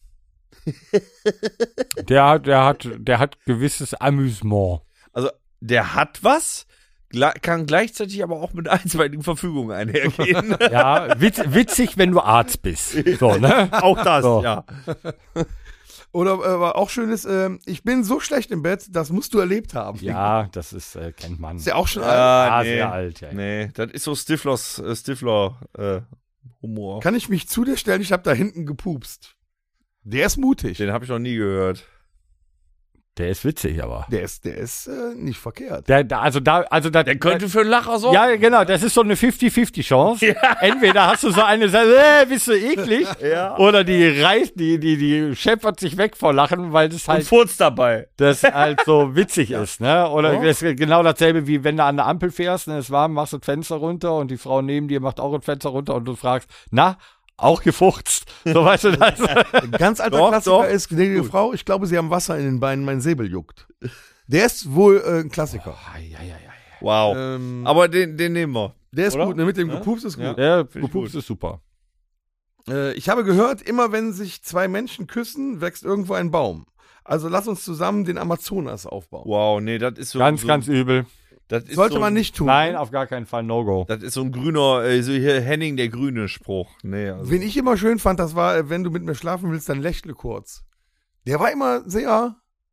Der hat, der hat, der hat gewisses Amüsement. Also, der hat was, gle- kann gleichzeitig aber auch mit einstweiligen Verfügungen einhergehen. Ja, witz, witzig, wenn du Arzt bist. So, ne? auch das, So. ja. Oder äh, was auch schön ist, äh, ich bin so schlecht im Bett, das musst du erlebt haben. Ja, das ist, äh, kennt man. Ist ja auch schon alt. Ah, Ah, nee. sehr alt, ja. Nee, das ist so Stiflers, äh, Stifler äh, Humor. Kann ich mich zu dir stellen? Ich habe da hinten gepupst. Der ist mutig. Den habe ich noch nie gehört. Der ist witzig, aber. Der ist, der ist äh, nicht verkehrt. Der, da, also da, also da, Der könnte für einen Lacher sorgen. ja, genau, das ist so eine fünfzig fünfzig Chance. Entweder hast du so eine, äh, bist du eklig, Ja. oder die reißt, die, die, die scheppert sich weg vor Lachen, weil das Und halt, Furz dabei. das halt so witzig ist, ne? Oder Ja. das ist genau dasselbe, wie wenn du an der Ampel fährst, und es ist warm, machst du das Fenster runter und die Frau neben dir macht auch ein Fenster runter und du fragst, na, auch gefurzt. So, weißt du das? Ein ganz alter Doch, Klassiker doch. ist, gnädige Frau, ich glaube, Sie haben Wasser in den Beinen, mein Säbel juckt. Der ist wohl äh, ein Klassiker. Ja, ja, ja, ja. Wow. Ähm, Aber den, den nehmen wir. der ist oder? gut, ne? Mit dem Ja? Gepups ist gut. Ja. Der Find ich Gepupst gut. ist super. Äh, ich habe gehört, immer wenn sich zwei Menschen küssen, wächst irgendwo ein Baum. Also lass uns zusammen den Amazonas aufbauen. Wow, nee, das ist so. Ganz, so, ganz übel. Das ist Sollte so, man nicht tun. Nein, auf gar keinen Fall, No-Go. Das ist so ein grüner, äh, so hier Henning der grüne Spruch. Nee, also. Wen ich immer schön fand, das war, äh, wenn du mit mir schlafen willst, dann lächle kurz. Der war immer sehr.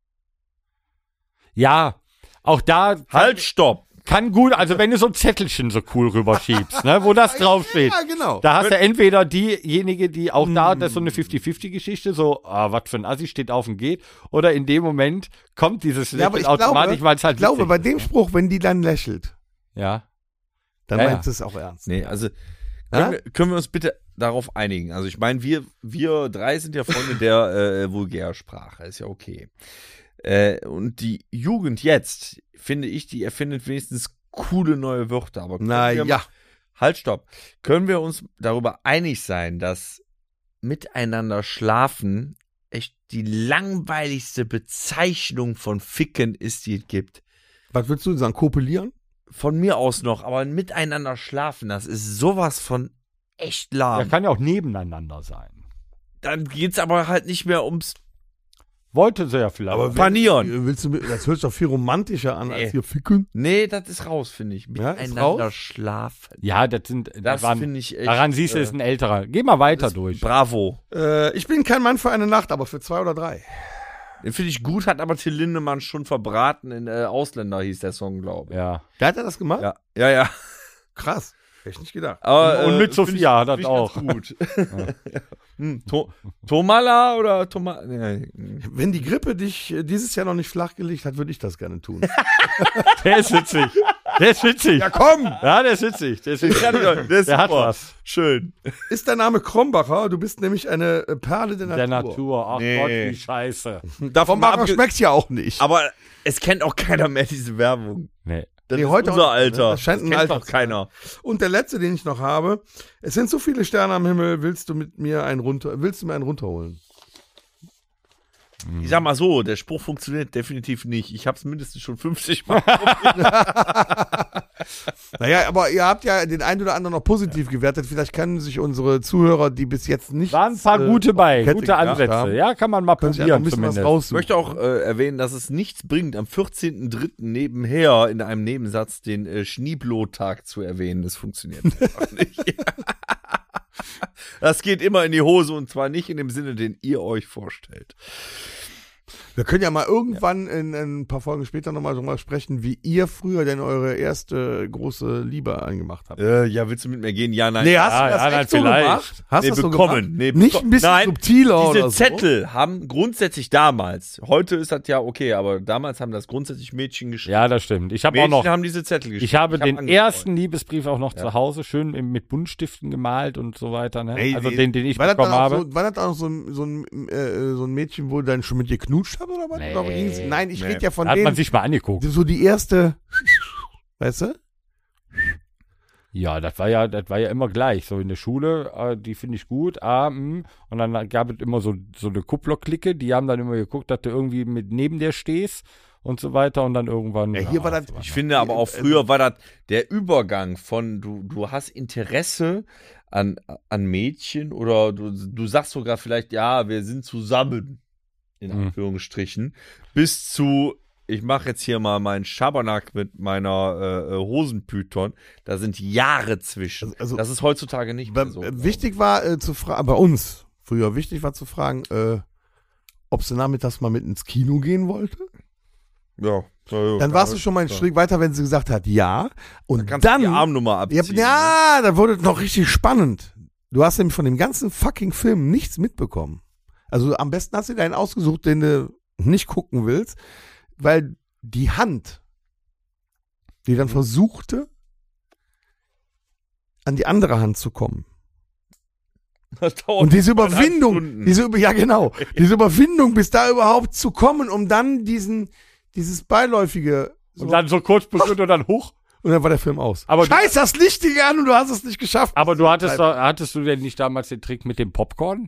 Ja, auch da Halt, stopp! kann gut, also wenn du so ein Zettelchen so cool rüberschiebst, ne, wo das draufsteht. Ja, genau. Da hast du entweder diejenige, die auch da, das ist so eine fünfzig fünfzig Geschichte, so, ah, was für ein Assi steht auf und geht, oder in dem Moment kommt dieses Ja, aber Lächeln ich automatisch, glaube, weil es halt ich glaube, witzig bei ist. dem Spruch, wenn die dann lächelt, Ja. dann Ja, meint ja. es auch ernst. Nee, also. Ja? Können, wir, können wir uns bitte darauf einigen? Also, ich meine, wir, wir drei sind ja Freunde der äh, Vulgärsprache. Ist ja okay. Äh, und die Jugend jetzt, finde ich, die erfindet wenigstens coole neue Wörter. Aber können Na wir ja. mal- Halt, stopp. Können wir uns darüber einig sein, dass miteinander schlafen echt die langweiligste Bezeichnung von Ficken ist, die es gibt? Was würdest du sagen? Kopelieren? Von mir aus noch, aber miteinander schlafen, das ist sowas von echt lahm. Der kann ja auch nebeneinander sein. Dann geht's aber halt nicht mehr ums Wollte sie ja vielleicht. Aber auch. Panieren. Willst du, mit- das hört sich doch viel romantischer an Nee. als hier ficken. Nee, das ist raus, finde ich. Ja, ist Miteinander raus? schlafen. Ja, das sind, Das waren, finde ich echt. daran siehst du, äh, ist ein älterer. Geh mal weiter das- durch. Bravo. Äh, ich bin kein Mann für eine Nacht, aber für zwei oder drei. Den finde ich gut, hat aber Till Lindemann schon verbraten in äh, Ausländer, hieß der Song, glaube ich. Ja. Da hat er das gemacht? Ja, ja, ja. Krass. Hätte ich nicht gedacht. Aber, Und mit find Sophia hat find das ich auch. ganz gut. hm, to Tomala oder Toma nee. Wenn die Grippe dich äh, dieses Jahr noch nicht flachgelegt hat, würde ich das gerne tun. Der ist witzig. Der ist witzig. Ja, komm! Ja, der ist witzig. Der ist witzig. Der, ist Der hat super. was. Schön. Ist dein Name Krombacher? Du bist nämlich eine äh, Perle der Natur. Der Natur. Ach Nee. Gott, wie scheiße. Davon mal Krombacher abge- schmeckt's ja auch nicht. Aber es kennt auch keiner mehr diese Werbung. Nee. Das Nee, ist heute unser auch nicht, ne? Alter. Das scheint ein kennt Alter doch zu keiner. Und der letzte, den ich noch habe. Es sind so viele Sterne am Himmel. Willst du mit mir einen runter, willst du mir einen runterholen? Ich sag mal so, der Spruch funktioniert definitiv nicht. Ich habe es mindestens schon fünfzig Mal. Naja, aber ihr habt ja den einen oder anderen noch positiv gewertet. Vielleicht können sich unsere Zuhörer, die bis jetzt nicht. Waren ein paar äh, gute bei, Kette gute gedacht Ansätze. haben, Ja, kann man mal können sich einfach probieren ein bisschen was zumindest. Ich raussuchen. möchte auch äh, erwähnen, dass es nichts bringt, am vierzehnten dritten nebenher in einem Nebensatz den äh, Schneeblot-Tag zu erwähnen. Das funktioniert einfach nicht. Das geht immer in die Hose und zwar nicht in dem Sinne, den ihr euch vorstellt. Wir können ja mal irgendwann in, in ein paar Folgen später nochmal drüber sprechen, wie ihr früher denn eure erste große Liebe angemacht habt. Äh, ja, willst du mit mir gehen? Ja, nein. Nee, hast Ja, du das ja, echt nein, so vielleicht. gemacht? Hast Nee, du das so bekommen. gemacht? Nee, Nicht beko- ein bisschen Nein, subtiler Diese oder so? Zettel haben grundsätzlich damals, heute ist das ja okay, aber damals haben das grundsätzlich Mädchen geschrieben. Ja, das stimmt. Ich habe auch Mädchen noch, haben diese Zettel geschrieben. ich habe hab den angekreuzt. ersten Liebesbrief auch noch zu Hause schön im- mit Buntstiften gemalt und so weiter. Ne? Ey, also wie- den, den ich war das bekommen dann auch habe. So, war das dann auch so ein, so, ein, äh, so ein Mädchen, wo dann schon mit dir knutscht hat oder was? Nee. Oder ging's- Nein, ich Nee. rede ja von Da hat man denen, sich mal angeguckt. so die erste, weißt du? Ja, das war ja, das war ja immer gleich. So in der Schule, äh, die finde ich gut. Ah, mh. Und dann gab es immer so, so eine Kuppler-Clique, die haben dann immer geguckt, dass du irgendwie mit neben der stehst und so weiter. Und dann irgendwann. Ja, hier war das- so Ich finde aber auch früher war das der Übergang von du, du hast Interesse an, an Mädchen oder du, du sagst sogar vielleicht, ja, wir sind zusammen, in Mhm. Anführungsstrichen, bis zu, ich mache jetzt hier mal meinen Schabernack mit meiner äh, äh, Hosenpython, da sind Jahre zwischen. Also- also- das ist heutzutage nicht Bei, mehr so. äh, wichtig war äh, zu fragen, bei uns früher, wichtig war zu fragen, äh, ob sie nachmittags mal mit ins Kino gehen wollte. Ja. ja Dann warst du schon mal einen Schritt weiter, wenn sie gesagt hat, ja. Und Kannst dann, du die Armnummer ja, abziehen. ja, dann wurde es noch richtig spannend. Du hast nämlich von dem ganzen fucking Film nichts mitbekommen. Also am besten hast du dir einen ausgesucht, den du nicht gucken willst, weil die Hand, die dann versuchte, an die andere Hand zu kommen. Das dauert Und diese zweieinhalb Überwindung, Stunden. diese, Über- ja genau, diese Überwindung, bis da überhaupt zu kommen, um dann diesen, dieses beiläufige, so, Und dann so kurz berührt und dann hoch. und dann war der Film aus. Aber du- Scheiß das Licht ging an und du hast es nicht geschafft. Aber du hattest doch, hattest du denn nicht damals den Trick mit dem Popcorn?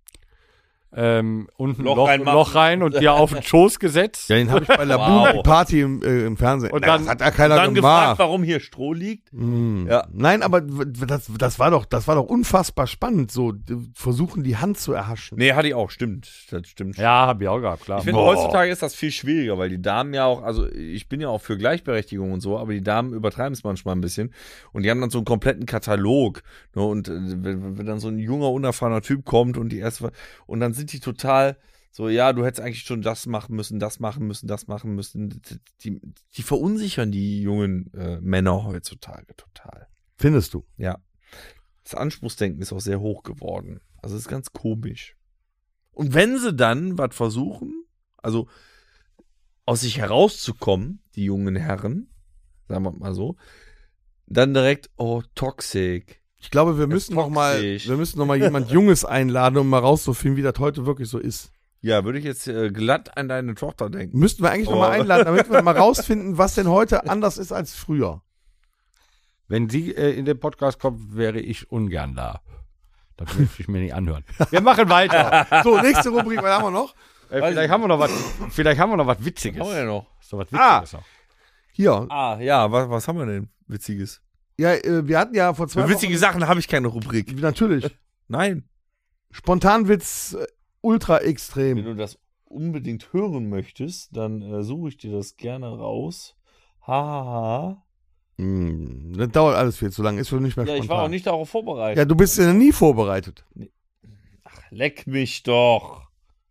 Ähm, unten Loch Loch, Loch, reinmachen. Loch rein und dir auf den Schoß gesetzt. Ja, den habe ich bei der Wow. Boom Party im, äh, im Fernsehen. Und Na, dann- das hat ja keiner dann gefragt, gemacht. warum hier Stroh liegt. Mm. Ja. Nein, aber w- das, das war doch, das war doch unfassbar spannend. So d- versuchen die Hand zu erhaschen. Nee, hatte ich auch, stimmt. Das stimmt. Ja, hab ich auch gehabt, klar. Ich finde, Boah. heutzutage ist das viel schwieriger, weil die Damen ja auch, also ich bin ja auch für Gleichberechtigung und so, aber die Damen übertreiben es manchmal ein bisschen. Und die haben dann so einen kompletten Katalog. Ne, und äh, wenn, wenn dann so ein junger, unerfahrener Typ kommt und die erste, und dann sind die total so, ja, du hättest eigentlich schon das machen müssen, das machen müssen, das machen müssen. Die, die verunsichern die jungen äh, Männer heutzutage total. Findest du? Ja. Das Anspruchsdenken ist auch sehr hoch geworden. Also es ist ganz komisch. Und wenn sie dann was versuchen, also aus sich herauszukommen, die jungen Herren, sagen wir mal so, dann direkt, oh, toxic. Ich glaube, wir Das müssen ist noch mal, toxisch. wir müssen noch mal jemand Junges einladen, um mal rauszufinden, wie das heute wirklich so ist. Ja, würde ich jetzt äh, glatt an deine Tochter denken. Müssten wir eigentlich noch mal Oh. einladen, damit wir mal rausfinden, was denn heute anders ist als früher. Wenn sie äh, in den Podcast kommt, wäre ich ungern da. Das möchte ich mir nicht anhören. Wir machen weiter. So, nächste Rubrik, was haben wir noch? äh, vielleicht haben wir noch was, vielleicht haben wir noch was Witziges. Was haben wir denn noch? So was Ah. Witziges noch. Hier, Ah, ja, was, was haben wir denn Witziges? ja, äh, wir hatten ja vor zwei Für witzige Wochen, Sachen habe ich keine Rubrik. natürlich, Nein. Spontanwitz, äh, ultra Wenn extrem. du das unbedingt hören möchtest, dann äh, suche ich dir das gerne raus. Hahaha. Hm, das dauert alles viel zu lange, ist schon nicht mehr Ja, spontan. ich war auch nicht darauf vorbereitet. Ja, du bist ja nie vorbereitet. Leck mich doch.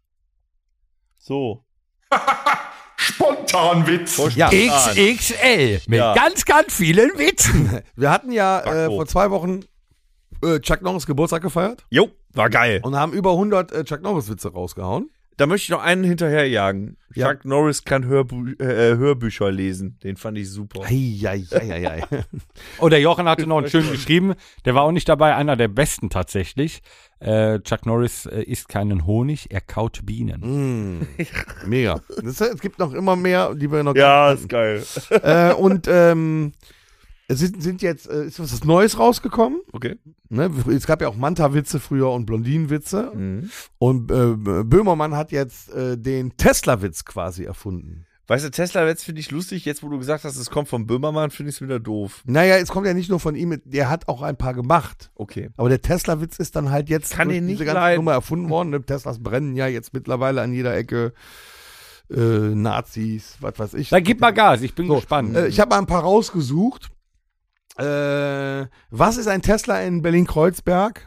So. Spontanwitz. Ja. X X L mit Ja. ganz, ganz vielen Witzen. Wir hatten ja äh, Backo. vor zwei Wochen äh, Chuck Norris Geburtstag gefeiert Jo, war geil. und haben über hundert äh, Chuck Norris Witze rausgehauen. Da möchte ich noch einen hinterherjagen. Ja. Chuck Norris kann Hörbü äh, Hörbücher lesen. Den fand ich super. Eieieiei. Oh, der Jochen hatte noch einen schönen geschrieben. Der war auch nicht dabei, einer der besten tatsächlich. Äh, Chuck Norris äh, isst keinen Honig, er kaut Bienen. mm, mega. Das, es gibt noch immer mehr, die wir noch Ja, gar ist nicht geil. äh, Und ähm, es sind, sind jetzt, äh, ist was Neues rausgekommen. Okay. Ne? Es gab ja auch Manta-Witze früher und Blondinen-Witze. Mhm. Und äh, Böhmermann hat jetzt äh, den Tesla-Witz quasi erfunden. Weißt du, Tesla-Witz finde ich lustig. Jetzt, wo du gesagt hast, es kommt vom Böhmermann, finde ich es wieder doof. Naja, es kommt ja nicht nur von ihm, der hat auch ein paar gemacht. Okay. Aber der Tesla-Witz ist dann halt jetzt Kann durch ihn nicht diese ganze leiden. Nummer erfunden worden. Ne? Teslas brennen ja jetzt mittlerweile an jeder Ecke. Äh, Nazis, was weiß ich. Dann gib mal Gas, ich bin So, gespannt. Äh, ich habe mal ein paar rausgesucht. Äh, was ist ein Tesla in Berlin-Kreuzberg?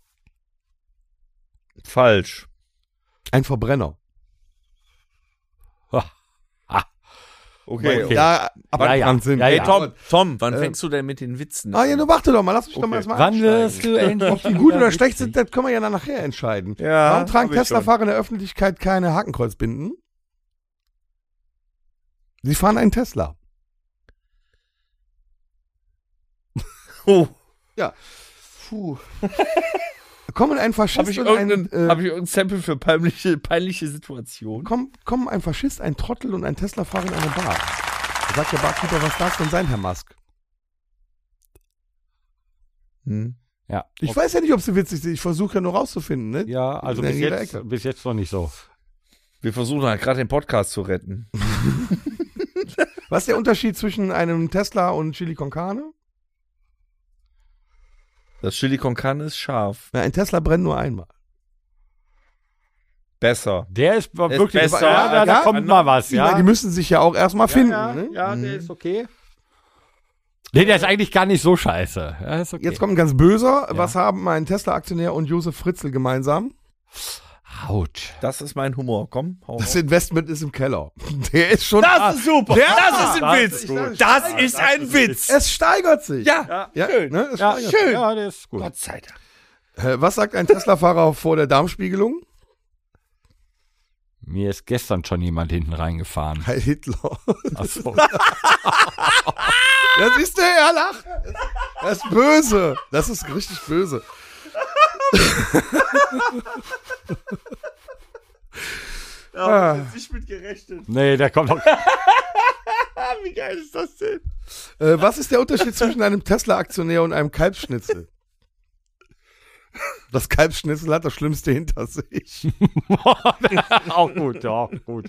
Falsch. Ein Verbrenner. Okay. Okay. Ja, aber Ja, ja. dran sind. Ja, Hey, ja. Tom, Tom, wann Äh, fängst du denn mit den Witzen Ah, ja, du warte doch mal, lass mich doch mal Okay. erstmal Wann wirst einsteigen. du endlich? Ob die gut oder schlecht sind, das können wir ja dann nachher entscheiden. Ja, Warum tragen hab ich Tesla-Fahrer in der Öffentlichkeit keine Hakenkreuzbinden? Sie fahren einen Tesla. Oh. Puh. Kommen ein Faschist Habe ich, und ein, irgendein- äh, hab ich irgendein Sample für peinliche, peinliche Situationen? komm, kommen ein Faschist, ein Trottel und ein Tesla-Fahrer in eine Bar. Da sagt der Barkeeper, was darf denn sein, Herr Musk? Hm. Ja. Ich weiß ja nicht, ob sie witzig sind. Ich versuche ja nur rauszufinden. Ne? Ja, also In bis jeder jetzt, Ecke. bis jetzt noch nicht so. Wir versuchen halt gerade den Podcast zu retten. Was ist der Unterschied zwischen einem Tesla und Chili con Carne? Das Chili con Carne ist scharf. Na, ein Tesla brennt nur einmal. Besser. Der ist ist wirklich, besser. ja, da, da Ja, kommt mal was, Ich meine, ja. die müssen sich ja auch erstmal finden. ja, ne? ja, der ist okay. Nee, der ist eigentlich gar nicht so scheiße. Ja, ist okay. Jetzt kommt ein ganz böser. Was haben ein Tesla-Aktionär und Josef Fritzl gemeinsam? Autsch. Das ist mein Humor. Komm, hau Das raus. Investment ist im Keller. Der ist schon. Das ist super. Ja, das ist ein das Witz. ist gut. Das ist ein Witz. Es steigert sich. Ja, Ja, schön. Ne? Es Ja, steigert schön. Ja, der ist gut. Gott sei Dank. sich. Äh, was sagt ein Tesla-Fahrer vor der Darmspiegelung? Mir ist gestern schon jemand hinten reingefahren. Heil Hitler. Achso. Ja, siehst du, er lacht. Das ist böse. Das ist richtig böse. Ja, ich nicht mit gerechnet. Nee, der kommt noch. Wie geil ist das denn? Äh, was ist der Unterschied zwischen einem Tesla-Aktionär und einem Kalbsschnitzel? Das Kalbsschnitzel hat das Schlimmste hinter sich. Auch gut, ja, auch gut.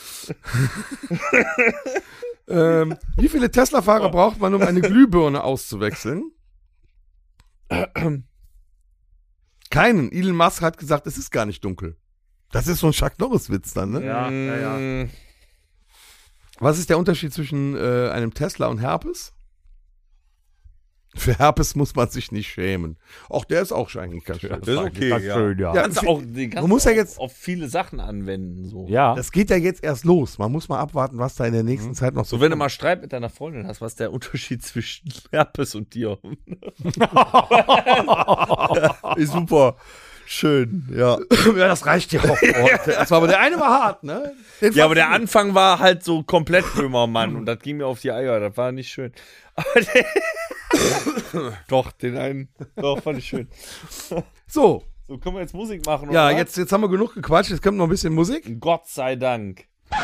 ähm, wie viele Tesla-Fahrer braucht man, um eine Glühbirne auszuwechseln? Keinen. Elon Musk hat gesagt, es ist gar nicht dunkel. Das ist so ein Chuck Norris-Witz dann, ne? Ja, ja, ja. Was ist der Unterschied zwischen äh, einem Tesla und Herpes? Für Herpes muss man sich nicht schämen. Auch der ist auch eigentlich ganz schön. Das ist okay, ganz ja. schön, ja. Ja, Kannst du auch, den kannst Man muss du ja jetzt- auf viele Sachen anwenden. So. Ja. Das geht ja jetzt erst los. Man muss mal abwarten, was da in der nächsten Zeit noch so So, wenn du kommt. mal Streit mit deiner Freundin hast, was ist der Unterschied zwischen Herpes und dir? Ist super. Schön, ja. Ja, das reicht ja auch heute. Das war aber der eine war hart, ne? Den Ja, aber fand der ich- Anfang war halt so komplett Böhmermann und das ging mir auf die Eier. Das war nicht schön. Aber der doch, den einen, doch, fand ich schön. So, So, können wir jetzt Musik machen, ja, oder? jetzt, jetzt haben wir genug gequatscht. Jetzt kommt noch ein bisschen Musik. Gott sei Dank.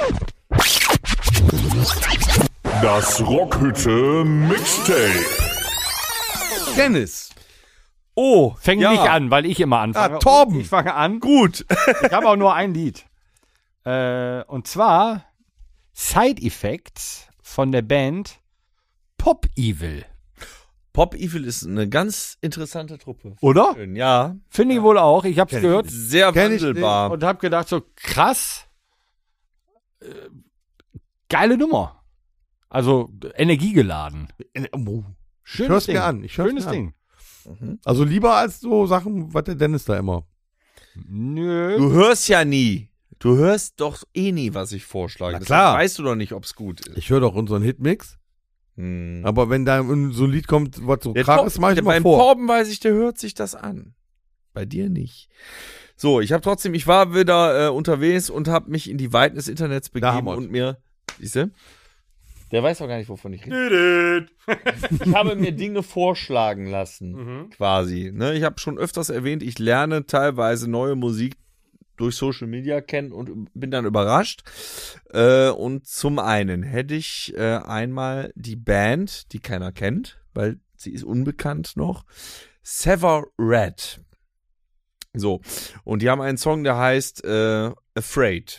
Das Rockhütte Mixtape. Dennis. Oh, Fäng ja. nicht an, weil ich immer anfange. Ah, Torben. Ich fange an. Gut. Ich habe auch nur ein Lied. Äh, und zwar Side Effects von der Band Pop Evil. Pop Evil ist eine ganz interessante Truppe. Oder? Schön, ja. Finde ich wohl auch. Ich habe es Kenn ich gehört Sehr Kenn ich wandelbar. und habe gedacht, so krass. Äh, geile Nummer. Also energiegeladen. Oh, Schönes hör's Ding. mir an. Ich hör's Schönes mir an. Ding. Also lieber als so Sachen, was der Dennis da immer. Nö. Du hörst ja nie. Du hörst doch eh nie, was ich vorschlage. Na Deshalb klar. weißt du doch nicht, ob es gut ist. Ich höre doch unseren Hitmix. Hm. Aber wenn da so ein Lied kommt, was so Der krach Tor- ist, mach ich der- immer beim vor. Torben weiß ich, der hört sich das an. Bei dir nicht. So, ich habe trotzdem, ich war wieder äh, unterwegs und habe mich in die Weiten des Internets haben begeben wir's. und mir, siehste, der weiß doch gar nicht, wovon ich rede. Ich habe mir Dinge vorschlagen lassen, quasi. Ne? Ich habe schon öfters erwähnt, ich lerne teilweise neue Musik durch Social Media kennen und bin dann überrascht. Äh, und zum einen hätte ich äh, einmal die Band, die keiner kennt, weil sie ist unbekannt noch, Sever Red. So, und die haben einen Song, der heißt äh, Afraid.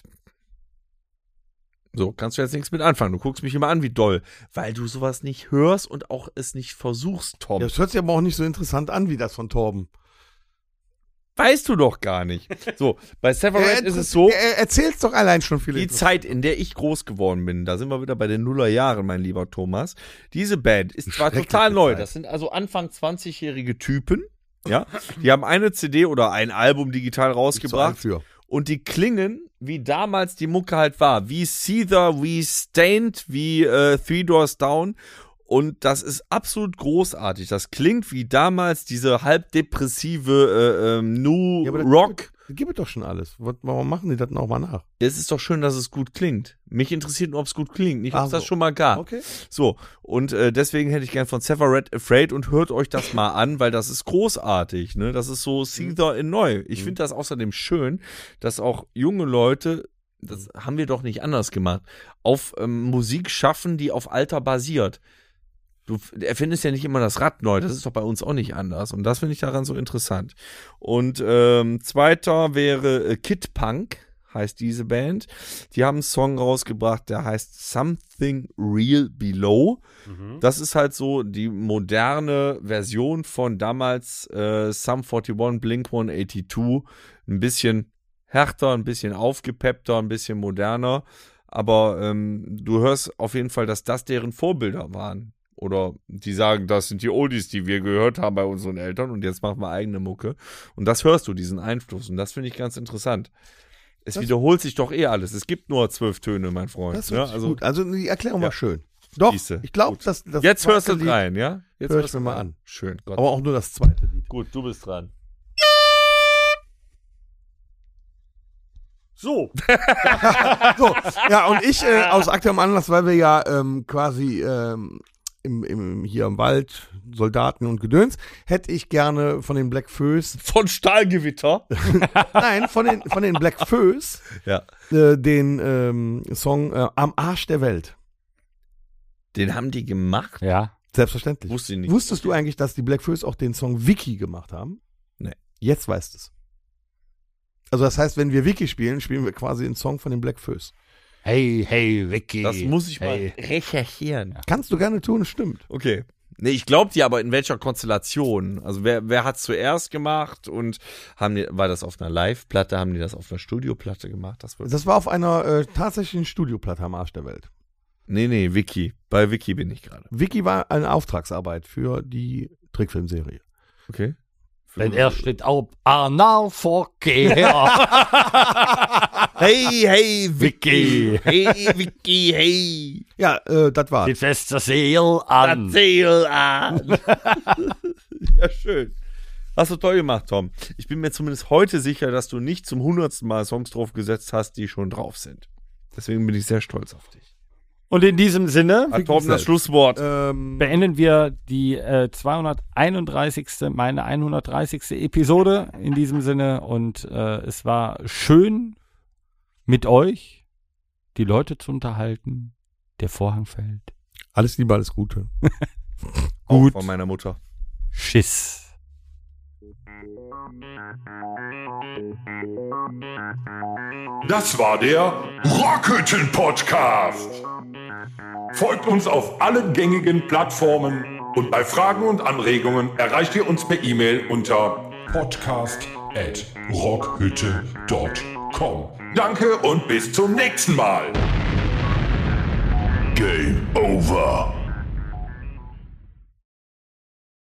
So, kannst du jetzt nichts mit anfangen. Du guckst mich immer an, wie doll. Weil du sowas nicht hörst und auch es nicht versuchst, Tom. Das hört sich aber auch nicht so interessant an wie das von Torben. Weißt du doch gar nicht. So, bei Severance Er- ist es so, Er erzählt's doch allein schon viel. die Zeit, in der ich groß geworden bin, da sind wir wieder bei den Nullerjahren, mein lieber Thomas. Diese Band ist zwar Schreckliche total neu. Zeit. Das sind also Anfang zwanzigjährige Typen. Ja, die haben eine C D oder ein Album digital rausgebracht. Für. Und die klingen, wie damals die Mucke halt war. Wie Seether, wie Stained, wie äh, Three Doors Down. Und das ist absolut großartig. Das klingt wie damals diese halbdepressive äh, ähm, New Ja, aber das- Rock. Gib es doch schon alles. Was- Warum machen die das noch mal nach? Es ist doch schön, dass es gut klingt. Mich interessiert nur, ob es gut klingt, nicht, ob Ach es das so. schon mal gab. Okay. So, und äh, deswegen hätte ich gern von Severred Afraid und hört euch das mal an, weil das ist großartig. Ne? Das ist so Seether in neu. Ich finde das außerdem schön, dass auch junge Leute, das haben wir doch nicht anders gemacht, auf ähm, Musik schaffen, die auf Alter basiert. Du erfindest ja nicht immer das Rad neu, das ist doch bei uns auch nicht anders. Und das finde ich daran so interessant. Und ähm, zweiter wäre äh, Kid Punk, heißt diese Band. Die haben einen Song rausgebracht, der heißt Something Real Below. Das ist halt so die moderne Version von damals äh, Sum einundvierzig, Blink hundertzweiundachtzig. Ein bisschen härter, ein bisschen aufgepeppter, ein bisschen moderner. Aber ähm, du hörst auf jeden Fall, dass das deren Vorbilder waren. Oder die sagen, das sind die Oldies, die wir gehört haben bei unseren Eltern und jetzt machen wir eigene Mucke. Und das hörst du, diesen Einfluss. Und das finde ich ganz interessant. Es Das- wiederholt sich doch eh alles. Es gibt nur zwölf Töne, mein Freund. Das ist ja, richtig also gut. Also die Erklärung Ja. war schön. Doch, Siehste. ich glaube, Gut. dass das jetzt hörst du zweite Lied- rein, ja? Jetzt hör ich hörst mir du mal rein. an. Schön, Gott. Aber auch nur das zweite Lied. Gut, du bist dran. So. So, ja, und ich äh, aus aktuellem Anlass, weil wir ja ähm, quasi ähm, im, im, hier im Wald, Soldaten und Gedöns, hätte ich gerne von den Black Föß, Von Stahlgewitter. nein, von den, von den Black Föß, Ja. äh, den ähm, Song äh, Am Arsch der Welt. Den haben die gemacht? Ja. Selbstverständlich. Wusste ich nicht. Wusstest du eigentlich, dass die Black Föß auch den Song Wiki gemacht haben? Nee. Jetzt weißt du es. Also das heißt, wenn wir Wiki spielen, spielen wir quasi einen Song von den Black Föß. Hey, hey, Vicky. Das muss ich mal hey. recherchieren. Kannst du gerne tun, stimmt. Okay. Nee, ich glaub dir aber in welcher Konstellation. Also wer, wer hat zuerst gemacht und haben die, war das auf einer Live-Platte, haben die das auf einer Studioplatte gemacht? Das wird Das war auf einer äh, tatsächlichen Studioplatte am Arsch der Welt. nee, nee, Wiki. Bei Wiki bin ich gerade. Wiki war eine Auftragsarbeit für die Trickfilmserie. Okay. Denn er steht auf Analverkehr. Hey, hey, Vicky. Hey, Wiki, hey. Ja, äh, das war. Die feste Seel an. Erzähl an. Ja, schön. Hast du toll gemacht, Tom. Ich bin mir zumindest heute sicher, dass du nicht zum hundertsten Mal Songs draufgesetzt hast, die schon drauf sind. Deswegen bin ich sehr stolz auf dich. Und in diesem Sinne Hat Torben das selbst. Schlusswort. Ähm, beenden wir die äh, zweihunderteinunddreißigste, meine hundertdreißigste Episode in diesem Sinne. Und äh, es war schön mit euch, die Leute zu unterhalten. Der Vorhang fällt. alles Liebe, alles Gute. Auch Gut. von meiner Mutter. Schiss. Das war der Rockhütten Podcast. Folgt uns auf allen gängigen Plattformen und bei Fragen und Anregungen erreicht ihr uns per E-Mail unter podcast at rockhütte punkt com. Danke und bis zum nächsten Mal. Game over.